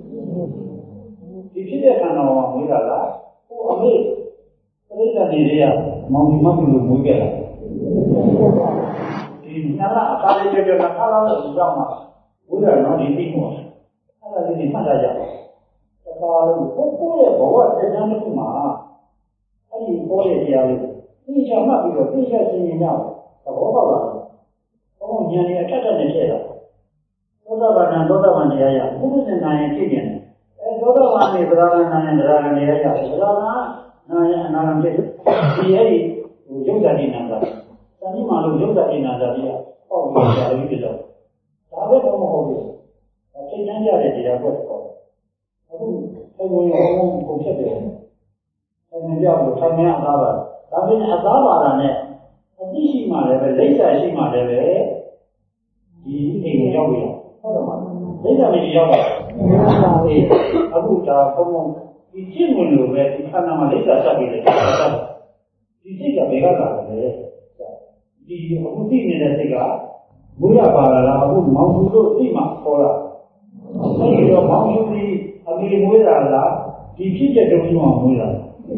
ဒီဖြစ်တဲ့ခန္ဓာမှာမွေးတာလားဟိုအမေပရိသတ်နေတွေကမောင်ကြီးမပြုလို့မွေးခဲ့တာဒီနာလာအခါလေးကြကြခါလာလို့ဒီကြောင့်မှဝိရဏောဒီသိမှုအဲ့ဒါလေးတွေမှတ်ရကြတယ်။ဒါပါလို့ကိုကိုရဲ့ဘဝစက်တမ်းတစ်ခုမှာအဲ့ဒီပေါ်ရဲ့တရားလေးသိချာမှတ်ပြီးတော့သိချာသိမြင်ရအောင်သဘောပေါက်လာတယ်။ဘုံဉာဏ်ရဲ့အထက်ထက်နဲ့ဖြစ်တာ။သောတာပန်သောတာပန်တရားရဘုရားရှင်နာရင်ဖြစ်နေတယ်။အဲသောတာပန်နဲ့ဗရာဂနာနဲ့ဗရာဂန်တရားရဗရာဂနာရဲ့အနာဂံဖြစ်ဒီအဲ့ဒီရုပ်ဓာတ်ဉာဏ်သာသတိမှလို့ရုပ်ဓာတ်ဉာဏ်သာပြီးတော့ဟောပြီးကြပြီးတော့ဒါပဲတော့မဟုတ်ဘူး။ထိတ်တန်းကြတဲ့တရားကွက်ပေါ့။အခုအဲလိုမျိုးပုံဖြစ်တယ်။အဲဒီကြောင့်ထိုင်ရအသားပါ။ဒါပေမဲ့အသားပါတာနဲ့အသိရှိမှလည်းပဲလိမ့်စာရှိမှလည်းပဲဒီအိမ်ကိုရောက်ပြီ။ဟုတ်တယ်မလား။လိမ့်စာမရှိရောက်ပါဘူး။အခုဒါဘုံဘုံဒီကျင့်ဝင်လို့ပဲဒီခန္ဓာမှာလိမ့်စာဆက်ပြီးတယ်။ဒီစိတ်ကဘယ်ကလာလဲ။ဒီအခုသိနေတဲ့စိတ်ကဘုရားပါလာလားအခုမောင်သူတို့သိမှခေါ်လာအဲဒီတော့မောင်သူဒီအမေမွေးလာလားဒီဖြစ်တဲ့တုံးလုံးမွေးလာ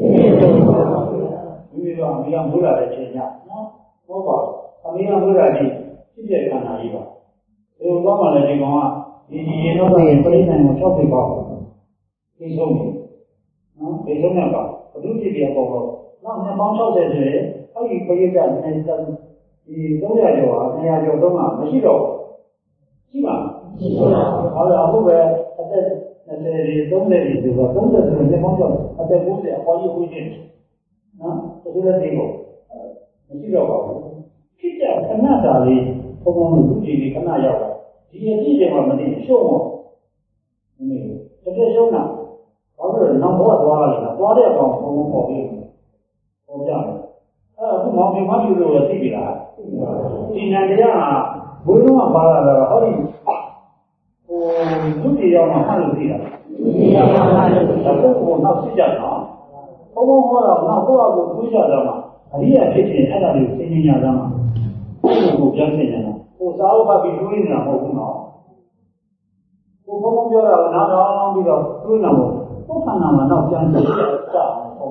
ဒီလိုတော့အမေကမွေးလာတဲ့ချိန်ညနော်ဟုတ်ပါအမေကမွေးလာတဲ့ဖြစ်တဲ့ခန္ဓာကြီးပါဒီလိုတော့မှလည်းဒီကောင်ကဒီဒီရင်တော့ပြိဋိနိဗ္ဗာန်ကို၆သိပါသိဆုံးတယ်နော်သိဆုံးရပါဘုဒ္ဓဖြစ်ပြပေါ့တော့နောက်နှစ်ပေါင်း၆၀ဆိုရင်အဲ့ဒီပြိဋိနိဗ္ဗာန်နဲ့ဒီသုံးရာကျော်ဟာနှစ်ရာကျော်သုံးတာမရှိတော့ရှိပါမရှိပါဘူးဟောအခုပဲအသက်၂၀တွေ၃၀တွေဆိုတော့၃၀ဆိုရင်လက်မောင်းကျော်အသက်၉၀အပေါ်ကြီးဝေးနေနော်တကယ်လည်းဒီကိုမရှိတော့ပါဘူးဖြစ်ကြခဏတာလေးဘုံဘုံလူကြီးတွေခဏရောက်တာဒီအကြည့်တွေမှာမသိရှုံးတော့မင်းတကယ်ရှုံးတာဘာလို့လဲနောက်ဘဝသွားရလဲသွားတဲ့အကောင်ဘုံဘုံပေါ်ပြီးဟောကြတယ်အခုမောင်မေမပြုလို့သိပြီလားဒီနန္တရားဘုရားကပါလာတာဟောဒီဟိုသူတည်ရောက်မှမှတ်လို့သိတာသိရပါဘူးဒါကိုနောက်သိကြတော့ဘုံဘုံဟောတော့နောက်ကိုယ့်အကိုတွေးကြတော့မှအရိယာဖြစ်ခြင်းအဲ့ဒါတွေကိုသိဉာဏ်ရမှာကိုယ့်ကိုပြန်သိဉာဏ်တာကိုယ်စာအုပ်ဖတ်ပြီးတွေးနေတာမဟုတ်ဘူးနော်ကိုဘုံဘုံပြောတာကနောက်တော့ပြီးတော့တွေးနေမှာကိုယ်ခန္ဓာမှာနောက်ပြန်သိကြအောင်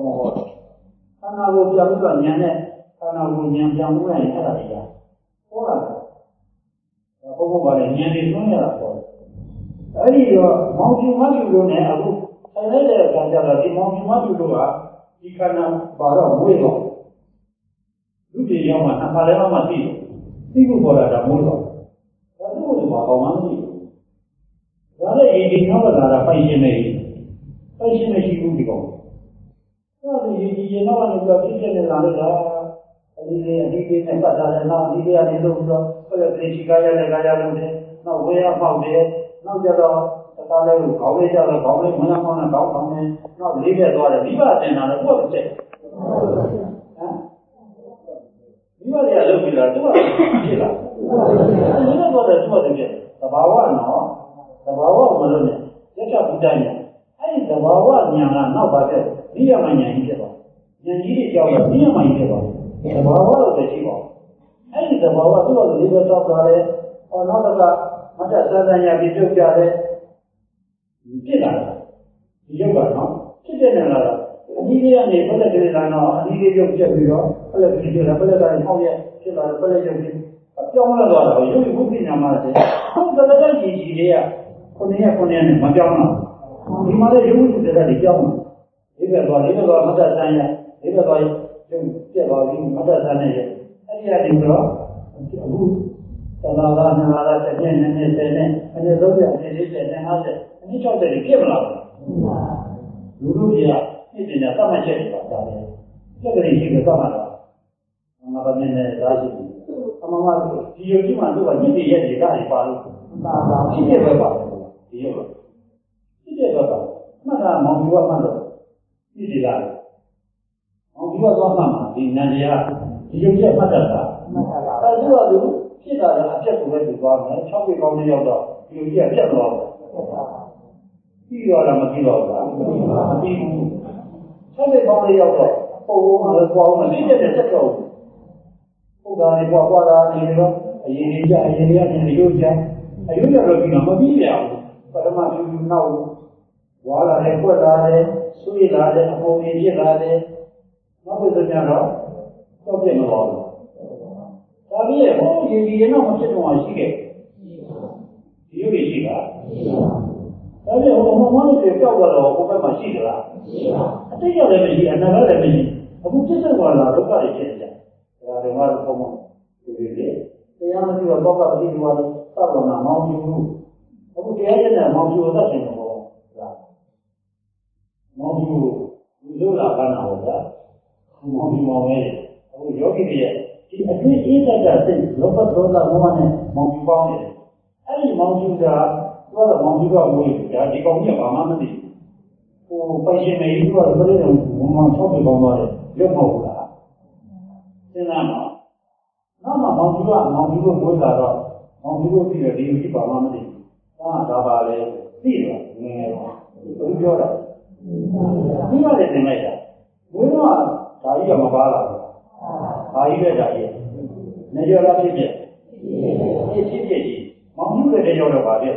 မဟောခန္ဓာကိုပြောင်းပြီးတော့ဉာဏ်နဲ့ခန္ဓာကိုဉာဏ်ပြောင်းလို့ရင်အဲ့ဒါတွေကဟောတာဘုံဘုံကလည်းဉာဏ်တွေသွင်းရတာပေါ့အဲ့ဒီတော့မောင်ဖြူမဖြူလို့နဲ့အခုဆိုင်လိုက်တဲ့အခါကျတော့ဒီမောင်ဖြူမဖြူလို့ကဒီခန္ဓာပါတော့မွေးတော့လူတွေရောက်မှအခါလည်းမှသိတယ်သိဖို့ပေါ်လာတာမွေးတော့ဒါတို့ကဘာကောင်းမှမသိဘူးဒါလည်းဒီနောက်ကလာတာပိုင်ရှင်နေပိုင်ရှင်မရှိဘူးဒီကောင်ဒါဒီဒီရေနောက်ကနေပြီးဖြစ်ဖြစ်နေတာလေဒါအဒီလေးအဒီလေးနဲ့ပတ်တာလည်းနောက်ဒီလေးကနေလို့ပြီးတော့ဘယ်လိုသိချီကားရလဲကားရလို့တယ်နောက်ဝေးရပေါက်တယ်နောက်ကြတော့တခါလဲခေါင်းလေးကြတော့ခေါင်းလေးမနှောင်းနှောင်းနဲ့ခေါင်းခေါင်းနဲ့နောက်လေးပြတ်သွားတယ်မိဘတင်တာလည်းဘုရားတဲ့ဟမ်မိဘတွေကလုပ်ပြီးလားသူကဖြစ်လာအဲဒီတော့တော့သူ့တယ်ဖြစ်သဘာဝနော်သဘာဝမလို့နဲ့ရက်ချပူတိုင်းနဲ့အဲဒီသဘာဝဉာဏ်ကနောက်ပါတဲ့နိယမဉာဏ်ကြီးဖြစ်သွားဉာဏ်ကြီးတွေကြောက်တော့နိယမကြီးဖြစ်သွားသဘာဝလို့သိရှိပါအဲဒီသဘာဝသူ့ကိုလေးပဲတောက်သွားတယ်ဟောနောက်ကမတ်တသဒ္ဒညာပြီးပြုတ်ကြတယ်ဖြစ်လာတယ်ဒီရုပ်ကနော်ဖြစ်တဲ့နေလားအဒီလေးကနေဘယ်လိုကြလဲနော်အဒီလေးရုပ်ချက်ပြီးတော့ဘယ်လိုကြည့်လဲဘယ်လိုတိုင်းဟောက်ရဲ့ဖြစ်လာတယ်ဘယ်လိုရုပ်ပြီးပြောင်းလာတော့ရုပ်ဘုပ္ပိညာမှာတဲ့ဟုတ်တယ်တဲ့ကြီးကြီးတွေကခုနှစ်ရက်ခုနှစ်ရက်နဲ့မပြောင်းတော့ဒီမှာလည်းရုပ်ဝိသေတဲ့တွေပြောင်းတယ်ဒီဘက်သွားဒီဘက်သွားမတ်တသန်ရဒီဘက်သွားရုပ်ပြက်သွားပြီးမတ်တသန်နဲ့အဲ့ဒီအရင်တော့အခုသလာလာနလာလာတစ်နှစ်နှစ်နှစ်ဆယ်နှစ်အနည်းဆုံးပြအနည်းလေးဆယ်နှစ်ห้าဆယ်အနည်း၆ဆယ်တွေဖြစ်မလာဘူးလူလူတွေကပြည်တင်တာသတ်မှတ်ချက်တွေပါဒါပဲစက်ကလေးရှိလို့သတ်မှတ်တာငါဘာနဲ့လဲဒါရှိတယ်အမှန်မှဒီရုပ်ကြီးမှသူကညစ်တွေရဲ့ဒေတာတွေပါလို့ဖြစ်တဲ့ဘက်ပါဒီရုပ်ဖြစ်တဲ့ဘက်ပါမှတ်တာမောင်ပြကမှတ်တော့ဖြစ်တယ်လားမောင်ပြကတော့မှတ်မှာဒီနန္တရားဒီရုပ်ကြီးမှတ်တတ်တာမှတ်တာအဲဒီတော့သူဖြစ်တာလည်းအပြတ်ကိုပဲသူသွားမယ်၆ပေကောင်းလေးရောက်တော့ဒီလိုကြီးကပြတ်သွားတယ်ပြီးတော့လည်းမပြီးတော့ဘူးမပြီးဘူး၆ပေကောင်းလေးရောက်တော့ပုံပေါ်လည်းသွားအောင်မပြီးတဲ့တက်တော့ဟုတ်တာလေပွားပွားတာနေတော့အရင်ကြီးကြအရင်ကြီးကနေရုပ်ကြအရုပ်ကြတော့ပြီးတော့မပြီးရဘူးပထမဖြူဖြူနောက်ဝါလာတယ်ပွက်လာတယ်ဆွေးလာတယ်အပုံကြီးဖြစ်လာတယ်နောက်ပြီးတော့တော့တော့ပြည့်မသွားဘူးဒါပြည့်ဟောဒီဒီတော့မဖြစ်တော့ရှိခဲ့ဒီရုပ်တွေရှိတာဒါပြည့်ဟောမမလို့ပြောက်သွားတော့ဘုဘက်မှာရှိသလားရှိပါအတိတ်လည်းမရှိအနာဂတ်လည်းမရှိအခုပြည့်စုံသွားတာဒုက္ခတွေဖြစ်နေတယ်ဒါတွေမှာတော့ဘုံမှာဒီလိုလေတရားမရှိတော့တော့ကပတိဒီဝါတော့တောက်တော့မှမောင်းပြဘူးအခုတရားကျင့်တဲ့မောင်းပြကိုသတ်ချင်တော့ဘောဒါမောင်းပြကိုလူလာကနာဘောဗျာမောင်းပြမောင်းပဲအခုယောဂီတွေရဲ့ဒီအတွေ့အကြုံကစိတ်လောဘဒေါသမောဟနဲ့မောင်းပြပေါင်းနေတယ်အဲ့ဒီမောင်းပြကတော့မောင်းပြကမွေးတယ်ဒီကောင်ကြီးကဘာမှမသိဘူးဟိုပိုင်ရှင်နေပြီးတော့ဘယ်လိုလဲမောင်းမောင်း၆ပြပေါင်းသွားတယ်ရုပ်မဟုတ်လားစဉ်းစားတော့နောက်မှမောင်ကြီးကမောင်ကြီးကိုဝေးလာတော့မောင်ကြီးကိုပြီးတယ်ဒီလိုဖြစ်ပါမှမသိဘူး။ဒါကဒါပါလေသိတယ်ငယ်ငယ်တော့ဘယ်ပြောတာဒီမှာလည်းသင်လိုက်တာဘုရားကဒါကြီးကမပါလာဘူး။ဒါကြီးပဲဒါကြီးနေရတာဖြစ်ဖြစ်ဖြစ်ဖြစ်ဖြစ်ကြီးမောင်ကြီးလည်းရောက်တော့ပါပြည့်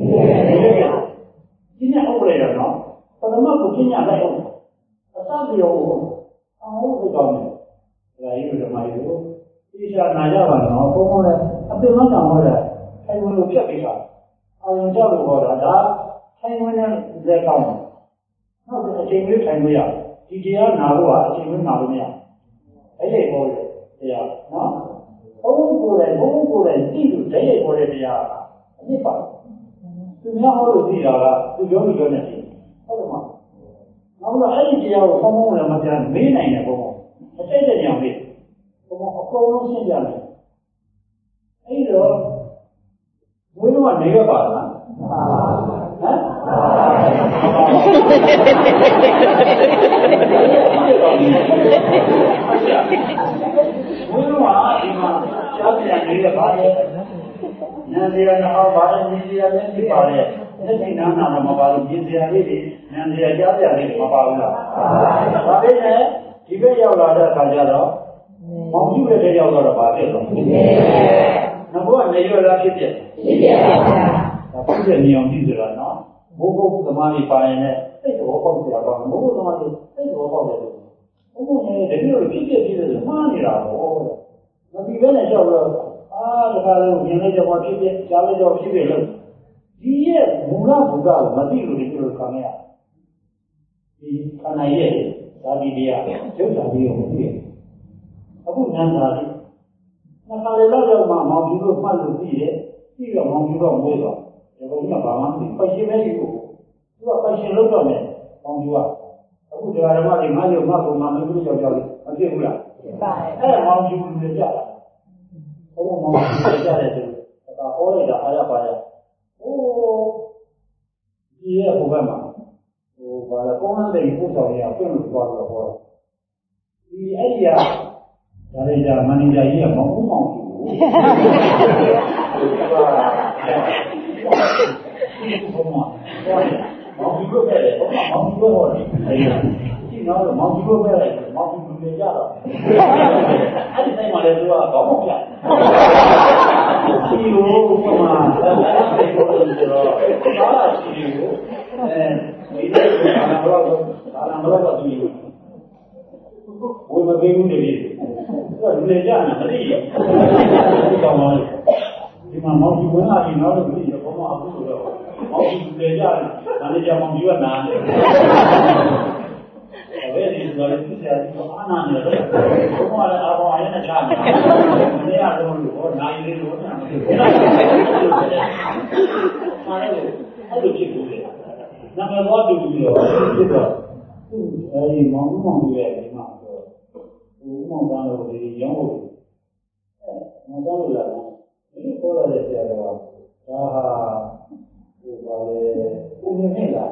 ဒီနေ့ဟုတ်လေတော့နော်ပထမကိုပြညာလိုက်အောင်အစပြောအောင်ဟုတ်ပြီကောင်းတယ်ဒါကြီးတို့ဓမ္မကြီးတို့ဒီရှာနာရပါတော့ဘုံဘုံလည်းအပင်မတောင်ဟောတာထိုင်ဝင်လို့ဖြတ်ပြီးတာအာရုံကြောက်လို့ဟောတာဒါထိုင်ဝင်တဲ့လက်ကောင်းနောက်အချိန်လေးထိုင်လို့ရဒီတရားနာလို့ကအချိန်လေးနာလို့မရအဲ့ဒီဟောတယ်တရားနော်ဘုံကိုယ်လည်းဘုံကိုယ်လည်းကြည့်လို့တည်းရဲ့ဟောတဲ့တရားအဖြစ်ပါသူများဟောလို့သိတာကသူပြောလို့ပြောနေတယ်ဟုတ်တယ်မနောက်တော့အဲ့ဒီတရားကိုဘုံဘုံလည်းမပြန်မေးနိုင်တယ်ဘုံဘုံအတိတ်တရားမေးဘုံအကုန်လုံးရှင်းကြတယ်အဲ့တော့ဘုန်းတော်ကနေရပါလားဟမ်ဘုန်းတော်ကဒီမှာရှားပြန်နေရပါလေနန္ဒီရနာဘာလဲဒီစီရလည်းဒီပါလေအဲ့ဒီနာနာတော့မပါလို့ဒီစီရလေးတွေနန္ဒီရကြားပြလေးမပါဘူးလားဒါပေမဲ့ဒီဘက်ရောက်လာတဲ့အခါကျတော့မောင်ကြီးတဲ့ရောက်တော့ဘာဖြစ်လို့ဖြစ်တယ်ငါကနေရလားဖြစ်ဖြစ်ဖြစ်ပြပါဗျာဒါဖြစ်တဲ့နေအောင်ကြည့်ကြလားနော်ဘိုးဘုရားသမားကြီးပါရင်လည်းစိတ်တော်ပေါက်ကြတာပါဘိုးဘုရားသမားကြီးစိတ်တော်ပေါက်တယ်လို့ဘုံဘုံနဲ့တကယ်လို့ဖြစ်ဖြစ်ဖြစ်တယ်မှားနေတာပေါ့မသိဘဲနဲ့ကြောက်တော့အာတခါလို့မြင်လိုက်တော့ဖြစ်ဖြစ်ကြားလိုက်တော့ဖြစ်ဖြစ်လို့ဒီရဲ့မူလဘုရားကိုမသိလို့ဒီလိုခံရဒီခန္ဓာရဲ့ဓာတိတရားကျုပ်ဓာတိကိုမသိဘူးအခုနန္တာလေးနှစ်ခါလေတော့ရောက်မှမောင်ကြီးတို့မှတ်လို့သိတယ်သိတော့မောင်ကြီးတော့မွေးတော့ဒီကောင်ကဘာမှမသိပိုက်ရှင်ပဲယူသူကပိုက်ရှင်လို့တော့မယ်မောင်ကြီးကအခုဒီဓမ္မတွေငါ့ရုပ်ငါ့ပုံမှာမင်းတို့ယောက်ျားလေးမဖြစ်ဘူးလားဖြစ်ပါတယ်အဲ့မောင်ကြီးကလည်းကြတာဘုံမောင်ကြီးကြတယ်ဆိုတော့ဟောလိုက်တာအားရပါရဟိုဒီရဲ့ဘုရားမှာဟိုဘာလဲကောင်းတဲ့ပုဆောင်ရပြင်လို့ပြောတော့ဟောဒီအဲ့ဒီကဒါလည်းကြာမန်နေဂျာကြီးကမောင်ဦးမောင်ကြီးကိုဘုံမှာမောင်ကြီးကိုပဲဘုံမှာမောင်ကြီးကိုဟောတယ်အဲ့ဒီဒီတော့မောင်ကြီးကိုပဲမောင်ကြီးကိုလည်းကြတော့အဲ့ဒီတိုင်းမှာလည်းသူကကောင်းမှပြဒီလိုဘုံမှာအဲ့ဒီကိုလည်းတော့ဘာလာရှိလို့အဲဒီဒါကဘာလို့ဒါကဘာလို့သူဝေမပေးဘူးတည်းသူကလူကြနေမသိဘူးဒီကောင်မလေးဒီမှာမောင်ကြီးဝင်လာပြီနောက်တော့ပြီးတော့ဘုံမှာအခုဆိုတော့မောင်ကြီးလူကြတယ်ဒါနဲ့ကြောင်မောင်ကြီးကနားတယ်ဘယ်လိုလဲသူကလည်းအာနာနေတယ်ဘုံမှာလည်းအဘောအရင်နဲ့ချားနေတယ်မရတော့လို့ဟောနိုင်လေးလို့နားမသိဘူးအားလည်းအဲ့လိုဖြစ်ဘူးလေနာမည်ဘောတူပြီးတော့ဖြစ်တော့အဲဒီမောင်မောင်ကြီးရဲ့ဒီမှာတော့ဘုံမောင်သားတို့ဒီရောင်းဖို့အဲမောင်သားတို့လာတယ်ဒီပေါ်လာတဲ့ဆရာတော်ဒါဟာဟိုပါလေဘုံနေလား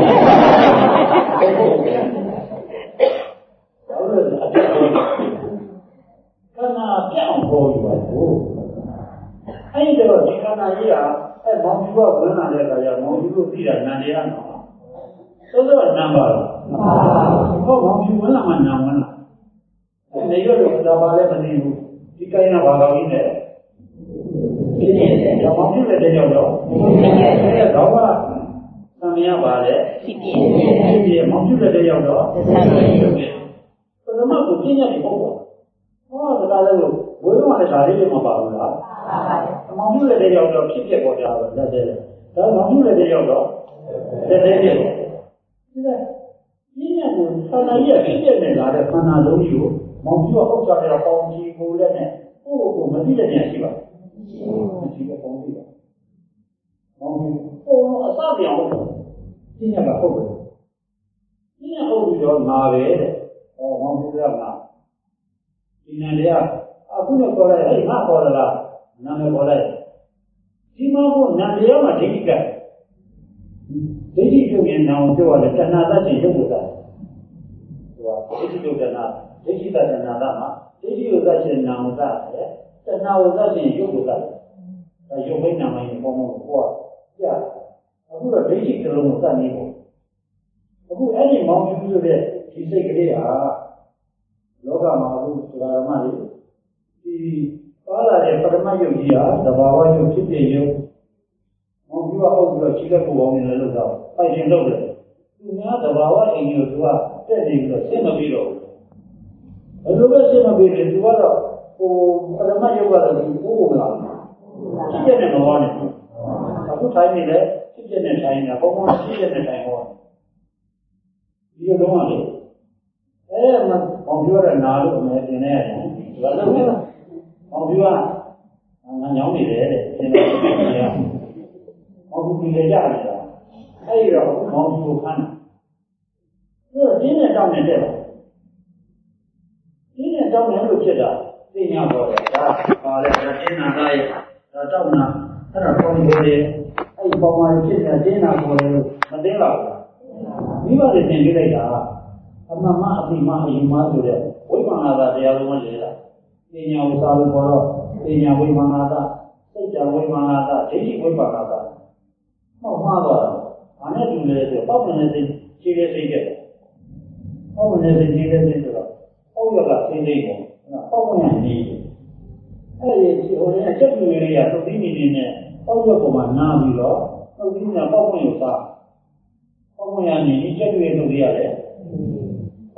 ဘာလို့လဲအပြတ်ခန္ဓာပြောင်းပေါ်อยู่ပါဘူးအဲ့ဒီတော့ဒီခန္ဓာကြီးကအဲမောင်ကြီးကဝင်လာတဲ့အခါကျမောင်ကြီးကိုသိတာနန္တရားနော်သို့သောနံပါတ်ဟုတ်မောင်ကြီးဝင်လာမှနာဝင်လာနေရတော့ဒါပါလည်းမသိဘူးဒီကိုင်းကဘာတော်ကြီးနဲ့ဒီနေ့တော့မောင်ကြီးလည်းတယောက်တော့အဲတော့ကသံမြာပါလေဖြစ်ပြဖြစ်ပြမောင်ကြီးလည်းတယောက်တော့သံမြာဘယ်မှာကိုပြင်းရတယ်ပေါ့ဟောဒါလည်းဝေးမှလည်းဒါလေးတွေမပါဘူးလားမောင်ကြီးလည်းတယောက်တော့ဖြစ်ပြပေါ်ကြတော့လက်သေးတယ်ဒါမောင်ကြီးလည်းတယောက်တော့လက်သေးတယ်ဒီကဒီညကိုခန္ဓာကြီးဖြစ်ပြနေလာတဲ့ခန္ဓာလုံးကြီးကိုမောင်ကြီးကဟုတ်ကြတယ်ပေါင်းကြီးကိုလည်းနဲ့ကိုယ့်ကိုမသိတဲ့ဉာဏ်ရှိပါမရှိဘူးပေါင်းကြီးပါမောင်ကြီးဟိုအစပြောင်းဒီညကဟုတ်တယ်ဒီညဟုတ်ပြီးတော့ငါပဲတဲ့ဟောမောင်ကြီးကငါဒီဉာဏ်တွေကအခုနဲ့ခေါ်လိုက်အဲ့ငါခေါ်လာနာမည်ခေါ်လိုက်ဒီမှာကဉာဏ်တရားမှာဒိဋ္ဌိကဒိဋ္ဌိပြုရင်နောင်ပြောရတယ်တဏှာတတ်ခြင်းရုပ်ကိုတတ်ဟိုဒိဋ္ဌိပြုတဏှာဒိဋ္ဌိတဏှာတမှာဒိဋ္ဌိကိုတတ်ခြင်းနောင်တတ်တယ်တဏှာကိုတတ်ခြင်းရုပ်ကိုတတ်ဒါရုပ်ဘိနာမိုင်းပုံပုံကိုပြအခုတော့ဒိဋ္ဌိကလုံးကိုတတ်နေပေါ့အခုအဲ့ဒီမောင်ပြူဆိုတဲ့ဒီစိတ်ကလေးဟာလောကမှာအခုသုဓမ္မလေးဒီပါလာတဲ့ပရမယုတ်ကြီးဟာသဘာဝယုတ်ဖြစ်တဲ့ယုတ်မောင်ပြူကဟုတ်ပြီးတော့ခြေလက်ပူအောင်နေလည်းလို့တော့ပိုက်ရှင်လုပ်တယ်သူများသဘာဝအိမ်ကိုသူကတက်နေပြီးတော့ဆင်းမပြီးတော့ဘယ်လိုပဲဆင်းမပြီးလဲသူကတော့ဟိုပရမယုတ်ကတော့ဒီဘိုးဘုံလာဖြစ်တဲ့မောနဲ့အခုထိုင်နေတယ်ဖြစ်တဲ့ထိုင်နေတာဘုံဘုံဖြစ်တဲ့ထိုင်ဟောဒီလိုတော့လေအဲမမောင်ပြူရနာလို့အမေတင်နေရတယ်ဘာလို့လဲမောင်ပြူကငါညောင်းနေတယ်တဲ့သင်တော်ကြီးကမောင်ပြူပြေကြနေတာအဲ့ဒီတော့မောင်ပြူကိုခန်းတယ်သူကတင်းနဲ့တောင်းနေတဲ့ပါတင်းနဲ့တောင်းတယ်လို့ဖြစ်တာသိညာပေါ်တယ်ဒါပါလေဒါတင်းနာသားရဲ့ဒါတောင်းနာအဲ့ဒါပေါင်းပေါ်တယ်အဲ့ဒီပေါင်းမှဖြစ်တဲ့တင်းနာပေါ်တယ်လို့မသိတော့ဘူးမိဘတွေသင်ပေးလိုက်တာအမှန်မှအတိမအယူမှဆိုတဲ့ဝိမာနသာတရားလုံးလေလားပညာဥစားလို့ခေါ်တော့ပညာဝိမာနသာစိတ်တဝိမာနသာဒိဋ္ဌိဝိပါဒသာဟောမှားတော့ဘာနဲ့တူလဲဆိုပေါ့ဝင်နေစိတ်ခြေရစိတ်တဲ့ပေါ့ဝင်နေစိတ်ခြေရစိတ်ဆိုတော့ပေါ့ရကစိတ်စိတ်ကိုပေါ့ဝင်နေအဲ့ဒီဟိုလည်းအချက်တူလေးရသုတိနေနေနဲ့ပေါ့ရပုံမှာနားပြီးတော့သုတိကပေါ့ဝင်ရစားပေါ့ဝင်ရနေဒီချက်တူလေးလုပ်ရတယ်ပေါ့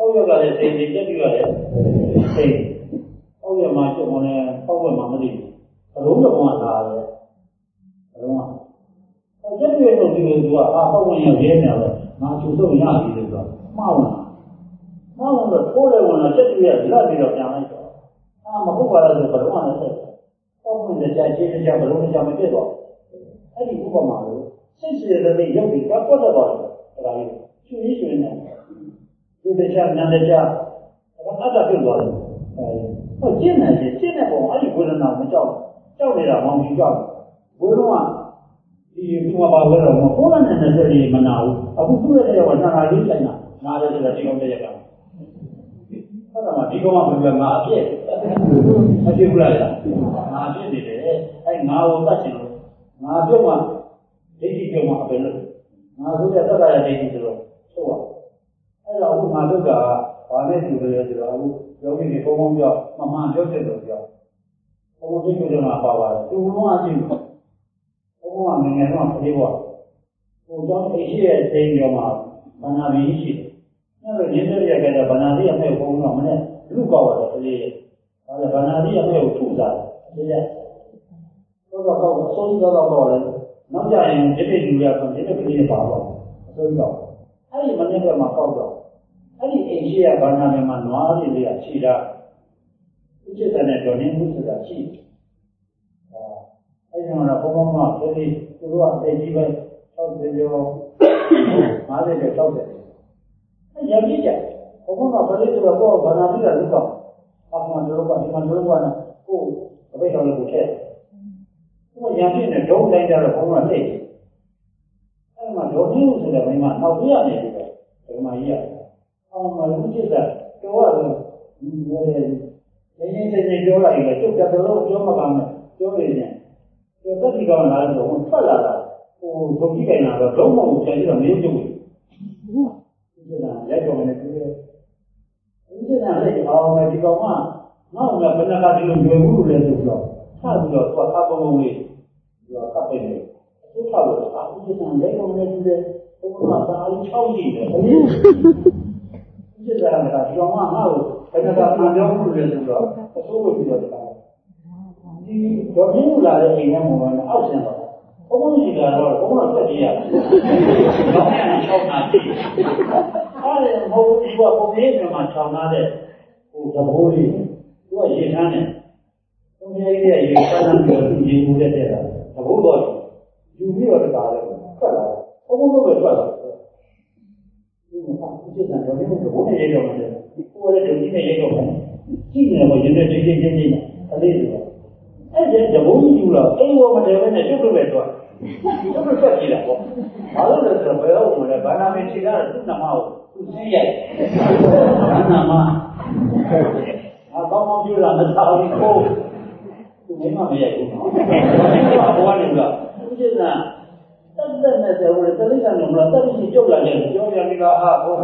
အောက်ရကလည်းစိတ်စိတ်တက်ပြီးရတယ်စိတ်အောက်ရမှာကျုံနေအောက်ဝက်မှာမသိဘူးဘလုံးတော့ကလာတယ်ဘလုံးကအဲကျက်ပြည့်လို့ဒီလိုသူကအာအောက်ဝင်ရရဲနေတယ်ငါသူ့ဆုံးရပြီလို့ဆိုမှားဝင်မှားဝင်တော့ထိုးတယ်ဝင်လာကျက်ပြည့်ရလက်ပြီးတော့ပြန်လိုက်တော့အာမဟုတ်ပါလားဆိုဘလုံးကလည်းဆက်အောက်ဝင်တဲ့ကြာချင်းကြာဘလုံးကြာမပြည့်တော့အဲ့ဒီဥပမာလို့စိတ်စေတဲ့ရုပ်ကြီးကပတ်သက်သွားတယ်အဲ့ဒါကြီးရှင်ကြီးရှင်နေဒီတရားနန္တရားဘာသာပြုသွားတယ်ဟိုကျင့်နေတယ်ကျင့်တဲ့ပုံအဲ့ဒီဝေဒနာမကြောက်ကြောက်နေတာမောင်ကြီးကြောက်ဘိုးတော်ကဒီသူမပါလဲတော့ဘိုးလည်းနဲ့တဲ့ဒီမနာဘူးအခုသူ့ရဲ့ရောနာနာလေးဆိုင်တာနားတယ်ဆိုတာဒီကောင်တည်းရတာဟုတ်တယ်မဒီကောင်ကဘယ်မှာအပြည့်အပြည့်ဘူးလားငါပြည့်နေတယ်အဲ့ငါကိုတတ်ချင်လို့ငါပြုတ်မှဒိဋ္ဌိပြုတ်မှအပင်လို့ငါဆိုတဲ့သက္ကာရဒိဋ္ဌိဆိုတော့ဆိုတော့အဲ့တော့အခုငါတို့ကဘာနဲ့တူတယ်ဆိုတော့အခုယောဂီတွေပုံပုံပြောမမှန်ပြောချက်လို့ပြောပုံပုံသိကြတယ်မှာပါပါတယ်သူလုံးအကြည့်ပုံပုံကငငယ်တော့ခလေးပေါ့ဟိုကြောင့်အိရှိရဲ့သိပြောမှာဘာနာပြီးရှိတယ်အဲ့လိုရင်းတဲ့ရခဲ့တဲ့ဘာနာတိအမဲ့ပုံတော့မနဲ့လူကောက်ရတယ်ခလေးဒါလည်းဘာနာတိအမဲ့ကိုထုစားတယ်တဲ့တော့တော့အစိုးရတော့တော့လေနောက်ကြရင်ဒီနေ့လူရဆိုဒီနေ့ကလေးပါတော့အစိုးရတော့အဲ့ဒီမနေ့ကမှပေါက်တော့အဲ့ဒီအိမ်ရှိရဘာနာတွေမှာနွားတွေလေးကခြိတာဥစ္စာနဲ့တော်နေမှုဆိုတာရှိတယ်။အဲ့ဒီမှာဘုံဘုံမှာခလေးသူတို့အသေးကြီးပဲ၆၀ကျော်၅၀ကျော်၆၀အဲ့ရပြီကြဘုံဘုံကဘယ်လိုဆိုတော့ဘာနာတိကလုတော့အမှန်တော့ကဒီမှာတော့ကနဲ့ကိုအဘိဓမ္မာကိုထည့်သူကရံပြည့်နဲ့ဒုံတိုင်းကြတော့ဘုံကနှိမ့်အဲ့ဒီမှာဒေါ်ကြီးဆိုတဲ့မိမနောက်ပြရနေတယ်ဒီမှာကြီးရအောင်မလို့จิตတာတော့ရတယ်ဒီလိုလေနေနေနေပြောလိုက်ရင်ကျုပ်ကတော့ပြောမှာပါမယ်ပြောနေတယ်ကျုပ်တက်ဒီကောင်လာတော့ထွက်လာတာဟိုဒုက္ခိကိုင်လာတော့လုံးဝပြန်ပြီးတော့မင်းကျုပ်ဘူးจิตတာလက်တော်နဲ့ပြောတယ်จิตတာလက်အောင်မယ်ဒီကောင်ကငါ့ကိုဘယ်နှခါဒီလိုပြောဘူးလို့လဲဆိုတော့ထားပြီးတော့သူကအပုံပုံလေးသူကကပ်ပေးတယ်သူထားလို့အာจิตတာလက်တော်နဲ့ပြောတယ်ဘုရားသာအား၆ကြီးတယ်จิตတာကဒီကောင်ကငါ့ကိုဘယ်နှခါပြန်ပြောဘူးလို့လဲဆိုတော့အစိုးရပြီးတော့ဒီတော့ဒီလိုလာတဲ့အိမ်ထဲမှာအောက်ဆင်းတော့ဘုံဘုံကြီးကတော့ဘုံဘုံဆက်ကြည့်ရတယ်။တော့အဲ့ဒါ၆နာတိ။အဲ့ဒါဘုံဒီကဘုံလေးကမှ၆နာတဲ့ဟိုသဘောလေးသူကရေထမ်းတယ်။ဘုံကြီးရဲ့ရေထမ်းပြီးတော့ရေဘူးတဲ့တဲ့သဘောတော့ယူပြီးတော့တကားလဲထွက်လာတယ်။ဘုံဘုံတော့ပဲထွက်လာတယ်။ဒီမှာအစ်စ်ကတော့ဒီဘုံနဲ့ရေတော့တယ်။ကိုယ်လည်းဒီနဲ့ရေတော့တယ်။ကြည့်နေတော့ရေနဲ့ချင်းချင်းချင်းချင်းအလေးဆိုအဲ့ဒီတဘုံကြီးယူတော့အိမ်ဝမတယ်ပဲနဲ့ကျုပ်တို့ပဲတော့ကျုပ်တို့ဆက်ကြည့်တာပေါ့ဘာလို့လဲဆိုတော့ဘယ်တော့မှလည်းဘာနာမင်းခြေတာသူ့နာမကိုသူစင်းရိုက်ဘာနာမအကောင်းကောင်းပြောတာမသာဘူးကိုသူမမမရိုက်ဘူးဘာဘောနေကသူကျနာတက်တက်နဲ့ဆိုတော့တလိကံကမလားတက်ပြီးကျုပ်လာတယ်ပြောရမိလားဟာဟုတ်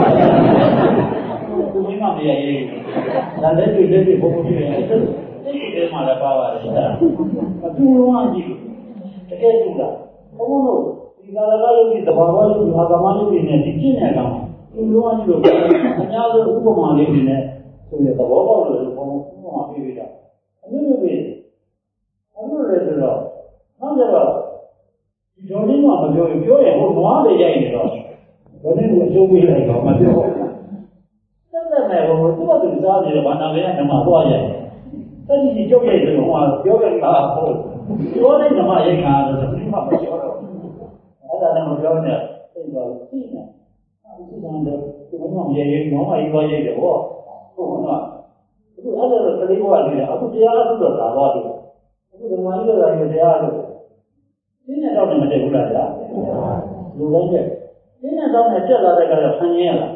သူမမမရိုက်ဘူးဒါလည်းတွေ့တွေ့ဘုံဘုံတွေ့တယ်စိတ်ထဲမှာလည်းပါပါတယ်အတူလုံးအကြည့်တကယ်တူလားဘုံဘုံတို့ဒီသာရကယုတ်ဒီသဘာဝယုတ်ဒီအာဂမယုတ်ဒီနဲ့ဒီကျင့်တဲ့ကောင်တူလုံးအကြည့်လို့အများဆုံးဥပမာလေးတွေနဲ့ဆိုရသဘောပေါက်လို့ဘုံဘုံဥပမာပြပြတာအမျိုးမျိုးပဲအမျိုးလည်းဆိုတော့နောက်ကြတော့ဒီဒေါ်လေးကမပြောရင်ပြောရင်ဟိုနွားတွေရိုက်နေတော့ဒေါ်လေးကအကျိုးပေးလိုက်တော့မပြောဘူးတက်တက်မဲ့ဟိုသူ့ဘာသူစားနေတယ်ဘာနာမည်ကမှသွားရိုက်အဲ့ဒီကြောက်ရိုက်တယ်ဟိုကပြောရတာဟုတ်ပြောတဲ့ဓမ္မရိတ်ခါတော့ဒီမှာမပြောတော့အဲ့ဒါလည်းမပြောနဲ့သိတော့သိနေအခုစံတော့ဒီမှာမရိုက်ရင်မောင်မကြီးသွားရိုက်တယ်ဟောဟုတ်ကဲ့အခုအဲ့ဒါတော့ကလေးဘဝနေတယ်အခုတရားအထုတော့ဒါသွားတယ်အခုဓမ္မကြီးတော့လည်းတရားလို့ဒီနဲ့တော့မတည့်ဘူးလားဗျာလူတိုင်းရဲ့ဒီနဲ့တော့နဲ့တက်လာတဲ့ကတော့ဆန်းရင်းရလား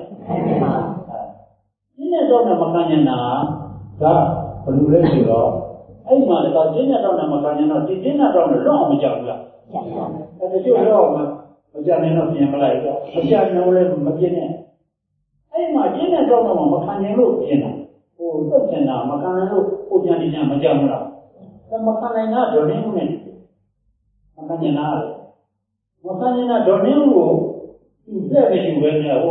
ဒီနဲ့တော့မခံနိုင်တာဒါဘယ်လိုလဲဆိုတော့အဲ့မှာလည်းကျင်းတဲ့တော့မခံနိုင်တော့ဒီကျင်းတဲ့တော့လွတ်အောင်မကြောက်ဘူးလားအဲ့ဒါကျတော့မကြောက်နိုင်တော့ပြင်မလိုက်တော့မကြောက်နိုင်လည်းမပြင်းနဲ့အဲ့မှာကျင်းတဲ့တော့မှမခံနိုင်လို့ပြင်တာဟိုတုတ်ချင်တာမခံနိုင်လို့ကိုကြံနေကြမကြောက်ဘူးလားဒါမခံနိုင်တာဒေါ်နေမှုနဲ့မခံနိုင်တာလေမခံနိုင်တာဒေါ်နေမှုကိုသူလက်မရှိဘဲနဲ့ဟို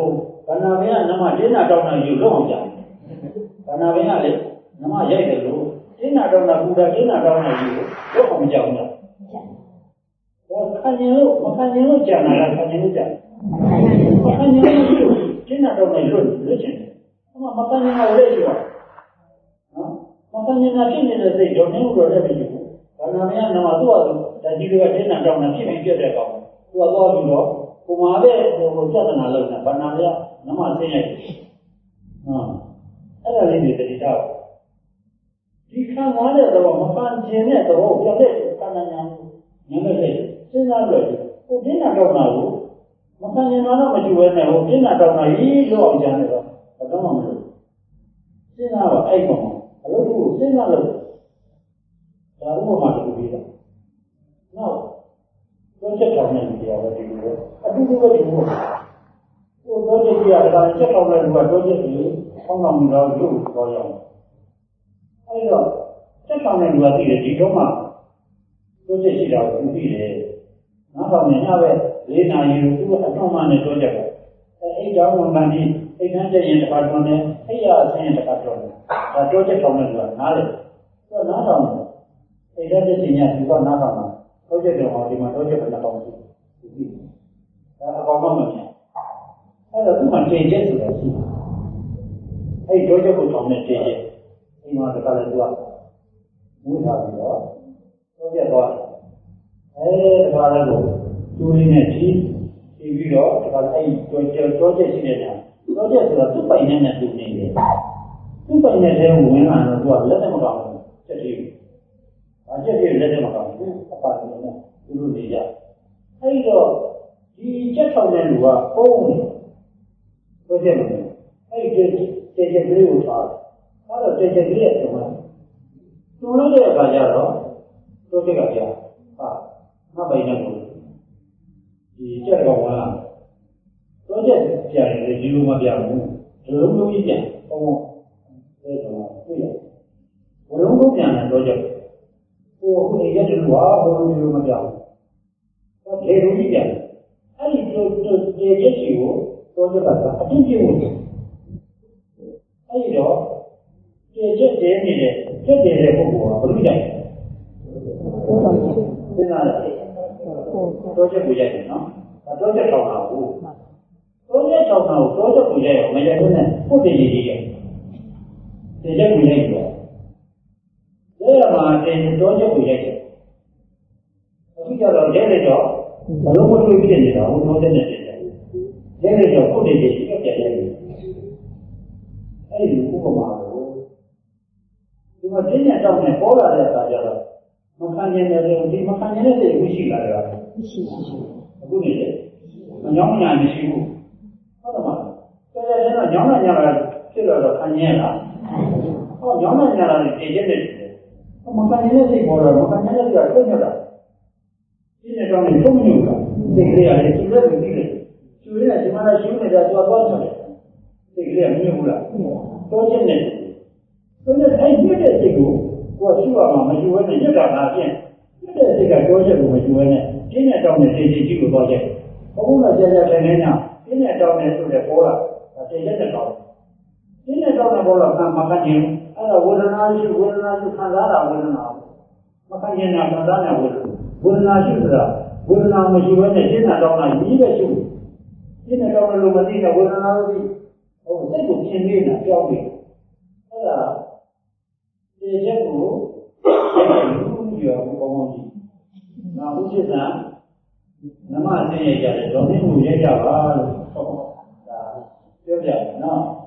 န္နာဘင်းကနမတင်းနာတောင်းတာယူလို့အောင်ပြန်ဘန္နာဘင်းကလေနမရိုက်တယ်လို့တင်းနာတောင်းတာပူတာတင်းနာတောင်းတာယူလို့အောင်ကြောက်တာတော့ခံရင်လို့မခံရင်လို့ကြံလာတာခံရင်လို့ကြံမခံရင်လို့တင်းနာတောင်းတာလွတ်လွတ်ချင်တယ်အမမခံရင်ကလည်းရှိပါနော်မခံရင်ကဖြစ်နေတဲ့စိတ်တော့နင်းလို့လည်းမရှိဘူးဘန္နာဘင်းကနမသူ့အတူတတိကတင်းနာတောင်းတာဖြစ်ပြီးပြတ်တဲ့ကောင်သူကသွားပြီးတော့ကိုမာတဲ့ဟိုပြဿနာလုံးနဲ့ဘန္နာဘင်းကနမဆင်းရိုက်တယ်ဟာအဲ့ဒါလေးတွေတတိထားဒီခံစားတဲ့သဘောမခံကျင်တဲ့သဘောပြတဲ့ခန္ဓာညာညမဲ့လေစဉ်းစားလို့ဟိုပြင်းတာတော့တာကိုမခံကျင်တော့မကြည့်ဝဲနဲ့ဟိုပြင်းတာတော့တာကြီးလို့အောင်ကြတယ်တော့ဘယ်တော့မှမလို့စဉ်းစားတော့အဲ့ကောင်အလုပ်ကိုစဉ်းစားလို့ဒါဥပမာတစ်ခုပြတာနောက်တော့ချက်ထောင်နေကြရတယ်ဒီလိုအတူတူပဲဒီလိုဟိုတော့ချက်ပြရတာချက်ထောင်တဲ့လူကတော့ချက်ကြီးဆောင်းတော်မူတော့လို့ပြောရအောင်အဲ့တော့ချက်ထောင်တဲ့လူကသိတယ်ဒီတော့မှတော့ချက်ရှိတာကိုသိတယ်နောက်တော့ညပဲလေးနာရီသူ့အထွန်းမှနဲ့တော့ချက်ပဲအဲ့အိတ်တော်ဝန်ခံကြီးအိတ်ထမ်းချက်ရင်တစ်ခါတွန်းတယ်အိတ်ရအဆင်းတစ်ခါတွန်းတယ်ဒါတော့ချက်ထောင်တဲ့လူကနားတယ်သူကနားထောင်တယ်အိတ်ထမ်းချက်ရင်ကသူကနားထောင်တယ်တော့ချက်တော့ဒီမှာတော့ချက်ပဲနားထောင်တယ်သူသိဒါအကောင်မှမမြင်အဲ့တော့သူမှတင်ချက်ဆိုတာရှိတယ်အဲ့တော့ချက်ကိုထောင်တဲ့တင်ချက်ဒီမှာတခါလေသူကမွေးထားပြီးတော့တော့ချက်သွားအဲတခါလေကိုသူရင်းနဲ့ချီးချီးပြီးတော့တခါလေအဲ့တော့ချက်တော့ချက်ရှိတဲ့ညာတော့ချက်ဆိုတာသူ့ပိုင်နဲ့နဲ့သူနေတယ်သူ့ပိုင်နဲ့တဲကိုဝင်လာတော့သူကလက်နဲ့မကောင်းဘူးချက်ကြီးဘာချက်ကြီးလက်နဲ့မကောင်းဘူးအပါနေနဲ့သူတို့နေကြအဲ့တော့ဒီချက်ထောင်တဲ့လူကပုံးနေတော့ချက်မလဲအဲ့ဒီချက်ချက်ကလေးကိုထားအဲ့တော့ချက်ချက်ကလေးကတုံးတယ်တုံးလို့တဲ့အခါကျတော့တော့ချက်ကပြဟာမပိုင်နဲ့ဘူးဒီချက်ကောင်ကတော့ချက်ပြန်တယ်ဒီလိုမပြဘူးဒီလိုမျိုးကြီးပြန်ပုံးအဲ့တော့တွေ့ရဘလုံးလုံးပြန်တယ်တော့ချက်ဟိုအခုနေရတယ်လို့ဟာဘလုံးမျိုးမပြဘူးတော့လေလိုကြီးပြန်အဲ့ဒီတို့တို့ကျေချက်စီကိုတော့ချက်ကအတင်းပြဖို့အဲ့ဒီတော့ကျေချက်တည်းနေတဲ့ချက်တည်းတဲ့ပုဂ္ဂိုလ်ကဘယ်လိုကြိုက်လဲစဉ်းစားတယ်တော့ချက်ကိုကြိုက်တယ်နော်တော့ချက်ထောင်တာကိုတော့ချက်ထောင်တာကိုတော့ချက်ကိုကြိုက်အောင်မကြိုက်ဘူးနဲ့ပုတ်တည်ကြီးကြီးရဲ့ကျေချက်ကိုကြိုက်တယ်ဒါရမှာတင်တော့ချက်ကိုကြိုက်တယ်အခုကျတော့ရဲလိုက်တော့ဘလုံးမတွေ့ဖြစ်နေတာဟိုတော့ချက်နဲ့တင်တယ်ရဲလိုက်တော့ပုတ်တည်ကြီးကြီးကပြန်လိုက်တယ်အဲ့ဒီဥပမာကိုဒီမှာတင်းနဲ့တောင်းနဲ့ပေါ်လာတဲ့အခါကျတော့မခံနိုင်တဲ့ဒီမခံနိုင်တဲ့စိတ်ကိုရှိလာတယ်မရှိပါဘူးအခုနေလေမညောင်းညာမရှိဘူးဟုတ်တယ်မလားတော်တော်လေးတော့ညောင်းညာညာဖြစ်တော့ခံရလားဟောညောင်းညာညာလည်းတည်ကျတဲ့မခံနိုင်တဲ့စိတ်ပေါ်တော့မခံနိုင်တဲ့စိတ်ကထုတ်ညတာတင်းနဲ့တောင်းနဲ့ထုတ်ညတာစိတ်ကလေးကလည်းသူလည်းသူသိတယ်သူလည်းဒီမှာရှိနေတာသူကတော့ဆက်တယ်စိတ်ကလေးကမမြင်ဘူးလားတော့ချက်နဲ့ဆိုတော့အဲ့ဒီတဲ့စိတ်ကိုကိုယ်ရှိရမှာမရှိဘဲနဲ့ညက်တာလားဖြင့်ညက်တဲ့စိတ်ကတော့ချက်ကိုမရှိဘဲနဲ့ကျင်းနဲ့တောင်းနဲ့စိတ်ကြီးကိုတော့ချက်ဘုန်းကကြာကြာထိုင်နေညကျင်းနဲ့တောင်းနဲ့ဆိုတဲ့ပေါ်လာဒါစိတ်ရက်နဲ့တောင်းကျင်းနဲ့တောင်းနဲ့ပေါ်လာကမကခြင်းအဲ့ဒါဝေဒနာရှိဝေဒနာရှိခံစားတာဝေဒနာမကခြင်းနဲ့ခံစားနေဝေဒနာဝေဒနာရှိဆိုတာဝေဒနာမရှိဘဲနဲ့ကျင်းနဲ့တောင်းတာကြီးပဲရှိကျင်းနဲ့တောင်းလို့မသိတဲ့ဝေဒနာလို့ဒီဟိုစိတ်ကိုပြင်းနေတာကြောက်နေအဲ့ဒါဒီချက်ကိုဒီလိုပြောကောင်းကြီးနောက်ဥစ္စာနမအသိရကြတယ်ဒေါ်မင်းကိုရိုက်ကြပါလို့ဟောဒါပြောပြတယ်နော်